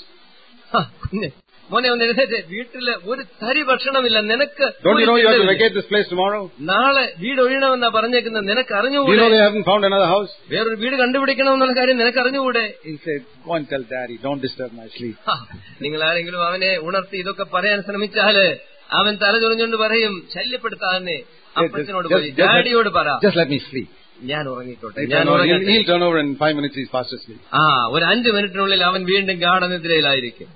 മോനെ ഒന്ന് എഴുന്നേറ്റ്, വീട്ടില് ഒരു തരി ഭക്ഷണമില്ല, നിനക്ക് Don't you know you have to vacate this place tomorrow? നാളെ വീട് ഒഴിയണമെന്നാ പറഞ്ഞേക്കുന്നത്, നിനക്ക് അറിഞ്ഞുകൂടെ? You know they haven't found another house? വേറൊരു വീട് കണ്ടുപിടിക്കണമെന്നുള്ള കാര്യം നിനക്ക് അറിഞ്ഞുകൂടെ? He said, go and tell daddy, don't disturb my sleep. നിങ്ങൾ ആരെങ്കിലും അവനെ ഉണർത്തി ഇതൊക്കെ പറയാൻ ശ്രമിച്ചാല് അവൻ തലചൊറിഞ്ഞുകൊണ്ട് പറയും, ശല്യപ്പെടുത്താതെ അപ്പച്ചനോട് പോയി ഡാഡിയോട് പറ, just let me sleep. ഞാൻ ഉറങ്ങിക്കോട്ടെ. He'll turn over in five minutes, he's fast asleep. ആ ഒരു അഞ്ചു മിനിറ്റിനുള്ളിൽ അവൻ വീണ്ടും ഗാഠനിദ്രയിലായിരിക്കും.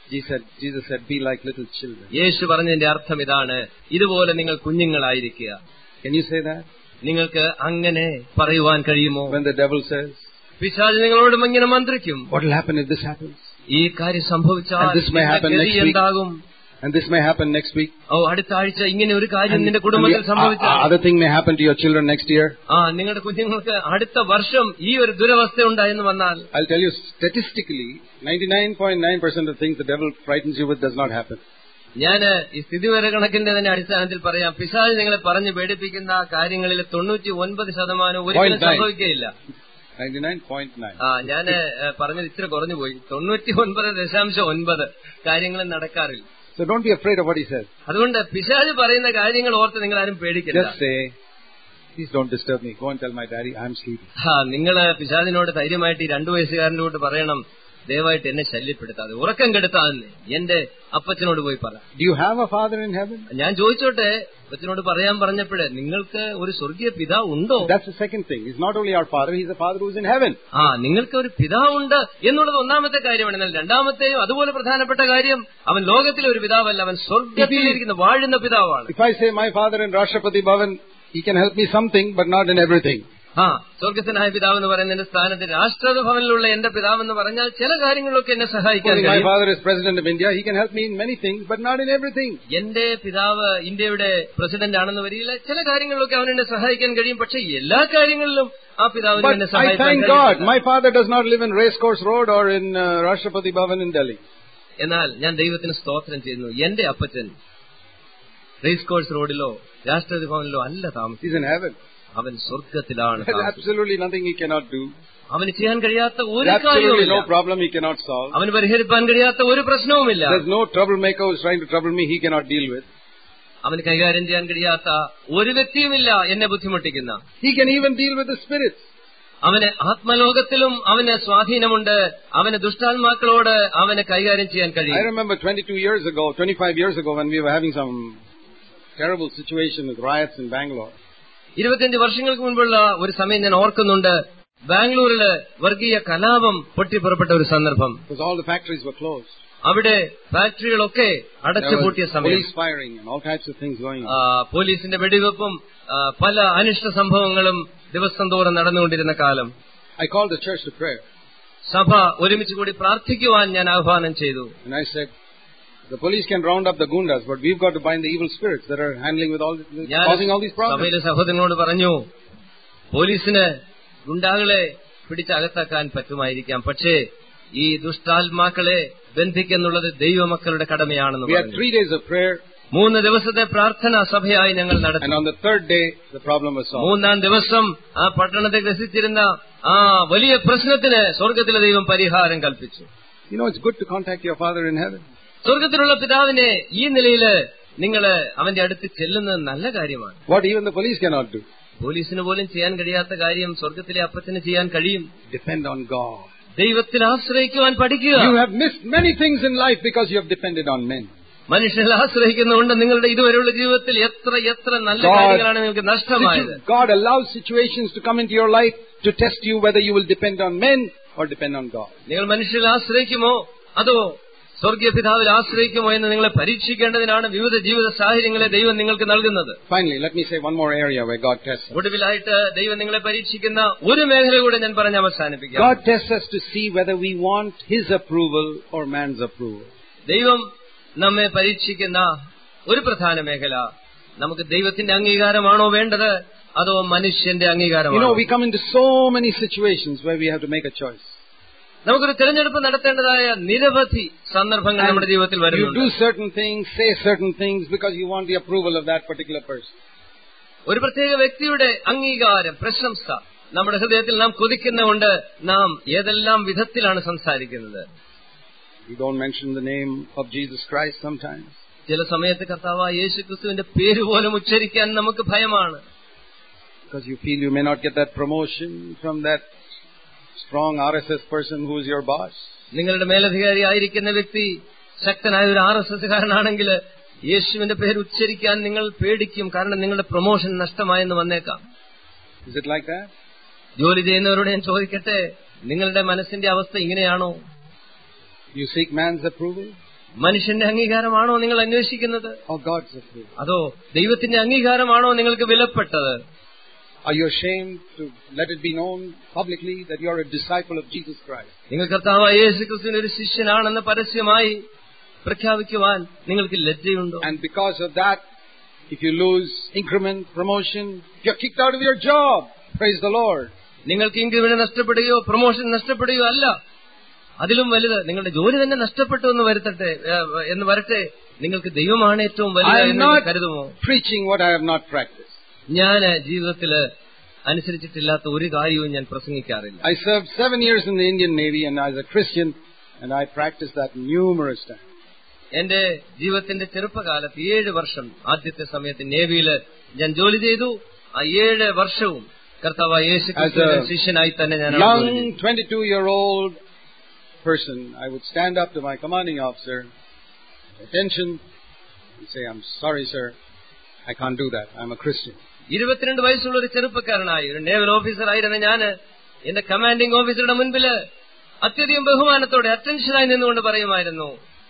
Jesus said, be like little children. യേശു പറഞ്ഞതിന്റെ അർത്ഥം ഇതാണ്, ഇതുപോലെ നിങ്ങൾ കുഞ്ഞുങ്ങളായിരിക്കുക. Can you say that? നിങ്ങൾക്ക് അങ്ങനെ പറയുവാൻ കഴിയുമോ? When the devil says, പിശാച് നിങ്ങളോടും ഇങ്ങനെ മന്ത്രിക്കും, what will happen if this happens? ഈ കാര്യം സംഭവിച്ചാൽ എന്താകും? And this may happen next week. ഓ, അടുത്ത ആഴ്ച ഇങ്ങനെ ഒരു കാര്യം നിന്റെ കുടുംബത്തിൽ സംഭവിച്ചാൽ, other thing may happen to your children next year. ആ, നിങ്ങളുടെ കുഞ്ഞുങ്ങൾക്ക് അടുത്ത വർഷം ഈ ഒരു ദുരവസ്ഥ ഉണ്ടായെന്ന് വന്നാൽ, I'll tell you statistically, ninety-nine point nine percent of things the devil frightens you with does not happen. ഞാൻ ഈ സ്ഥിതിവിവര കണക്കിന്റെ തന്നെ അടിസ്ഥാനത്തിൽ പറയാം, പിശാച് നിങ്ങളെ പറഞ്ഞ് പേടിപ്പിക്കുന്ന കാര്യങ്ങളിൽ തൊണ്ണൂറ്റി ഒൻപത് ശതമാനം ഒരിക്കലും സംഭവിക്കുകയില്ല. ninety-nine point nine. ആ, ഞാൻ പറഞ്ഞത് ഇത്ര കുറഞ്ഞു പോയി. തൊണ്ണൂറ്റി ഒൻപത് ദശാംശം ഒൻപത് കാര്യങ്ങളും നടക്കാറില്ല. So don't be afraid of what he says. അതുകൊണ്ട് പിശാച് പറയുന്ന കാര്യങ്ങൾ ഓർത്ത് നിങ്ങൾ ആരും പേടിക്കരുത്. Just say, please don't disturb me. Go and tell my daddy I'm sleeping. ആ, നിങ്ങള് പിശാചിനോട് ധൈര്യമായിട്ട് ഈ രണ്ടു വയസ്സുകാരനോട് പറയണം, ദയവായിട്ട് എന്നെ ശല്യപ്പെടുത്താതെ, ഉറക്കം കെടുത്താതെ എന്റെ അപ്പച്ചനോട് പോയി പറ. Do you have a father in heaven? ഞാൻ ചോദിച്ചോട്ടെ, അപ്പച്ചനോട് പറയാൻ പറഞ്ഞപ്പോഴേ, നിങ്ങൾക്ക് ഒരു സ്വർഗീയ പിതാവ് ഉണ്ടോ? That's the second thing. He's not only our father, he's a father who's in heaven. ആ, നിങ്ങൾക്ക് ഒരു പിതാവുണ്ട് എന്നുള്ളത് ഒന്നാമത്തെ കാര്യമാണ്. എന്നാൽ രണ്ടാമത്തെയും അതുപോലെ പ്രധാനപ്പെട്ട കാര്യം, അവൻ ലോകത്തിലെ ഒരു പിതാവല്ല, അവൻ സ്വർഗത്തിലിരിക്കുന്ന വാഴുന്ന പിതാവാണ്. If I say my father in Rashtrapati Bhavan, he can help me something, but not in everything. ആ, സ്വർഗസ്ഥനായ പിതാവ് എന്ന് പറയുന്നതിന്റെ സ്ഥാനത്ത് രാഷ്ട്രപതി ഭവനിലുള്ള എന്റെ പിതാവ് എന്ന് പറഞ്ഞാൽ ചില കാര്യങ്ങളിലൊക്കെ എന്നെ സഹായിക്കാൻ കഴിയും. My father is president of India, he can help me in many things, but not in everything. എന്റെ പിതാവ് ഇന്ത്യയുടെ പ്രസിഡന്റ് ആണെന്ന് വരില്ല, ചില കാര്യങ്ങളിലൊക്കെ അവൻ എന്നെ സഹായിക്കാൻ കഴിയും, പക്ഷെ എല്ലാ കാര്യങ്ങളിലും ആ പിതാവിന് എന്നെ സഹായിക്കാൻ കഴിയും. But I thank God, my father does not live in Racecourse Road or in uh, Rashtrapati Bhavan in Delhi. എന്നാൽ ഞാൻ ദൈവത്തിന് സ്തോത്രം ചെയ്യുന്നു, എന്റെ അപ്പച്ചൻ റേസ് കോഴ്സ് റോഡിലോ രാഷ്ട്രപതി ഭവനിലോ അല്ല താമസം. He's in heaven. അവൻ സ്വർഗത്തിലാണ്. There's absolutely nothing he cannot do. അവന് ചെയ്യാൻ കഴിയാത്ത ഒരു കാര്യവുമില്ല. No problem he cannot solve. അവന് പരിഹരിക്കാൻ കഴിയാത്ത ഒരു പ്രശ്നവുമില്ല. There's no troublemaker who's trying to trouble me he cannot deal with. അവന് കൈകാര്യം ചെയ്യാൻ കഴിയാത്ത ഒരു വ്യക്തിയുമില്ല എന്നെ ബുദ്ധിമുട്ടിക്കുന്ന. He can even deal with the spirits. അവന് ആത്മലോകത്തിലും അവന് സ്വാധീനമുണ്ട്. അവന് ദുഷ്ടാത്മാക്കളോട് അവന് കൈകാര്യം ചെയ്യാൻ കഴിയും. I remember twenty-two years ago, twenty-five years ago when we were having some terrible situation with riots in Bangalore. ഇരുപത്തിയഞ്ച് വർഷങ്ങൾക്ക് മുൻപുള്ള ഒരു സമയം ഞാൻ ഓർക്കുന്നുണ്ട്. ബാംഗ്ലൂരില് വർഗീയ കലാപം പൊട്ടിപ്പുറപ്പെട്ട ഒരു സന്ദർഭം. All the factories were closed. അവിടെ ഫാക്ടറികളൊക്കെ അടച്ചുപൂട്ടിയ സമയം. Police firing and all types of things going on. പോലീസിന്റെ വെടിവെപ്പും പല അനിഷ്ട സംഭവങ്ങളും ദിവസം തോറും നടന്നുകൊണ്ടിരുന്ന കാലം. I called the church to prayer. സഭ ഒരുമിച്ച് കൂടി പ്രാർത്ഥിക്കുവാൻ ഞാൻ ആഹ്വാനം ചെയ്തു. And I said, the police can round up the gundas, but we've got to bind the evil spirits that are handling with all, causing all these problems. സഭയിലെ സഹോദരനോട് പറഞ്ഞു, പോലീസിന് ഗുണ്ടാകളെ പിടിച്ചകത്താക്കാൻ പറ്റുമായിരിക്കാം, പക്ഷേ ഈ ദുഷ്ടാത്മാക്കളെ ബന്ധിക്കുന്നുള്ളത് ദൈവമക്കളുടെ കടമയാണെന്ന് പറഞ്ഞു. We had three days of prayer. മൂന്ന് ദിവസത്തെ പ്രാർത്ഥന സഭയായി ഞങ്ങൾ നടത്തി. And on the third day, the problem was solved. മൂന്നാം ദിവസം ആ പട്ടണത്തെ ഗ്രസിച്ചിരുന്ന ആ വലിയ പ്രശ്നത്തിന് സ്വർഗത്തിലെ ദൈവം പരിഹാരം കൽപ്പിച്ചു. You know, it's good to contact your father in heaven. സ്വർഗത്തിലുള്ള പിതാവിനെ ഈ നിലയിൽ നിങ്ങൾ അവന്റെ അടുത്ത് ചെല്ലുന്നത് നല്ല കാര്യമാണ്. What even the police cannot do. പോലീസിന് പോലും ചെയ്യാൻ കഴിയാത്ത കാര്യം സ്വർഗത്തിലെ അപ്പത്തിന് ചെയ്യാൻ കഴിയും. Depend on God. ദൈവത്തിൽ ആശ്രയിക്കുവാൻ പഠിക്കുക. You have missed many things in life because you have depended on men. മനുഷ്യരിൽ ആശ്രയിക്കുന്നതുകൊണ്ട് നിങ്ങളുടെ ഇതുവരെയുള്ള ജീവിതത്തിൽ എത്ര എത്ര നല്ല കാര്യങ്ങളാണ് നിങ്ങൾക്ക് നഷ്ടമായത്. God allows situations to come into your life to test you whether you will depend on men or depend on God. നിങ്ങൾ മനുഷ്യരിൽ ആശ്രയിക്കുമോ അതോ സ്വർഗീയ പിതാവിൽ ആശ്രയിക്കുമോ എന്ന് നിങ്ങളെ പരീക്ഷിക്കേണ്ടതിനാണ് വിവിധ ജീവിത സാഹചര്യങ്ങളെ ദൈവം നിങ്ങൾക്ക് നൽകുന്നത്. Finally, let me say one more area where God tests us. ഒടുവിലായിട്ട് ദൈവം നിങ്ങളെ പരീക്ഷിക്കുന്ന ഒരു മേഖല കൂടെ ഞാൻ പറഞ്ഞ് അവസാനിപ്പിക്കാം. God tests us to see whether we want His approval or man's approval. ദൈവം നമ്മെ പരീക്ഷിക്കുന്ന ഒരു പ്രധാന മേഖല നമുക്ക് ദൈവത്തിന്റെ അംഗീകാരമാണോ വേണ്ടത് അതോ മനുഷ്യന്റെ അംഗീകാരമാണോ? You know, we come into so many situations where we have to make a choice. നമുക്കൊരു തിരഞ്ഞെടുപ്പ് നടത്തേണ്ടതായ നിരവധി സന്ദർഭങ്ങൾ നമ്മുടെ ജീവിതത്തിൽ വരുന്നുണ്ട്. You do certain things, say certain things because you want the approval of that particular person. ഒരു പ്രത്യേക വ്യക്തിയുടെ അംഗീകാരം, പ്രശംസ നമ്മുടെ ഹൃദയത്തിൽ നാം കൊതിക്കുന്നതുകൊണ്ട് നാം ഏതെല്ലാം വിധത്തിലാണ് സംസാരിക്കുന്നത്. You don't mention the name of Jesus Christ sometimes. ചില സമയത്ത് കർത്താവായ യേശുക്രിസ്തുവിന്റെ പേര് പോലും ഉച്ചരിക്കാൻ നമുക്ക് ഭയമാണ്. Because you feel you may not get that promotion from that strong R S S person who is your boss. നിങ്ങളുടെ മേലധികാരി ആയിരിക്കുന്ന വ്യക്തി ശക്തനായ ഒരു ആർ എസ് എസ് കാരനാണെങ്കിൽ യേശുവിന്റെ പേര് ഉച്ചരിക്കാൻ നിങ്ങൾ പേടിക്കും. കാരണം നിങ്ങളുടെ പ്രൊമോഷൻ നഷ്ടമായെന്ന് വന്നേക്കാം. Is it like that? ജോലി ചെയ്യുന്നവരോട് ഞാൻ ചോദിക്കട്ടെ, നിങ്ങളുടെ മനസ്സിന്റെ അവസ്ഥ ഇങ്ങനെയാണോ? You seek man's approval? മനുഷ്യന്റെ അംഗീകാരമാണോ നിങ്ങൾ അന്വേഷിക്കുന്നത്? Or God's approval? അതോ ദൈവത്തിന്റെ അംഗീകാരമാണോ നിങ്ങൾക്ക് വിലപ്പെട്ടത്? Are you ashamed to let it be known publicly that you are a disciple of Jesus Christ? നിങ്ങൾ കർത്താവായ യേശുക്രിസ്തുവിന്റെ ഒരു ശിഷ്യനാണെന്ന് പരസ്യമായി പ്രഖ്യാപിക്കുവാൻ നിങ്ങൾക്ക് ലജ്ജയുണ്ടോ? And because of that, if you lose increment, promotion, you're kicked out of your job. Praise the Lord. നിങ്ങൾക്ക് increment നഷ്ടപ്പെടുകയോ പ്രൊമോഷൻ നഷ്ടപ്പെടുകയോ അല്ല, അതിലും വലുത് നിങ്ങളുടെ ജോലി തന്നെ നഷ്ടപ്പെട്ടു എന്ന് വരുത്തട്ടെ എന്ന് വരട്ടെ, നിങ്ങൾക്ക് ദൈവമാണ് ഏറ്റവും വലുത് എന്ന് കരുതുമോ? Preaching what I have not practiced. ഞാൻ ജീവിതത്തിൽ അനുസരിച്ചിട്ടില്ലാത്ത ഒരു കാര്യവും ഞാൻ പ്രസംഗിക്കാറില്ല. I served seven years in the Indian Navy and as a Christian and I practiced that numerous times. എന്റെ ജീവിതത്തിന്റെ ചെറുപ്പകാലത്ത് ഏഴ് വർഷം ആദ്യത്തെ സമയത്ത് നേവിയിൽ ഞാൻ ജോലി ചെയ്തു. ആ ഏഴ് വർഷവും കർത്താവായ യേശുക്രിസ്തുവിന്റെ ശിഷ്യനായി തന്നെ ഞാൻ young twenty-two year old person, I would stand up to my commanding officer, attention, and say, I'm sorry sir, I can't do that, I'm a Christian. ഇരുപത്തിരണ്ട് വയസ്സുള്ള ഒരു ചെറുപ്പക്കാരനായി ഒരു നേവൽ ഓഫീസറായിരുന്ന ഞാൻ എന്റെ കമാൻഡിംഗ് ഓഫീസറുടെ മുൻപില് അത്യധികം ബഹുമാനത്തോടെ അറ്റൻഷനായി നിന്നുകൊണ്ട് പറയുമായിരുന്നു,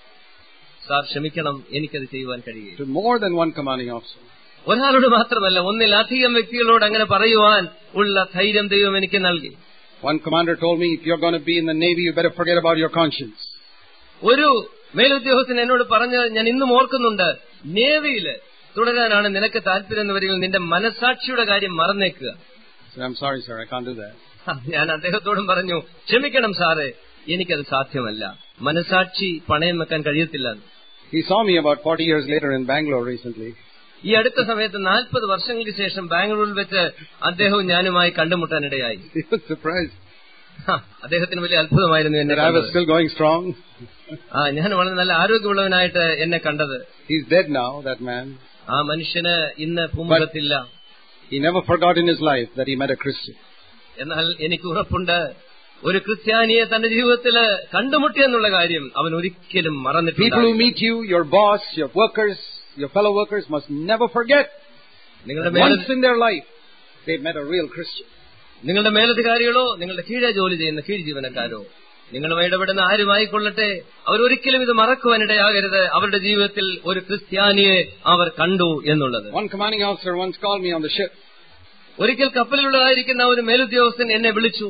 സാർ ക്ഷമിക്കണം, എനിക്കത് ചെയ്യുവാൻ കഴിയില്ല. To more than one commanding officer. ഒരാളോട് മാത്രമല്ല, ഒന്നിലധികം വ്യക്തികളോട് അങ്ങനെ പറയുവാൻ ഉള്ള ധൈര്യം ദൈവം എനിക്ക് നൽകി. One commander told me, if you're going to be in the Navy, you better forget about your conscience. ഒരു മേലുദ്യോഗസ്ഥൻ എന്നോട് പറഞ്ഞത് ഞാൻ ഇന്നും ഓർക്കുന്നുണ്ട്, നേവിയില് തുടരാനാണ് നിനക്ക് താല്പര്യം എന്ന് വരികയും നിന്റെ മനസാക്ഷിയുടെ കാര്യം മറന്നേക്കുക. I'm sorry sir, I can't do that. ഞാൻ അദ്ദേഹത്തോടും പറഞ്ഞു, ക്ഷമിക്കണം സാറേ, എനിക്കത് സാധ്യമല്ല, മനസാക്ഷി പണയം വെക്കാൻ കഴിയത്തില്ല. He saw me about forty years later in Bangalore recently. ഈ അടുത്ത സമയത്ത് നാൽപ്പത് വർഷങ്ങൾക്ക് ശേഷം ബാംഗ്ലൂരിൽ വെച്ച് അദ്ദേഹവും ഞാനുമായി കണ്ടുമുട്ടാനിടയായി. He was surprised. അദ്ദേഹത്തിന് വലിയ അത്ഭുതമായിരുന്നു എന്നെ I was still going strong. ആ ഞാൻ വളരെ നല്ല ആരോഗ്യമുള്ളവനായിട്ട് എന്നെ കണ്ടത്. He's dead now, that man. ആ മനുഷ്യന് ഇന്ന് ഭൂമുഖത്തില്ല. He never forgot in his life that he met a Christian. എന്നാൽ എനിക്ക് ഉറപ്പുണ്ട്, ഒരു ക്രിസ്ത്യാനിയെ തന്റെ ജീവിതത്തിൽ കണ്ടുമുട്ടിയെന്നുള്ള കാര്യം അവൻ ഒരിക്കലും മറന്നിട്ടില്ല. People who meet you, your boss, your workers, your fellow workers must never forget that once in their life they met a real Christian. നിങ്ങളുടെ മേലധികാരികളോ നിങ്ങളുടെ കീഴെ ജോലി ചെയ്യുന്ന കീഴ് ജീവനക്കാരോ നിങ്ങളുമായി ഇടപെടുന്ന ആരുമായിക്കൊള്ളട്ടെ, അവരൊരിക്കലും ഇത് മറക്കുവാനിടയാകരുത്, അവരുടെ ജീവിതത്തിൽ ഒരു ക്രിസ്ത്യാനിയെ അവർ കണ്ടു എന്നുള്ളത്. One commanding officer once called me on the ship. ഒരിക്കൽ കപ്പലിലുള്ളതായിരിക്കുന്ന ഒരു മേലുദ്യോഗസ്ഥൻ എന്നെ വിളിച്ചു.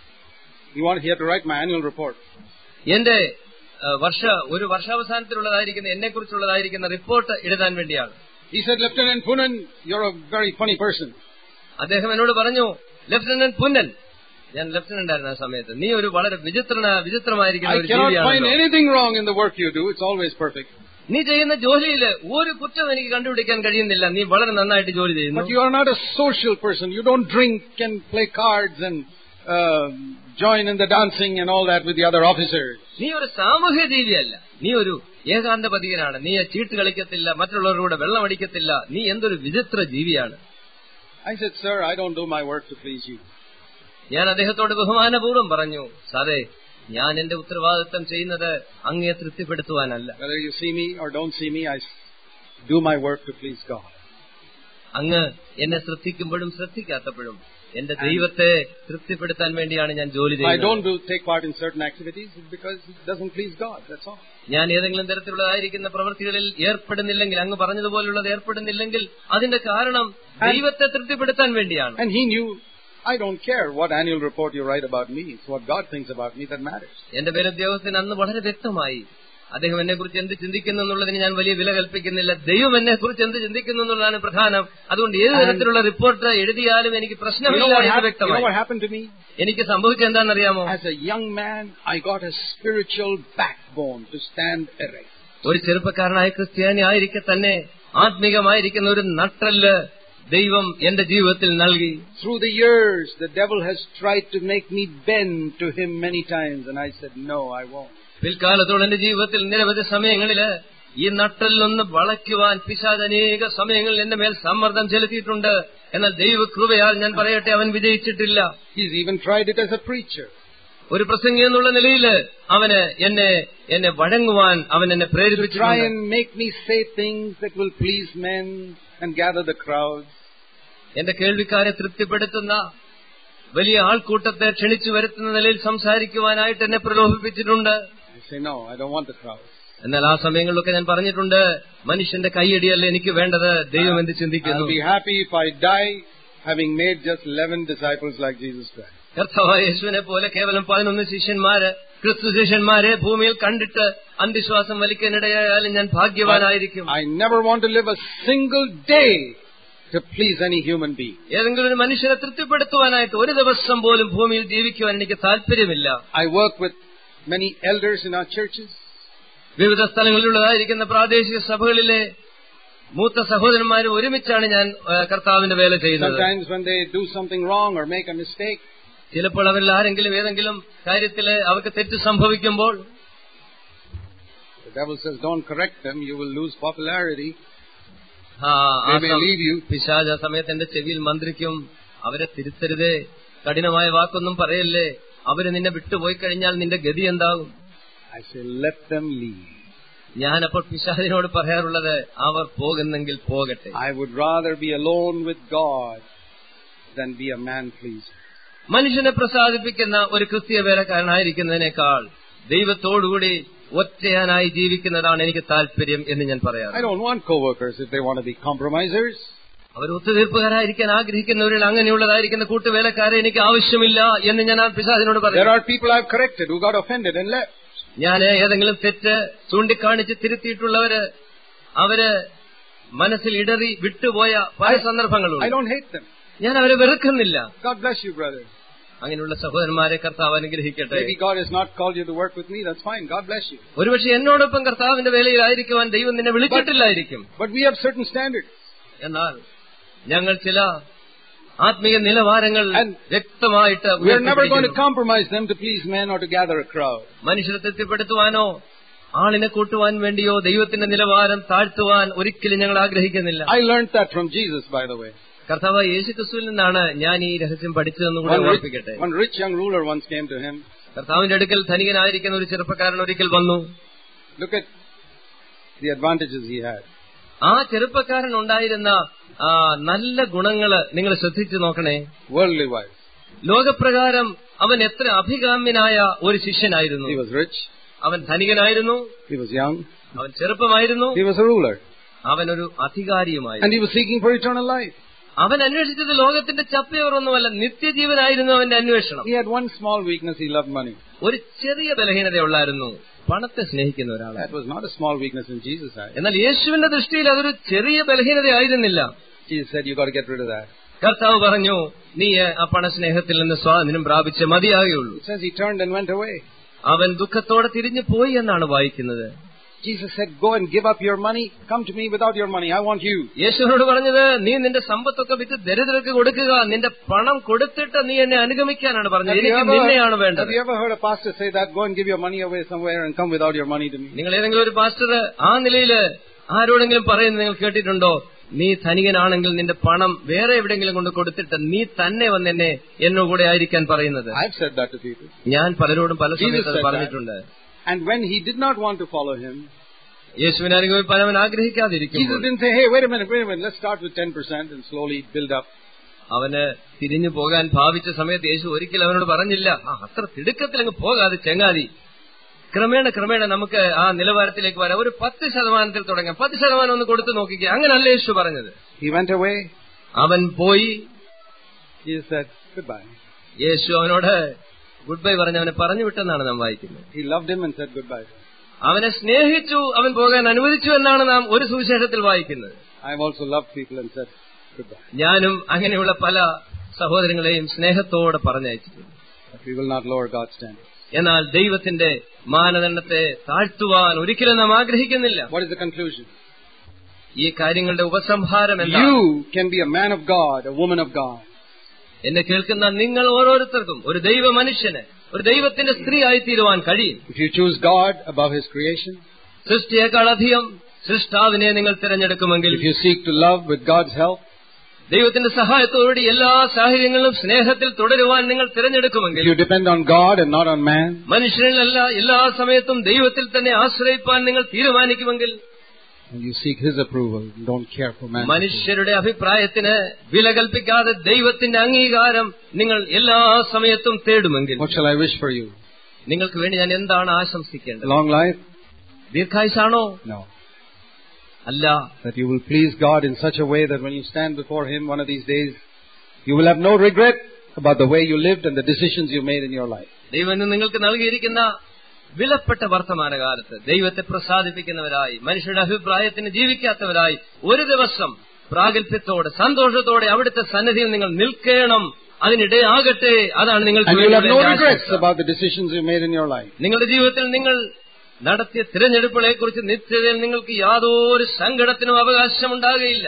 He wanted here to write my annual report. എന്റെ വർഷ ഒരു വർഷാവസാനത്തിലുള്ളതായിരിക്കുന്ന എന്നെ കുറിച്ചുള്ളതായിരിക്കുന്ന റിപ്പോർട്ട് എഴുതാൻ വേണ്ടിയാണ്. He said, Lieutenant Punan, you're a very funny person. അദ്ദേഹം എന്നോട് പറഞ്ഞു, ലെഫ്റ്റനന്റ് പുന്നൻ, ഞാൻ ലെഫ്റ്റനന്റ് ആയിരുന്ന ആ സമയത്ത്, നീ ഒരു വളരെ വിചിത്ര വിചിത്രമായിരിക്കുന്ന ഒരു ജീവിയാണ്. I cannot find anything wrong in the work you do. It's always perfect. നീ ചെയ്യുന്ന ജോലിയിൽ ഒരു കുറ്റം എനിക്ക് കണ്ടുപിടിക്കാൻ കഴിയുന്നില്ല. നീ വളരെ നന്നായിട്ട് ജോലി ചെയ്യുന്നു. But you are not a social person. You don't drink and play cards and uh, join in the dancing and all that with the other officers. നീ ഒരു സാമൂഹ്യ ജീവിയല്ല, നീ ഒരു ഏകാന്തപതികനാണ്. നീ ചീട്ട് കളിക്കത്തില്ല, മറ്റുള്ളവരുടെ വെള്ളം അടിക്കത്തില്ല, നീ എന്തൊരു വിചിത്ര ജീവിയാണ്. I said, sir, I don't do my work to please you. ഞാൻ അദ്ദേഹത്തോട് ബഹുമാനപൂർവ്വം പറഞ്ഞു, സാറേ, ഞാൻ എന്റെ ഉത്തരവാദിത്തം ചെയ്യുന്നത് അങ്ങയെ തൃപ്തിപ്പെടുത്തുവാനല്ല. Whether you see me or don't see me, I do my work to please God. അങ്ങ് എന്നെ ശ്രദ്ധിക്കുമ്പോഴും ശ്രദ്ധിക്കാത്തപ്പോഴും എന്റെ ദൈവത്തെ തൃപ്തിപ്പെടുത്താൻ വേണ്ടിയാണ് ഞാൻ ജോലി ചെയ്യുന്നത്. I don't do take part in certain activities because it doesn't please God. That's all. ഞാൻ ഏതെങ്കിലും തരത്തിലുള്ളതായിരിക്കുന്ന പ്രവൃത്തികളിൽ ഏർപ്പെടുന്നില്ലെങ്കിൽ, അങ്ങ് പറഞ്ഞതുപോലുള്ളത് ഏർപ്പെടുന്നില്ലെങ്കിൽ അതിന്റെ കാരണം ദൈവത്തെ തൃപ്തിപ്പെടുത്താൻ വേണ്ടിയാണ്. And he knew, I don't care what annual report you write about me. It's what God thinks about me that matters. എന്റെ പേരുദ്യോഗസ്ഥന് അന്ന് വളരെ വ്യക്തമായി അദ്ദേഹം എന്നെ കുറിച്ച് എന്ത് ചിന്തിക്കുന്നു എന്നുള്ളതിന് ഞാൻ വലിയ വില കൽപ്പിക്കുന്നില്ല. ദൈവം എന്നെ കുറിച്ച് എന്ത് ചിന്തിക്കുന്നു എന്നുള്ളതാണ് പ്രധാനം. അതുകൊണ്ട് ഏത് തരത്തിലുള്ള റിപ്പോർട്ട് എഴുതിയാലും എനിക്ക് പ്രശ്നമില്ല എന്ന് വ്യക്തമായി. എനിക്ക് സംഭവിച്ചത് എന്താണെന്നറിയാമോ? As a young man, I got a spiritual backbone to stand erect. ഒരു ചെറുപ്പക്കാരനായ ക്രിസ്ത്യാനി ആയിരിക്കെ തന്നെ ആത്മീകമായിരിക്കുന്ന ഒരു നട്ടെല്ല് ദൈവം എന്റെ ജീവിതത്തിൽ നൽകി. Through the years, the devil has tried to make me bend to him many times, and I said, no, I won't. പിൽക്കാലത്തോടെ എന്റെ ജീവിതത്തിൽ നിരവധി സമയങ്ങളില് ഈ നട്ടലിലൊന്ന് വളയ്ക്കുവാൻ പിശാച് അനേക സമയങ്ങളിൽ എന്റെ മേൽ സമ്മർദ്ദം ചെലുത്തിയിട്ടുണ്ട്. എന്നാൽ ദൈവകൃപയാൽ ഞാൻ പറയട്ടെ, അവൻ വിജയിച്ചിട്ടില്ല. He's even tried it as a preacher. ഒരു പ്രസംഗി എന്നുള്ള നിലയിൽ അവന് എന്നെ എന്നെ വഴങ്ങുവാൻ അവൻ എന്നെ പ്രേരിപ്പിച്ചു. Try and make me say things that will please men and gather the crowds. എന്റെ കേൾവിക്കാരെ തൃപ്തിപ്പെടുത്തുന്ന വലിയ ആൾക്കൂട്ടത്തെ ക്ഷണിച്ചു വരുത്തുന്ന നിലയിൽ സംസാരിക്കുവാനായിട്ട് എന്നെ പ്രലോഭിപ്പിച്ചിട്ടുണ്ട്. I say, no, I don't want the crowds. എന്നാൽ ആ സമയങ്ങളിലൊക്കെ ഞാൻ പറഞ്ഞിട്ടുണ്ട്, മനുഷ്യന്റെ കൈയടിയല്ല എനിക്ക് വേണ്ടത്, ദൈവം എന്ത് ചിന്തിക്കുന്നു. I'll be happy if I die having made just eleven disciples like Jesus Christ. കർത്താവായ യേശുവിനെ പോലെ കേവലം പതിനൊന്ന് ശിഷ്യന്മാര്, ക്രിസ്തു ശിഷ്യന്മാരെ ഭൂമിയിൽ കണ്ടിട്ട് അന്ത്യശ്വാസം വലിക്കാനിടയായാലും ഞാൻ ഭാഗ്യവാനായിരിക്കും. I never want to live a single day to please any human being. ഏതെങ്കിലും ഒരു മനുഷ്യനെ തൃപ്തിപ്പെടുത്തുവാനായിട്ട് ഒരു ദിവസം പോലും ഭൂമിയിൽ ജീവിക്കുവാൻ എനിക്ക് താല്പര്യമില്ല. I work with many elders in our churches. വിവിധ സ്ഥലങ്ങളിലുള്ളതായിരിക്കുന്ന പ്രാദേശിക സഭകളിലെ മൂത്ത സഹോദരന്മാരും ഒരുമിച്ചാണ് ഞാൻ കർത്താവിന്റെ വേല ചെയ്യുന്നത്. Sometimes when they do something wrong or make a mistake, ചിലപ്പോൾ അവരിൽ ആരെങ്കിലും ഏതെങ്കിലും കാര്യത്തില് അവർക്ക് തെറ്റ് സംഭവിക്കുമ്പോൾ the devil says, don't correct them, you will lose popularity. പിശാച് ആ സമയത്ത് എന്റെ ചെവിയിൽ മന്ത്രിക്കും, അവരെ തിരുത്തരുതേ, കഠിനമായ വാക്കൊന്നും പറയല്ലേ, അവര് നിന്നെ വിട്ടുപോയി കഴിഞ്ഞാൽ നിന്റെ ഗതി എന്താകും? I say, let them leave. ഞാനപ്പോൾ പിശാചിനോട് പറയാറുള്ളത്, അവർ പോകുന്നെങ്കിൽ പോകട്ടെ. I would rather be alone with God than be a man pleaser. മനുഷ്യനെ പ്രസാദിപ്പിക്കുന്ന ഒരു ക്രിസ്തീയ വേലക്കാരനായിരിക്കുന്നതിനേക്കാൾ ദൈവത്തോടുകൂടി ഒറ്റയാനായി ജീവിക്കുന്നതാണ് എനിക്ക് താല്പര്യം എന്ന് ഞാൻ പറയാം. I don't want co-workers if they want to be compromisers. അവർ ഒത്തുതീർപ്പുകാരായിരിക്കാൻ ആഗ്രഹിക്കുന്നവരിൽ അങ്ങനെയുള്ളതായിരിക്കുന്ന കൂട്ടുവേലക്കാരെ എനിക്ക് ആവശ്യമില്ല എന്ന് ഞാൻ ആ പിശാചിനോട് പറയും. There are people I've corrected who got offended and left. ഞാൻ ഏതെങ്കിലും തെറ്റ് ചൂണ്ടിക്കാണിച്ച് തിരുത്തിയിട്ടുള്ളവര് അവര് മനസ്സിൽ ഇടറി വിട്ടുപോയ പല സന്ദർഭങ്ങളുണ്ട്. I don't hate them. ഞാൻ അവരെ വെറുക്കുന്നില്ല. God bless you, brother. അങ്ങനെയുള്ള സഹോദരന്മാരെ കർത്താവ് അനുഗ്രഹിക്കട്ടെ. Maybe God has not called you to work with me. That's fine. God bless you. ഒരുപക്ഷെ എന്നോടൊപ്പം കർത്താവിന്റെ വേലയിലായിരിക്കുവാൻ ദൈവം നിന്നെ വിളിച്ചിട്ടില്ലായിരിക്കും. But we have certain standards. എന്നാൽ ഞങ്ങൾ ചില ആത്മീയ നിലവാരങ്ങൾ വ്യക്തമായിട്ട് we are never going to compromise them to please men or to gather a crowd. മനുഷ്യരെ തൃപ്തിപ്പെടുത്തുവാനോ ആളിനെ കൂട്ടുവാൻ വേണ്ടിയോ ദൈവത്തിന്റെ നിലവാരം താഴ്ത്തുവാൻ ഒരിക്കലും ഞങ്ങൾ ആഗ്രഹിക്കുന്നില്ല. I learned that from Jesus, by the way. കർത്താവ് യേശുക്രിസ്തുവിൽ നിന്നാണ് ഞാൻ ഈ രഹസ്യം പഠിച്ചതെന്ന് കൂടെ ഓർപ്പിക്കട്ടെ. One rich young ruler once came to him. കർത്താവിന്റെ അടുക്കൽ ധനികനായിരിക്കുന്ന ഒരു ചെറുപ്പക്കാരൻ ഒരിക്കൽ വന്നു. Look at the advantages he had. ആ ചെറുപ്പക്കാരൻ ഉണ്ടായിരുന്ന നല്ല ഗുണങ്ങള് നിങ്ങൾ ശ്രദ്ധിച്ചു നോക്കണേ. Worldly wise. ലോകപ്രകാരം അവൻ എത്ര അഭികാമ്യനായ ഒരു ശിഷ്യനായിരുന്നു. He was rich. അവൻ ധനികനായിരുന്നു. He was young. അവൻ ചെറുപ്പമായിരുന്നു. He was a ruler. അവൻ ഒരു അധികാരിയുമായിരുന്നു. And he was seeking for eternal life. അവൻ അന്വേഷിച്ചത് ലോകത്തിന്റെ ചപ്പയോറൊന്നുമല്ല, നിത്യജീവനായിരുന്നു അവന്റെ അന്വേഷണം. He had one small weakness. He loved money. ഒരു ചെറിയ ബലഹീനതയുള്ളായിരുന്നു, പണത്തെ സ്നേഹിക്കുന്ന ഒരാൾ. That was not a small weakness in Jesus' eyes. എന്നാൽ യേശുവിന്റെ ദൃഷ്ടിയിൽ അതൊരു ചെറിയ ബലഹീനതയായിരുന്നില്ല. Jesus said, you got to get rid of that. കർത്താവ് പറഞ്ഞു, നീ ആ പണസ്നേഹത്തിൽ നിന്ന് സ്വാതന്ത്ര്യം പ്രാപിച്ച് മതിയാകുള്ളൂ. It says he turned and went away. അവൻ ദുഃഖത്തോടെ തിരിഞ്ഞു പോയി എന്നാണ് വായിക്കുന്നത്. Jesus said, go and give up your money. Come to me without your money. I want you. യേശുവിനോട് പറഞ്ഞത്, നീ നിന്റെ സമ്പത്തൊക്കെ വിറ്റ് ദരിദ്രർക്ക് കൊടുക്കുക, നിന്റെ പണം കൊടുത്തിട്ട് നീ എന്നെ അനുഗമിക്കാനാണ് പറഞ്ഞത്. എനിക്ക് നിന്നെയാണ് വേണ്ടത്. Have you ever heard a pastor say that? Go and give your money away somewhere and come without your money to me. നിങ്ങൾ ഏതെങ്കിലും ഒരു പാസ്റ്റർ ആ നിലയിൽ ആരോടെങ്കിലും പറയുന്നത് നിങ്ങൾ കേട്ടിട്ടുണ്ടോ? നീ ധനികനാണെങ്കിൽ നിന്റെ പണം വേറെ എവിടെയെങ്കിലും കൊണ്ട് കൊടുത്തിട്ട് നീ തന്നെ വന്ന് എന്നെ എന്നോട് ആയിരിക്കാൻ പറയുന്നത്. I've said that to people. ഞാൻ പലരോടും പല സമയത്ത് പറഞ്ഞിട്ടുണ്ട്. And when he did not want to follow him, യേശുവിനെ അനുഗമിക്കാൻ അവൻ ആഗ്രഹിക്കാതിരിക്കും. Jesus didn't say, hey, wait a minute, wait a minute, let's start with ten percent and slowly build up. അവന് തിരിഞ്ഞു പോകാൻ ഭാവിച്ച സമയത്ത് യേശു ഒരിക്കലും അവനോട് പറഞ്ഞില്ല, അത്ര തിടുക്കത്തിലങ്ങ് പോകാതെ ചങ്ങാതി, ക്രമേണ ക്രമേണ നമുക്ക് ആ നിലവാരത്തിലേക്ക് വരാം, ഒരു പത്ത് ശതമാനത്തിൽ തുടങ്ങാം, പത്ത് ശതമാനം ഒന്ന് കൊടുത്തു നോക്കിക്കുക. അങ്ങനല്ല യേശു പറഞ്ഞത്. He went away. അവൻ പോയി. Jesus said, goodbye. യേശു അവനോട് ഗുഡ് ബൈ പറഞ്ഞ് അവനെ പറഞ്ഞു വിട്ടെന്നാണ് നാം വായിക്കുന്നത്. He loved him and said goodbye. അവനെ സ്നേഹിച്ചു, അവൻ പോകാൻ അനുവദിച്ചു എന്നാണ് നാം ഒരു സുവിശേഷത്തിൽ വായിക്കുന്നത്. I have also loved people and said goodbye. ഞാനും അങ്ങനെയുള്ള പല സഹോദരങ്ങളെയും സ്നേഹത്തോടെ പറഞ്ഞയച്ചിട്ടുണ്ട്. But we will not lower God's standards. എന്നാൽ ദൈവത്തിന്റെ മാനദണ്ഡത്തെ താഴ്ത്തുവാൻ ഒരിക്കലും നാം ആഗ്രഹിക്കുന്നില്ല. What is the conclusion? ഈ കാര്യങ്ങളുടെ ഉപസംഹാരം എന്താണ്? You can be a man of God, a woman of God. എന്നെ കേൾക്കുന്ന നിങ്ങൾ ഓരോരുത്തർക്കും ഒരു ദൈവ മനുഷ്യന്, ഒരു ദൈവത്തിന്റെ സ്ത്രീ ആയിത്തീരുവാൻ കഴിയും. If you choose God above His creation, സൃഷ്ടിയേക്കാൾ അധികം സൃഷ്ടാവിനെ നിങ്ങൾ തിരഞ്ഞെടുക്കുമെങ്കിൽ, if you seek to love with God's help, ദൈവത്തിന്റെ സഹായത്തോടുകൂടി എല്ലാ സാഹചര്യങ്ങളിലും സ്നേഹത്തിൽ തുടരുവാൻ നിങ്ങൾ തിരഞ്ഞെടുക്കുമെങ്കിൽ, if you depend on God and not on man, മനുഷ്യനിലല്ല എല്ലാ സമയത്തും ദൈവത്തിൽ തന്നെ ആശ്രയിപ്പാൻ നിങ്ങൾ തീരുമാനിക്കുമെങ്കിൽ, and you seek His approval, don't care for man. മനുഷ്യരുടെ അഭിപ്രായത്തിന് വില കൽപ്പിക്കാതെ ദൈവത്തിന്റെ അംഗീകാരം നിങ്ങൾ എല്ലാ സമയത്തും തേടുമെങ്കിൽ, What shall I wish for you? നിങ്ങൾക്ക് വേണ്ടി ഞാൻ എന്താണ് ആശംസിക്കേണ്ടത്? Long life? ദീർഘായുസ്സാണോ? No. അല്ല. That you will please God in such a way that when you stand before Him one of these days, you will have no regret about the way you lived and the decisions you made in your life. ദൈവം നിങ്ങൾക്ക് നൽകിയിരിക്കുന്ന വിലപ്പെട്ട വർത്തമാനകാലത്ത് ദൈവത്തെ പ്രസാദിപ്പിക്കുന്നവരായി, മനുഷ്യരുടെ അഭിപ്രായത്തിന് ജീവിക്കാത്തവരായി ഒരു ദിവസം പ്രാഗൽഭ്യത്തോടെ സന്തോഷത്തോടെ അവിടുത്തെ സന്നിധിയിൽ നിങ്ങൾ നിൽക്കണം. അതിനിടയാകട്ടെ. അതാണ് നിങ്ങൾക്ക്. And you will have no regrets about the decisions you made in your life. നിങ്ങളുടെ ജീവിതത്തിൽ നിങ്ങൾ നടത്തിയ തിരഞ്ഞെടുപ്പുകളെ കുറിച്ച് നിത്യതയിൽ നിങ്ങൾക്ക് യാതൊരു സങ്കടത്തിനും അവകാശമുണ്ടാകുകയില്ല.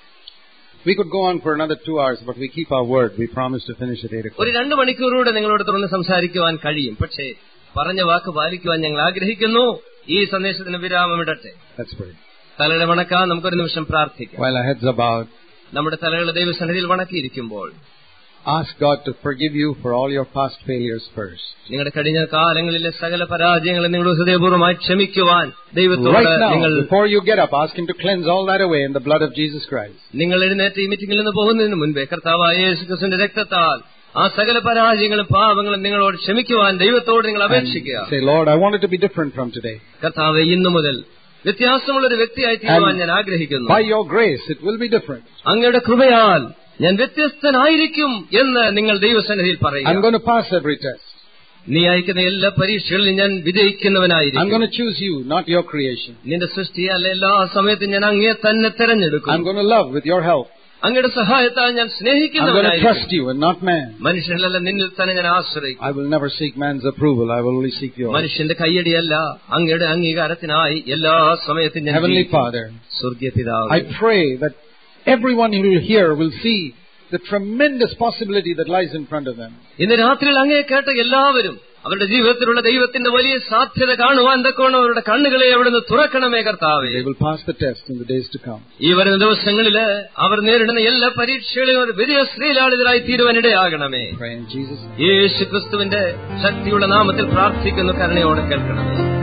We could go on for another two hours, but we keep our word. We promise to finish at eight o'clock. ഒരു രണ്ട് മണിക്കൂറൂടെ നിങ്ങളോട് തുറന്ന് സംസാരിക്കുവാൻ കഴിയും. പക്ഷേ പറഞ്ഞ വാക്ക് പാലിക്കുവാൻ ഞങ്ങൾ ആഗ്രഹിക്കുന്നു. ഈ സന്ദേശത്തിന് വിരാമമിടട്ടെ. Let's pray. തലകളെ വണക്കാൻ നമുക്കൊരു നിമിഷം പ്രാർത്ഥിക്കാം. While our heads are bowed, നമ്മുടെ തലകളെ ദൈവസന്നിധിയിൽ വണക്കിയിരിക്കുമ്പോൾ ask God to forgive you for all your past failures first. നിങ്ങളുടെ കഴിഞ്ഞ കാലങ്ങളിലെ സകല പരാജയങ്ങളെ നിങ്ങളുടെ ഹൃദയപൂർവ്വമായി ക്ഷമിക്കുവാൻ ദൈവത്തോട് Right now, നിങ്ങൾ before you get up, ask Him to cleanse all that away in the blood of Jesus Christ. നിങ്ങൾ എഴുന്നേറ്റ് ഈ മീറ്റിംഗിൽ നിന്ന് പോകുന്നതിന് മുൻപേ കർത്താവായ യേശുക്രിസ്തുവിന്റെ രക്തത്താൽ ആ സകല പരാജയങ്ങളും പാപങ്ങളും നിങ്ങളോട് ക്ഷമിക്കുവാൻ ദൈവത്തോട് നിങ്ങൾ അപേക്ഷിക്കുക. Say, Lord, I want it to be different from today. കർത്താവേ, ഇന്നു മുതൽ വ്യത്യാസമുള്ള ഒരു വ്യക്തിയായി തീരുവാൻ ഞാൻ ആഗ്രഹിക്കുന്നു. By your grace, it will be different. അങ്ങയുടെ കൃപയാൽ ഞാൻ വ്യത്യസ്തനായിരിക്കും എന്ന് നിങ്ങൾ ദൈവസന്നിധിയിൽ പറയുക. I'm going to pass every test. നീ അയക്കുന്ന എല്ലാ പരീക്ഷകളിലും ഞാൻ വിജയിക്കുന്നവനായിരിക്കും. I'm going to choose you, not your creation. നിന്റെ സൃഷ്ടിയല്ല എല്ലാ സമയത്തും ഞാൻ അങ്ങയെ തന്നെ തെരഞ്ഞെടുക്കും. I'm going to love with your help. അങ്ങയുടെ സഹായത്താൽ ഞാൻ I'm going to സ്നേഹിക്കുന്നവനായിരിക്കും. trust you and not man. മനുഷ്യനല്ല, നിന്നിൽ തന്നെ ഞാൻ ആശ്രയിക്കും. I will never seek man's approval. I will only seek yours. മനുഷ്യന്റെ കയ്യടിയല്ല, അങ്ങയുടെ അംഗീകാരത്തിനായി എല്ലാ സമയത്തും ഞാൻ Heavenly ജീവിക്കും. Father, സ്വർഗീയ പിതാവേ, I pray that everyone who will hear will see the tremendous possibility that lies in front of them. ഇന്ന് രാത്രിയിൽ അങ്ങയെ കേട്ട എല്ലാവരും അവരുടെ ജീവിതത്തിലുള്ള ദൈവത്തിന്റെ വലിയ സാധ്യത കാണുവാൻ തക്കോണം അവരുടെ കണ്ണുകളെ അവിടുന്ന് തുറക്കണമേ കർത്താവേ. They will pass the test in the days to come. ഈ വരുന്ന ദിവസങ്ങളില് അവർ നേരിടുന്ന എല്ലാ പരീക്ഷകളെയും ഒരു വിജയ ശ്രീലാളിതരായി തീരുവാനിടയാകണമേ. Pray in Jesus' name. യേശു ക്രിസ്തുവിന്റെ ശക്തിയുള്ള നാമത്തിൽ പ്രാർത്ഥിക്കുന്നു. കരുണയോടെ കേൾക്കണമേ.